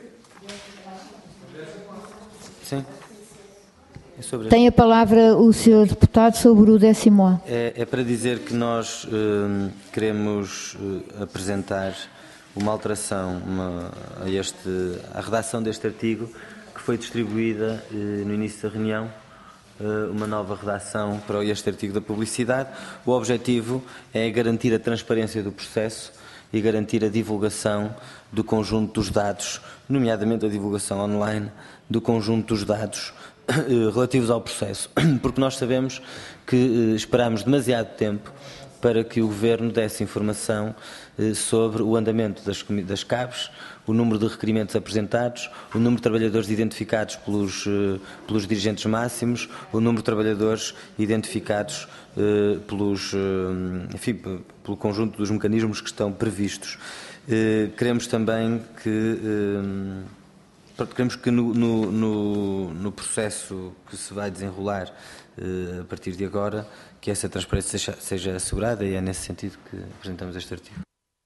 Sim. É sobre Tem a palavra o senhor Deputado sobre o décimo A. É, é para dizer que nós uh, queremos uh, apresentar uma alteração uma, a este, à redação deste artigo, que foi distribuída uh, no início da reunião, uh, uma nova redação para este artigo da publicidade. O objetivo é garantir a transparência do processo e garantir a divulgação do conjunto dos dados, nomeadamente a divulgação online do conjunto dos dados relativos ao processo, porque nós sabemos que esperamos demasiado tempo para que o Governo desse informação sobre o andamento das, das C A Bs, o número de requerimentos apresentados, o número de trabalhadores identificados pelos, pelos dirigentes máximos, o número de trabalhadores identificados pelos, enfim, pelo conjunto dos mecanismos que estão previstos. Queremos também que, queremos que no, no, no, no processo que se vai desenrolar a partir de agora, que essa transparência seja, seja assegurada, e é nesse sentido que apresentamos este artigo.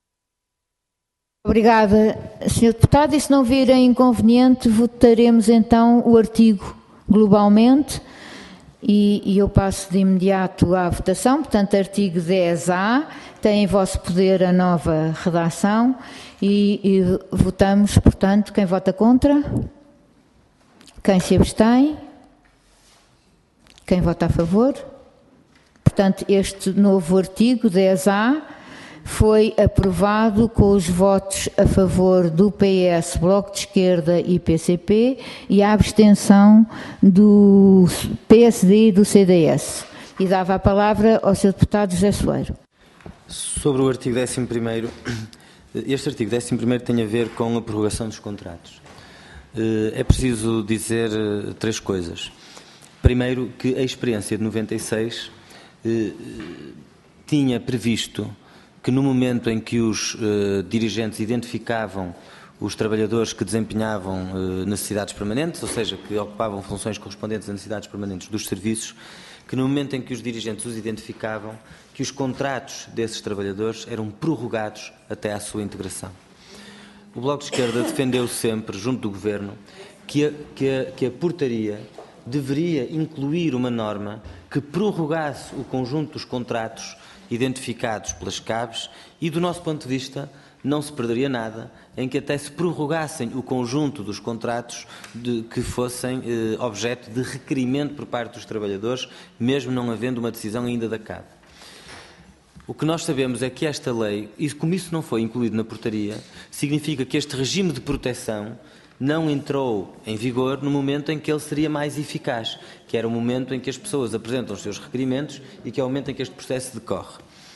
Obrigada, senhor Deputado. E se não vir inconveniente, votaremos então o artigo globalmente e, e eu passo de imediato à votação. Portanto, artigo dez A, tem em vosso poder a nova redação e, e votamos, portanto, quem vota contra? Quem se abstém? Quem vota a favor? Portanto, este novo artigo dez A foi aprovado com os votos a favor do P S, Bloco de Esquerda e P C P e a abstenção do P S D e do C D S. E dava a palavra ao senhor Deputado José Soeiro. Sobre o artigo décimo primeiro, este artigo décimo primeiro tem a ver com a prorrogação dos contratos. É preciso dizer três coisas. Primeiro, que a experiência de noventa e seis eh, tinha previsto que no momento em que os eh, dirigentes identificavam os trabalhadores que desempenhavam eh, necessidades permanentes, ou seja, que ocupavam funções correspondentes a necessidades permanentes dos serviços, que no momento em que os dirigentes os identificavam, que os contratos desses trabalhadores eram prorrogados até à sua integração. O Bloco de Esquerda defendeu sempre, junto do Governo, que a, que a, que a portaria deveria incluir uma norma que prorrogasse o conjunto dos contratos identificados pelas C A Bs e, do nosso ponto de vista, não se perderia nada em que até se prorrogassem o conjunto dos contratos de, que fossem eh, objeto de requerimento por parte dos trabalhadores, mesmo não havendo uma decisão ainda da C A B. O que nós sabemos é que esta lei, e como isso não foi incluído na portaria, significa que este regime de proteção não entrou em vigor no momento em que ele seria mais eficaz, que era o momento em que as pessoas apresentam os seus requerimentos e que é o momento em que este processo decorre.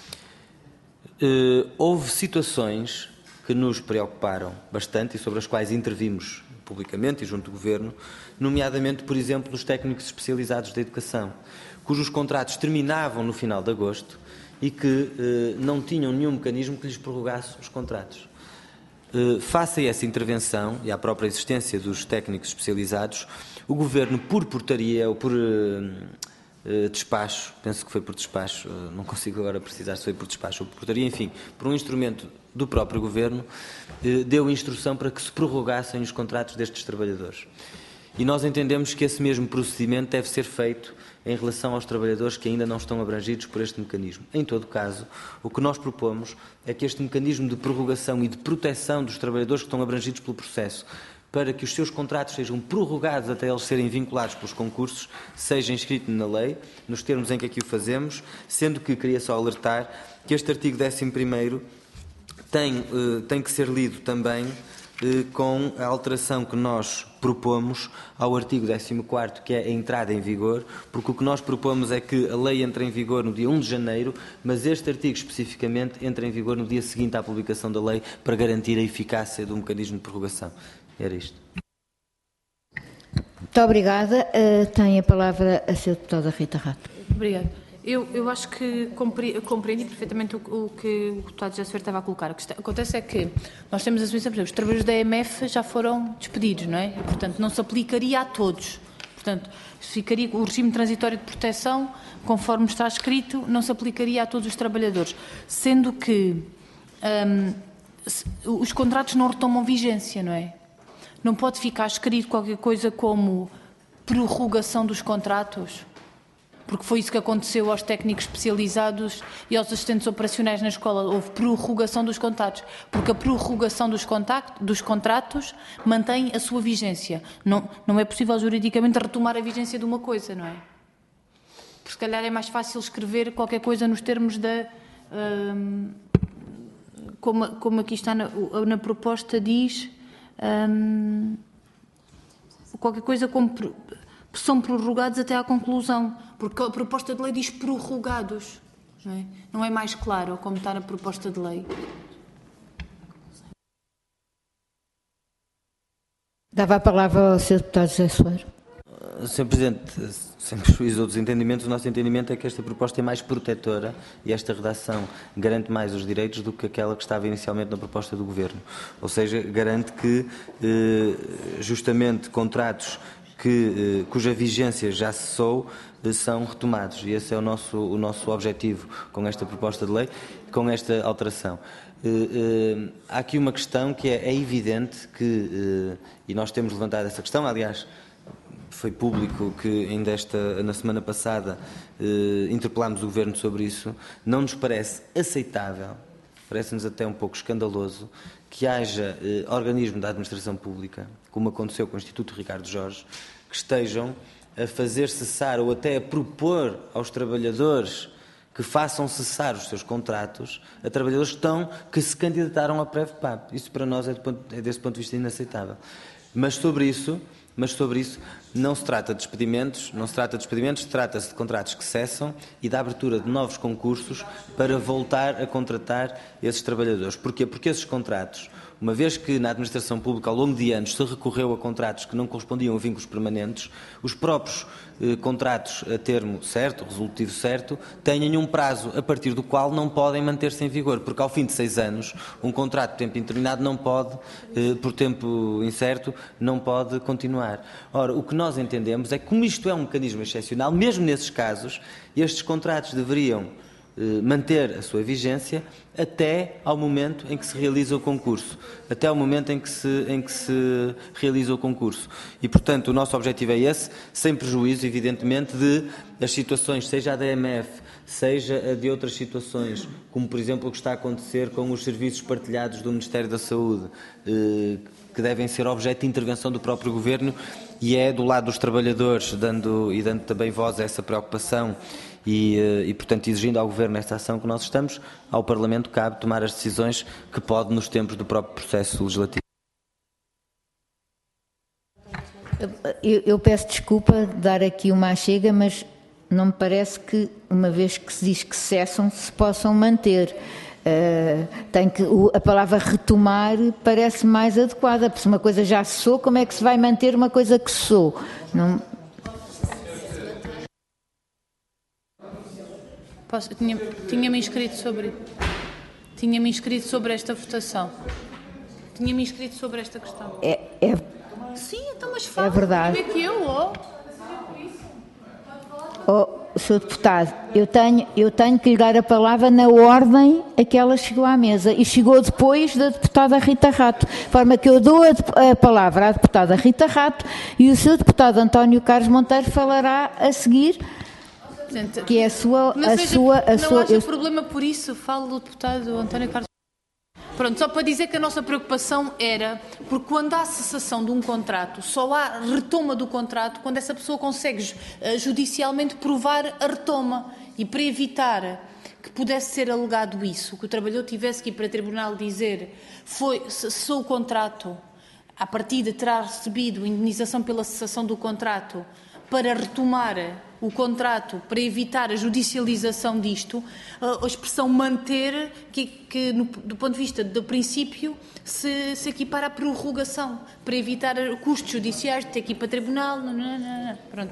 Uh, houve situações que nos preocuparam bastante e sobre as quais intervimos publicamente e junto do Governo, nomeadamente, por exemplo, dos técnicos especializados da educação, cujos contratos terminavam no final de agosto e que uh, não tinham nenhum mecanismo que lhes prorrogasse os contratos. Uh, face a essa intervenção e à própria existência dos técnicos especializados, o Governo, por portaria ou por uh, uh, despacho, penso que foi por despacho, uh, não consigo agora precisar se foi por despacho ou por portaria, enfim, por um instrumento do próprio Governo, uh, deu instrução para que se prorrogassem os contratos destes trabalhadores. E nós entendemos que esse mesmo procedimento deve ser feito em relação aos trabalhadores que ainda não estão abrangidos por este mecanismo. Em todo caso, o que nós propomos é que este mecanismo de prorrogação e de proteção dos trabalhadores que estão abrangidos pelo processo, para que os seus contratos sejam prorrogados até eles serem vinculados pelos concursos, seja inscrito na lei, nos termos em que aqui o fazemos, sendo que queria só alertar que este artigo décimo primeiro tem, eh, tem que ser lido também com a alteração que nós propomos ao artigo décimo quarto, que é a entrada em vigor, porque o que nós propomos é que a lei entre em vigor no dia um de janeiro, mas este artigo especificamente entra em vigor no dia seguinte à publicação da lei para garantir a eficácia do mecanismo de prorrogação. Era isto. Muito obrigada. Uh, tem a palavra a senhora deputada Rita Rato. Obrigada. Eu, eu acho que compreendi perfeitamente o, o que o deputado José Soeiro estava a colocar. O que está, acontece é que nós temos a situação, por exemplo, os trabalhadores da E M F já foram despedidos, não é? E, portanto, não se aplicaria a todos. Portanto, ficaria o regime transitório de proteção, conforme está escrito, não se aplicaria a todos os trabalhadores. Sendo que hum, os contratos não retomam vigência, não é? Não pode ficar escrito qualquer coisa como prorrogação dos contratos, porque foi isso que aconteceu aos técnicos especializados e aos assistentes operacionais na escola. Houve prorrogação dos contratos, porque a prorrogação dos, contactos, dos contratos mantém a sua vigência. Não, não é possível juridicamente retomar a vigência de uma coisa, não é? Porque se calhar é mais fácil escrever qualquer coisa nos termos da... Hum, como, como aqui está na, na proposta, diz hum, qualquer coisa como são prorrogados até à conclusão, porque a proposta de lei diz prorrogados, não é, não é mais claro como está na proposta de lei. Dava a palavra ao senhor Deputado José Soeiro. senhor Presidente, sem prejuízo de outros entendimentos, o nosso entendimento é que esta proposta é mais protetora e esta redação garante mais os direitos do que aquela que estava inicialmente na proposta do Governo. Ou seja, garante que justamente contratos que, cuja vigência já cessou são retomados. E esse é o nosso, o nosso objetivo com esta proposta de lei, com esta alteração. Uh, uh, há aqui uma questão que é, é evidente que, uh, e nós temos levantado essa questão, aliás, foi público que ainda esta, na semana passada uh, interpelámos o Governo sobre isso, não nos parece aceitável, parece-nos até um pouco escandaloso, que haja uh, organismos da administração pública, como aconteceu com o Instituto Ricardo Jorge, que estejam a fazer cessar ou até a propor aos trabalhadores que façam cessar os seus contratos a trabalhadores que, estão, que se candidataram a Prevpap. Isso para nós é, de ponto, é desse ponto de vista inaceitável. Mas sobre isso, mas sobre isso não se trata de despedimentos, não se trata de despedimentos, trata-se de contratos que cessam e da abertura de novos concursos para voltar a contratar esses trabalhadores. Porquê? Porque esses contratos, uma vez que na administração pública ao longo de anos se recorreu a contratos que não correspondiam a vínculos permanentes, os próprios eh, contratos a termo certo, resolutivo certo, têm um prazo a partir do qual não podem manter-se em vigor, porque ao fim de seis anos um contrato de tempo indeterminado não pode, eh, por tempo incerto, não pode continuar. Ora, o que nós entendemos é que, como isto é um mecanismo excepcional, mesmo nesses casos, estes contratos deveriam manter a sua vigência até ao momento em que se realiza o concurso, até ao momento em que se, em que se realiza o concurso. E, portanto, o nosso objetivo é esse, sem prejuízo, evidentemente, de as situações, seja a da M F, seja a de outras situações, como, por exemplo, o que está a acontecer com os serviços partilhados do Ministério da Saúde, que devem ser objeto de intervenção do próprio Governo, e é do lado dos trabalhadores, dando, e dando também voz a essa preocupação, E, e, portanto, exigindo ao Governo esta ação que nós estamos, ao Parlamento cabe tomar as decisões que pode nos tempos do próprio processo legislativo. Eu, eu peço desculpa de dar aqui uma achega, mas não me parece que, uma vez que se diz que cessam, se possam manter. Uh, tem que, a palavra retomar parece mais adequada, porque se uma coisa já cessou, como é que se vai manter uma coisa que cessou? Não... Posso, tinha, tinha-me inscrito sobre tinha-me inscrito sobre esta votação. Tinha-me inscrito sobre esta questão. É, é, Sim, então, mas fala. É verdade. Como é que eu, oh? Oh, senhor Deputado, eu tenho, eu tenho que lhe dar a palavra na ordem a que ela chegou à mesa e chegou depois da deputada Rita Rato, de forma que eu dou a, a palavra à deputada Rita Rato e o senhor Deputado António Carlos Monteiro falará a seguir. Que é a sua... Não, a seja, sua a não sua, haja eu... problema por isso, falo do deputado António Carlos. Pronto, só para dizer que a nossa preocupação era, porque quando há cessação de um contrato, só há retoma do contrato quando essa pessoa consegue uh, judicialmente provar a retoma. E para evitar que pudesse ser alegado isso, que o trabalhador tivesse que ir para o tribunal dizer foi, cessou o contrato, a partida terá recebido indenização pela cessação do contrato, para retomar o contrato, para evitar a judicialização disto, a expressão manter, que, que no, do ponto de vista do princípio, se, se equipara à prorrogação, para evitar custos judiciais de ter que ir para tribunal. Não, não, não, pronto.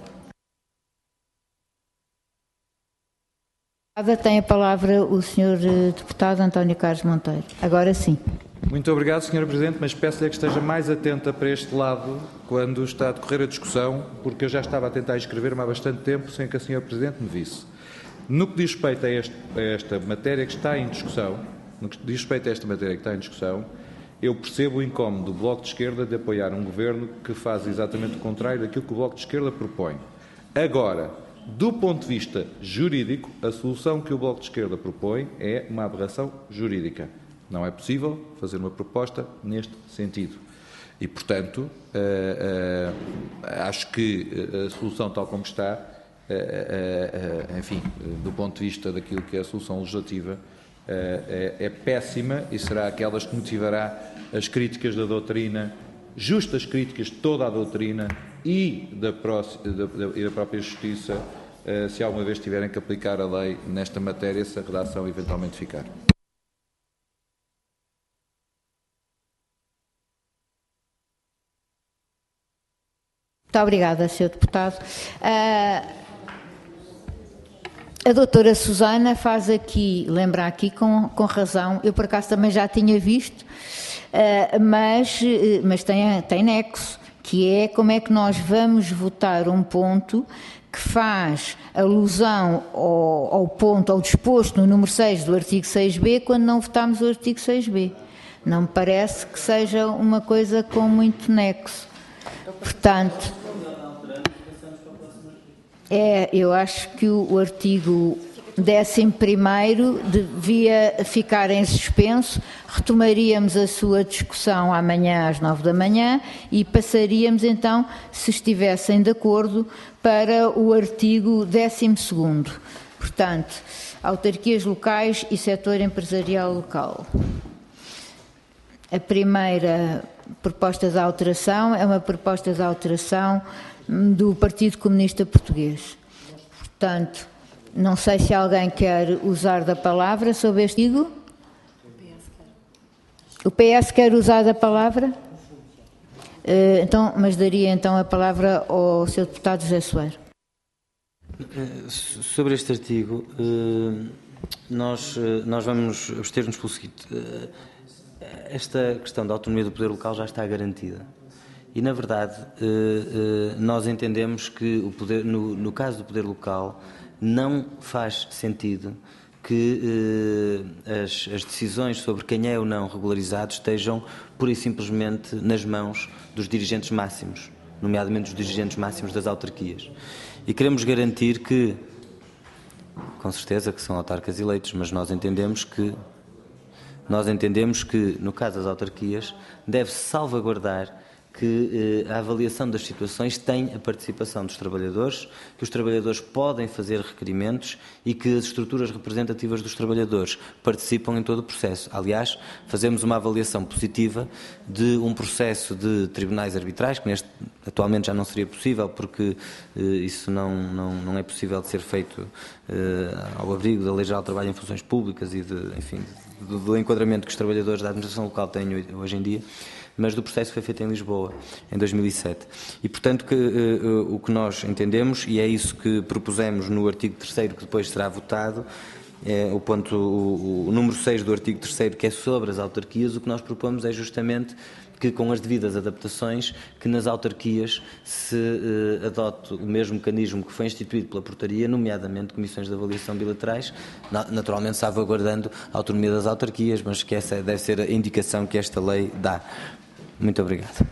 Tem a palavra o senhor Deputado António Carlos Monteiro. Agora sim. Muito obrigado, senhora Presidente, mas peço-lhe que esteja mais atenta para este lado quando está a decorrer a discussão, porque eu já estava a tentar inscrever-me há bastante tempo sem que a senhora Presidente me visse. No que diz respeito a, este, a esta matéria que está em discussão, no que diz respeito a esta matéria que está em discussão, eu percebo o incómodo do Bloco de Esquerda de apoiar um governo que faz exatamente o contrário daquilo que o Bloco de Esquerda propõe. Agora, do ponto de vista jurídico, a solução que o Bloco de Esquerda propõe é uma aberração jurídica. Não é possível fazer uma proposta neste sentido. E, portanto, uh, uh, acho que a solução tal como está, uh, uh, uh, enfim, do ponto de vista daquilo que é a solução legislativa, é, é péssima e será aquelas que motivará as críticas da doutrina, justas críticas de toda a doutrina e da, da, da, e da própria Justiça, se alguma vez tiverem que aplicar a lei nesta matéria, se a redação eventualmente ficar. Muito obrigada, senhor Deputado. Uh, a doutora Susana faz aqui, lembra aqui com, com razão, eu por acaso também já tinha visto, uh, mas, mas tem, tem nexo, que é como é que nós vamos votar um ponto que faz alusão ao, ao ponto, ao disposto no número seis do artigo seis B, quando não votámos o artigo seis B. Não me parece que seja uma coisa com muito nexo. Portanto, é, eu acho que o, o artigo décimo primeiro devia ficar em suspenso, retomaríamos a sua discussão amanhã às nove da manhã e passaríamos então, se estivessem de acordo, para o artigo décimo segundo. Portanto, autarquias locais e setor empresarial local. A primeira proposta de alteração é uma proposta de alteração do Partido Comunista Português. Portanto, não sei se alguém quer usar da palavra sobre este artigo. O P S quer usar da palavra? Uh, então, mas daria então a palavra ao senhor deputado José Soeiro. Sobre este artigo, nós, nós vamos abster-nos pelo seguinte. Esta questão da autonomia do poder local já está garantida. E, na verdade, nós entendemos que, o poder, no, no caso do poder local, não faz sentido que as, as decisões sobre quem é ou não regularizado estejam pura e simplesmente nas mãos dos dirigentes máximos, nomeadamente dos dirigentes máximos das autarquias. E queremos garantir que, com certeza que são autarcas eleitos, mas nós entendemos que, nós entendemos que no caso das autarquias, deve-se salvaguardar que eh, a avaliação das situações tem a participação dos trabalhadores, que os trabalhadores podem fazer requerimentos e que as estruturas representativas dos trabalhadores participam em todo o processo. Aliás, fazemos uma avaliação positiva de um processo de tribunais arbitrais, que neste, atualmente já não seria possível, porque eh, isso não, não, não é possível de ser feito eh, ao abrigo da Lei Geral do Trabalho em funções públicas e de, enfim, do, do enquadramento que os trabalhadores da administração local têm hoje em dia, mas do processo que foi feito em Lisboa, em dois mil e sete. E, portanto, que, uh, uh, o que nós entendemos, e é isso que propusemos no artigo terceiro, que depois será votado, é o ponto, o, o número seis do artigo terceiro, que é sobre as autarquias, o que nós propomos é justamente que, com as devidas adaptações, que nas autarquias se uh, adote o mesmo mecanismo que foi instituído pela portaria, nomeadamente comissões de avaliação bilaterais, naturalmente salvaguardando a autonomia das autarquias, mas que essa deve ser a indicação que esta lei dá. Muito obrigado.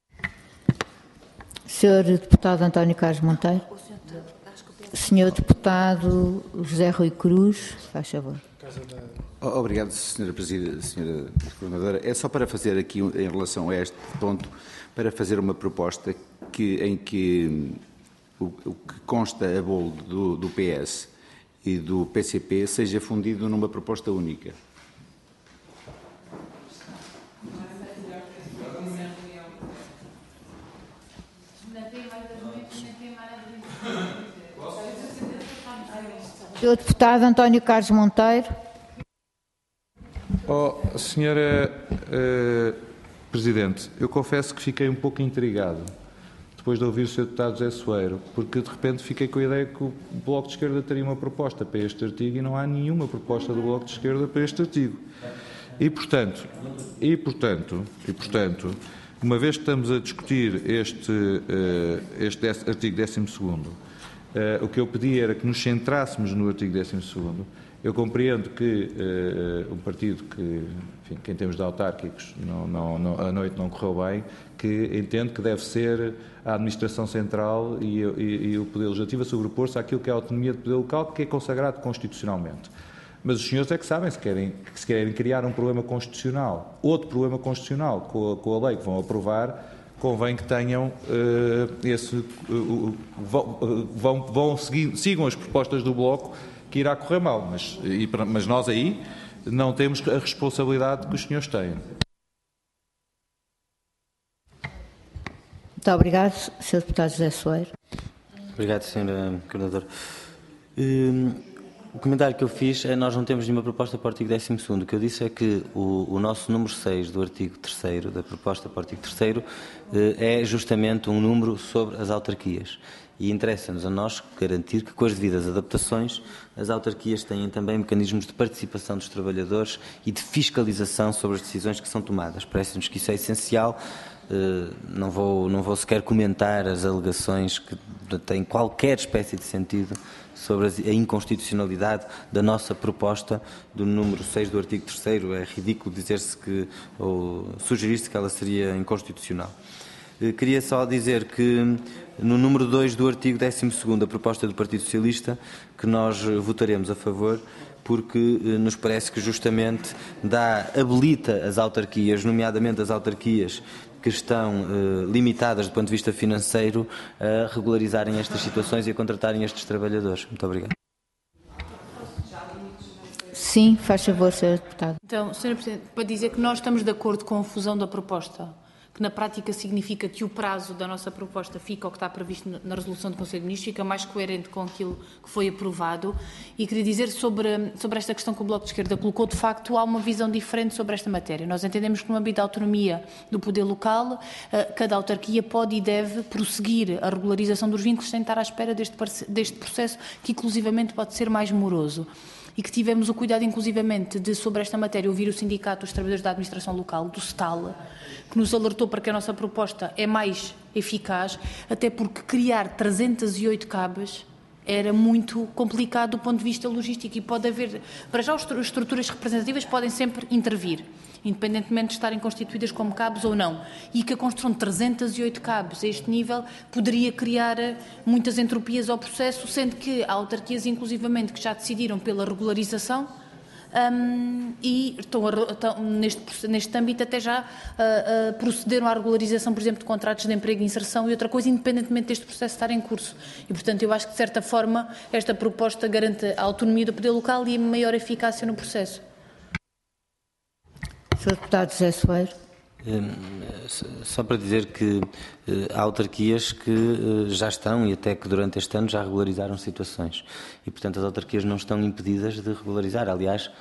senhor Deputado António Carlos Monteiro. senhor Deputado José Rui Cruz, faz favor. Obrigado, senhora Presidente, senhora Coordenadora. É só para fazer aqui, em relação a este ponto, para fazer uma proposta que, em que o, o que consta a bolo do, do P S e do P C P seja fundido numa proposta única. senhor Deputado António Carlos Monteiro. Oh, senhora uh, Presidente, eu confesso que fiquei um pouco intrigado depois de ouvir o senhor Deputado José Soeiro, porque de repente fiquei com a ideia que o Bloco de Esquerda teria uma proposta para este artigo e não há nenhuma proposta do Bloco de Esquerda para este artigo. E portanto, e portanto, e portanto, uma vez que estamos a discutir este, uh, este artigo décimo segundo, uh, o que eu pedi era que nos centrássemos no artigo décimo segundo. Eu compreendo que uh, um partido que, enfim, que em termos de autárquicos não, não, não, a noite não correu bem, que entende que deve ser a administração central e, e, e o poder legislativo a sobrepor-se àquilo que é a autonomia do poder local, que é consagrado constitucionalmente. Mas os senhores é que sabem, se querem, que se querem criar um problema constitucional, outro problema constitucional com a, com a lei que vão aprovar, convém que tenham uh, esse, uh, uh, vão, vão, vão seguir, sigam as propostas do Bloco, que irá correr mal, mas, e, mas nós aí não temos a responsabilidade que os senhores têm. Muito obrigado, senhor Deputado José Soeiro. Obrigado, senhora Coordenadora. Hum, o comentário que eu fiz é nós não temos nenhuma proposta para o artigo décimo segundo. O que eu disse é que o, o nosso número seis do artigo terceiro, da proposta para o artigo terceiro, é justamente um número sobre as autarquias. E interessa-nos a nós garantir que, com as devidas adaptações, as autarquias têm também mecanismos de participação dos trabalhadores e de fiscalização sobre as decisões que são tomadas. Parece-nos que isso é essencial. Uh, não vou, não vou sequer comentar as alegações que têm qualquer espécie de sentido sobre a inconstitucionalidade da nossa proposta do número seis do artigo terceiro. É ridículo dizer-se que, ou sugerir-se que ela seria inconstitucional. Uh, queria só dizer que no número dois do artigo décimo segundo, a proposta do Partido Socialista, que nós votaremos a favor, porque uh, nos parece que justamente dá, habilita as autarquias, nomeadamente as autarquias que estão uh, limitadas do ponto de vista financeiro a regularizarem estas situações e a contratarem estes trabalhadores. Muito obrigado. Sim, faz favor, senhor Deputado. Então, senhora Presidente, para dizer que nós estamos de acordo com a fusão da proposta, que na prática significa que o prazo da nossa proposta fica o que está previsto na resolução do Conselho de Ministros, fica mais coerente com aquilo que foi aprovado. E queria dizer sobre, sobre esta questão que o Bloco de Esquerda colocou, de facto há uma visão diferente sobre esta matéria. Nós entendemos que no âmbito da autonomia do poder local, cada autarquia pode e deve prosseguir a regularização dos vínculos sem estar à espera deste, deste processo, que inclusivamente pode ser mais moroso. E que tivemos o cuidado, inclusivamente, de, sobre esta matéria, ouvir o Sindicato dos Trabalhadores da Administração Local, do S T A L, que nos alertou para que a nossa proposta é mais eficaz, até porque criar trezentos e oito cabas era muito complicado do ponto de vista logístico e pode haver, para já as estruturas representativas podem sempre intervir, independentemente de estarem constituídas como cabos ou não, e que a construção de trezentos e oito cabos a este nível poderia criar muitas entropias ao processo, sendo que há autarquias, inclusivamente, que já decidiram pela regularização um, e estão, a, estão neste, neste âmbito até já uh, uh, procederam à regularização, por exemplo, de contratos de emprego e inserção e outra coisa, independentemente deste processo estar em curso. E, portanto, eu acho que, de certa forma, esta proposta garante a autonomia do poder local e a maior eficácia no processo. senhor Deputado José Soeiro. Só para dizer que há autarquias que já estão e até que durante este ano já regularizaram situações e, portanto, as autarquias não estão impedidas de regularizar. Aliás,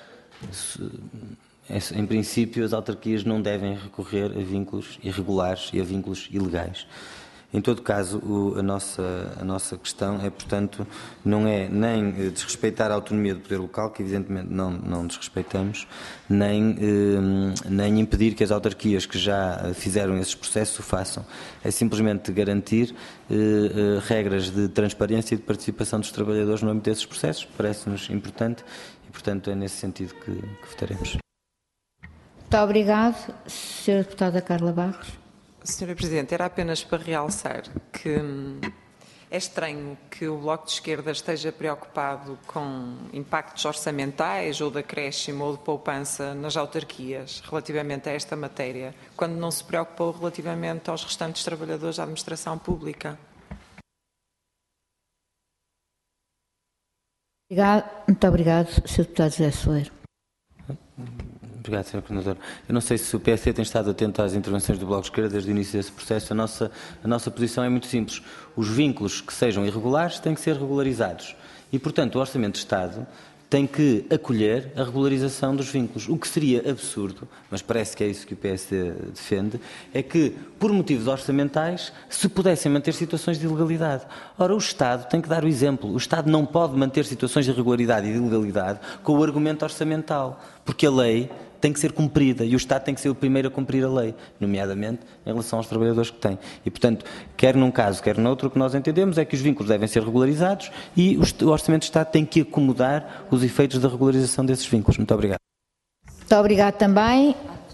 em princípio, as autarquias não devem recorrer a vínculos irregulares e a vínculos ilegais. Em todo caso, o, a, nossa, a nossa questão é, portanto, não é nem desrespeitar a autonomia do poder local, que evidentemente não, não desrespeitamos, nem, eh, nem impedir que as autarquias que já fizeram esses processos o façam. É simplesmente garantir eh, eh, regras de transparência e de participação dos trabalhadores no âmbito desses processos. Parece-nos importante e, portanto, é nesse sentido que, que votaremos. Muito obrigado. senhora Deputada Carla Barros. senhora Presidente, era apenas para realçar que hum, é estranho que o Bloco de Esquerda esteja preocupado com impactos orçamentais ou de acréscimo ou de poupança nas autarquias relativamente a esta matéria, quando não se preocupou relativamente aos restantes trabalhadores da administração pública. Obrigado. Muito obrigado, senhor Deputado José Soeiro. Obrigado, senhor Coordenador. Eu não sei se o P S C tem estado atento às intervenções do Bloco de Esquerda desde o início desse processo. A nossa, a nossa posição é muito simples. Os vínculos que sejam irregulares têm que ser regularizados. E, portanto, o Orçamento de Estado tem que acolher a regularização dos vínculos. O que seria absurdo, mas parece que é isso que o P S D defende, é que, por motivos orçamentais, se pudessem manter situações de ilegalidade. Ora, o Estado tem que dar o exemplo. O Estado não pode manter situações de irregularidade e de ilegalidade com o argumento orçamental, porque a lei tem que ser cumprida e o Estado tem que ser o primeiro a cumprir a lei, nomeadamente em relação aos trabalhadores que tem. E, portanto, quer num caso, quer noutro, o que nós entendemos é que os vínculos devem ser regularizados e o Orçamento de Estado tem que acomodar os efeitos da regularização desses vínculos. Muito obrigado. Muito obrigado também.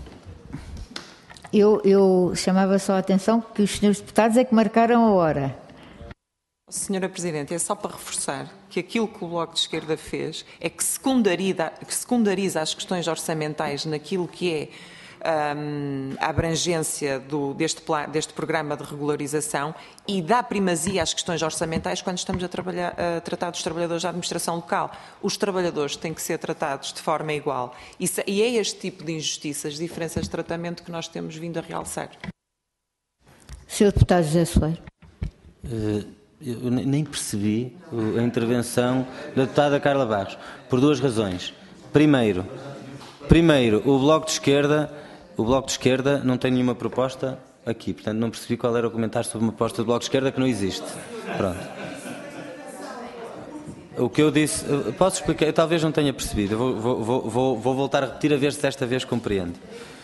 Eu, eu chamava só a atenção que os senhores deputados é que marcaram a hora. senhora Presidente, é só para reforçar que aquilo que o Bloco de Esquerda fez é que secundariza, que secundariza as questões orçamentais naquilo que é um, a abrangência do, deste, plan, deste programa de regularização e dá primazia às questões orçamentais quando estamos a, trabalhar, a tratar dos trabalhadores da administração local. Os trabalhadores têm que ser tratados de forma igual. E, e é este tipo de injustiças, diferenças de tratamento que nós temos vindo a realçar. senhor Deputado José Soeiro. Uh... Eu nem percebi a intervenção da deputada Carla Barros, por duas razões. Primeiro, primeiro, o Bloco de Esquerda, o Bloco de Esquerda não tem nenhuma proposta aqui, portanto não percebi qual era o comentário sobre uma proposta do Bloco de Esquerda que não existe. Pronto. O que eu disse, posso explicar? Eu talvez não tenha percebido, vou, vou, vou, vou voltar a repetir a ver se desta vez compreendo.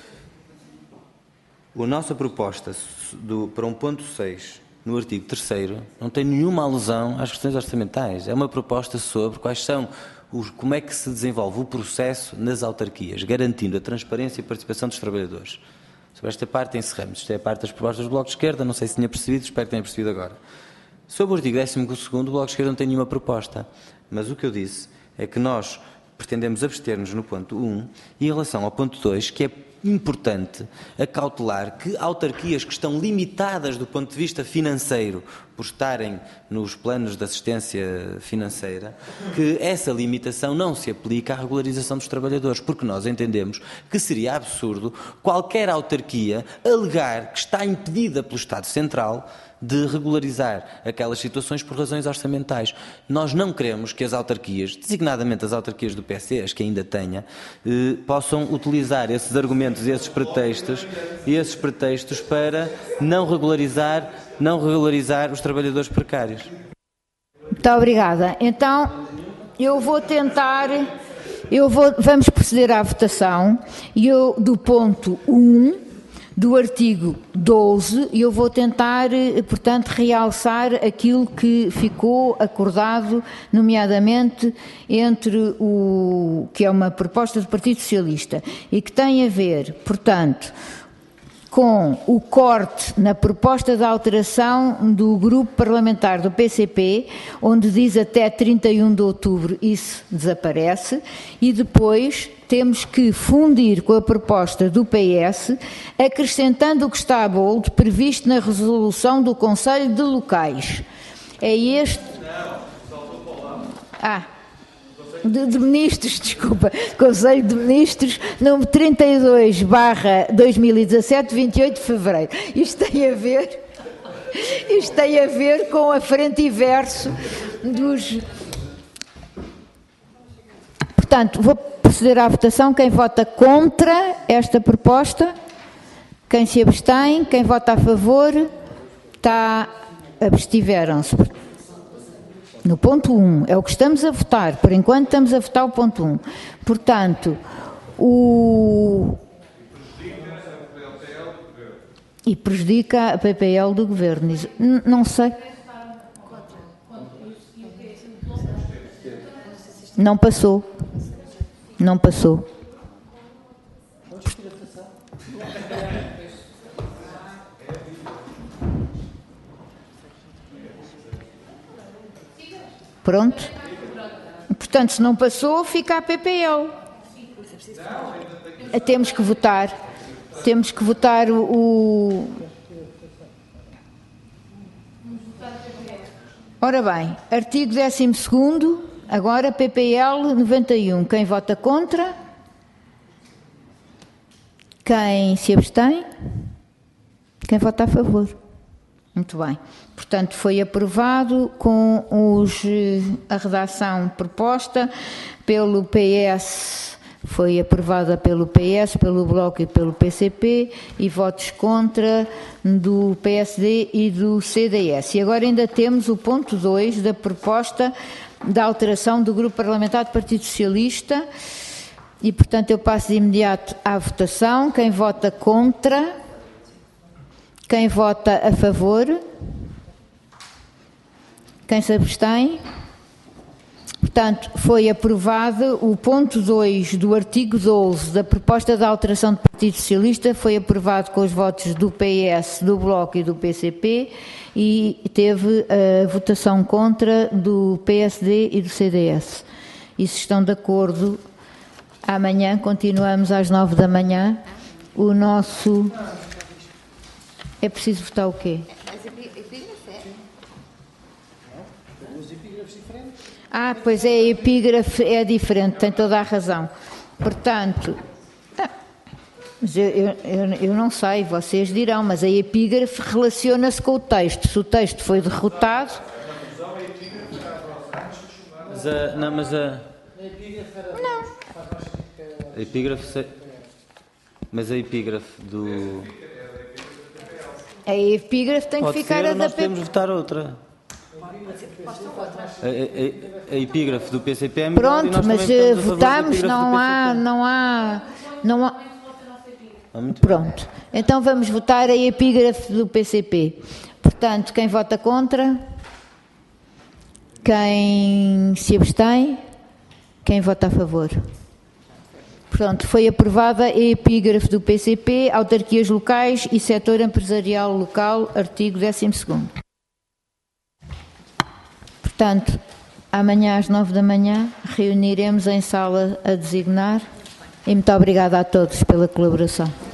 A nossa proposta do, para um ponto seis... no artigo terceiro, não tem nenhuma alusão às questões orçamentais. É uma proposta sobre quais são, os, como é que se desenvolve o processo nas autarquias, garantindo a transparência e a participação dos trabalhadores. Sobre esta parte encerramos. Isto é a parte das propostas do Bloco de Esquerda, não sei se tinha percebido, espero que tenha percebido agora. Sobre o artigo décimo segundo, o Bloco de Esquerda não tem nenhuma proposta, mas o que eu disse é que nós pretendemos abster-nos no ponto um e em relação ao ponto dois, que é importante acautelar que autarquias que estão limitadas do ponto de vista financeiro por estarem nos planos de assistência financeira, que essa limitação não se aplica à regularização dos trabalhadores, porque nós entendemos que seria absurdo qualquer autarquia alegar que está impedida pelo Estado Central de regularizar aquelas situações por razões orçamentais. Nós não queremos que as autarquias, designadamente as autarquias do P S, as que ainda tenha, eh, possam utilizar esses argumentos e esses pretextos, e esses pretextos para não regularizar, não regularizar os trabalhadores precários. Muito obrigada. Então, eu vou tentar, eu vou, vamos proceder à votação, e eu, do ponto um, do artigo doze, e eu vou tentar, portanto, realçar aquilo que ficou acordado, nomeadamente entre o que é uma proposta do Partido Socialista e que tem a ver, portanto, com o corte na proposta de alteração do grupo parlamentar do P C P, onde diz até trinta e um de outubro, isso desaparece, e depois temos que fundir com a proposta do P S, acrescentando o que está a bold, previsto na resolução do Conselho de Locais. É este... Ah... De, de Ministros, desculpa, Conselho de Ministros, número trinta e dois barra dois mil e dezassete, vinte e oito de fevereiro. Isto tem a ver, isto tem a ver com a frente e verso dos... Portanto, vou proceder à votação. Quem vota contra esta proposta? Quem se abstém? Quem vota a favor? Está... Abstiveram-se. No ponto um, é o que estamos a votar, por enquanto estamos a votar o ponto um. Portanto, o... E prejudica a P P L do Governo. Não sei. Não passou. Não passou. Pronto. Portanto, se não passou, fica a P P L. Temos que votar. Temos que votar o... o... Ora bem, artigo décimo segundo, agora P P L noventa e um. Quem vota contra? Quem se abstém? Quem vota a favor? Muito bem. Portanto, foi aprovado com os, a redação proposta pelo P S, foi aprovada pelo P S, pelo Bloco e pelo P C P, e votos contra do P S D e do C D S. E agora ainda temos o ponto dois da proposta da alteração do Grupo Parlamentar do Partido Socialista, e, portanto, eu passo de imediato à votação. Quem vota contra? Quem vota a favor? Quem se abstém? Portanto, foi aprovado o ponto dois do artigo doze da proposta de alteração do Partido Socialista, foi aprovado com os votos do P S, do Bloco e do P C P, e teve a votação contra do P S D e do C D S. E se estão de acordo, amanhã continuamos às nove da manhã o nosso... É preciso votar o quê? Ah, pois é, a epígrafe é diferente, tem toda a razão. Portanto, mas eu, eu, eu não sei, vocês dirão, mas a epígrafe relaciona-se com o texto. Se o texto foi derrotado... Mas a... Não, mas a... Não. A epígrafe... Mas a epígrafe do... A epígrafe tem Pode que ficar ser, a da nós P P. podemos votar outra. A, a, a, a epígrafe do P C P é melhor. Pronto, e nós mas também votamos a favor da votamos, epígrafe não do há, P C P. não há, não há... Ah, muito Pronto, então vamos votar a epígrafe do P C P. Portanto, quem vota contra? Quem se abstém? Quem vota a favor? Portanto, foi aprovada a epígrafe do P C P, autarquias locais e setor empresarial local, artigo décimo segundo. Portanto, amanhã às nove da manhã reuniremos em sala a designar e muito obrigada a todos pela colaboração.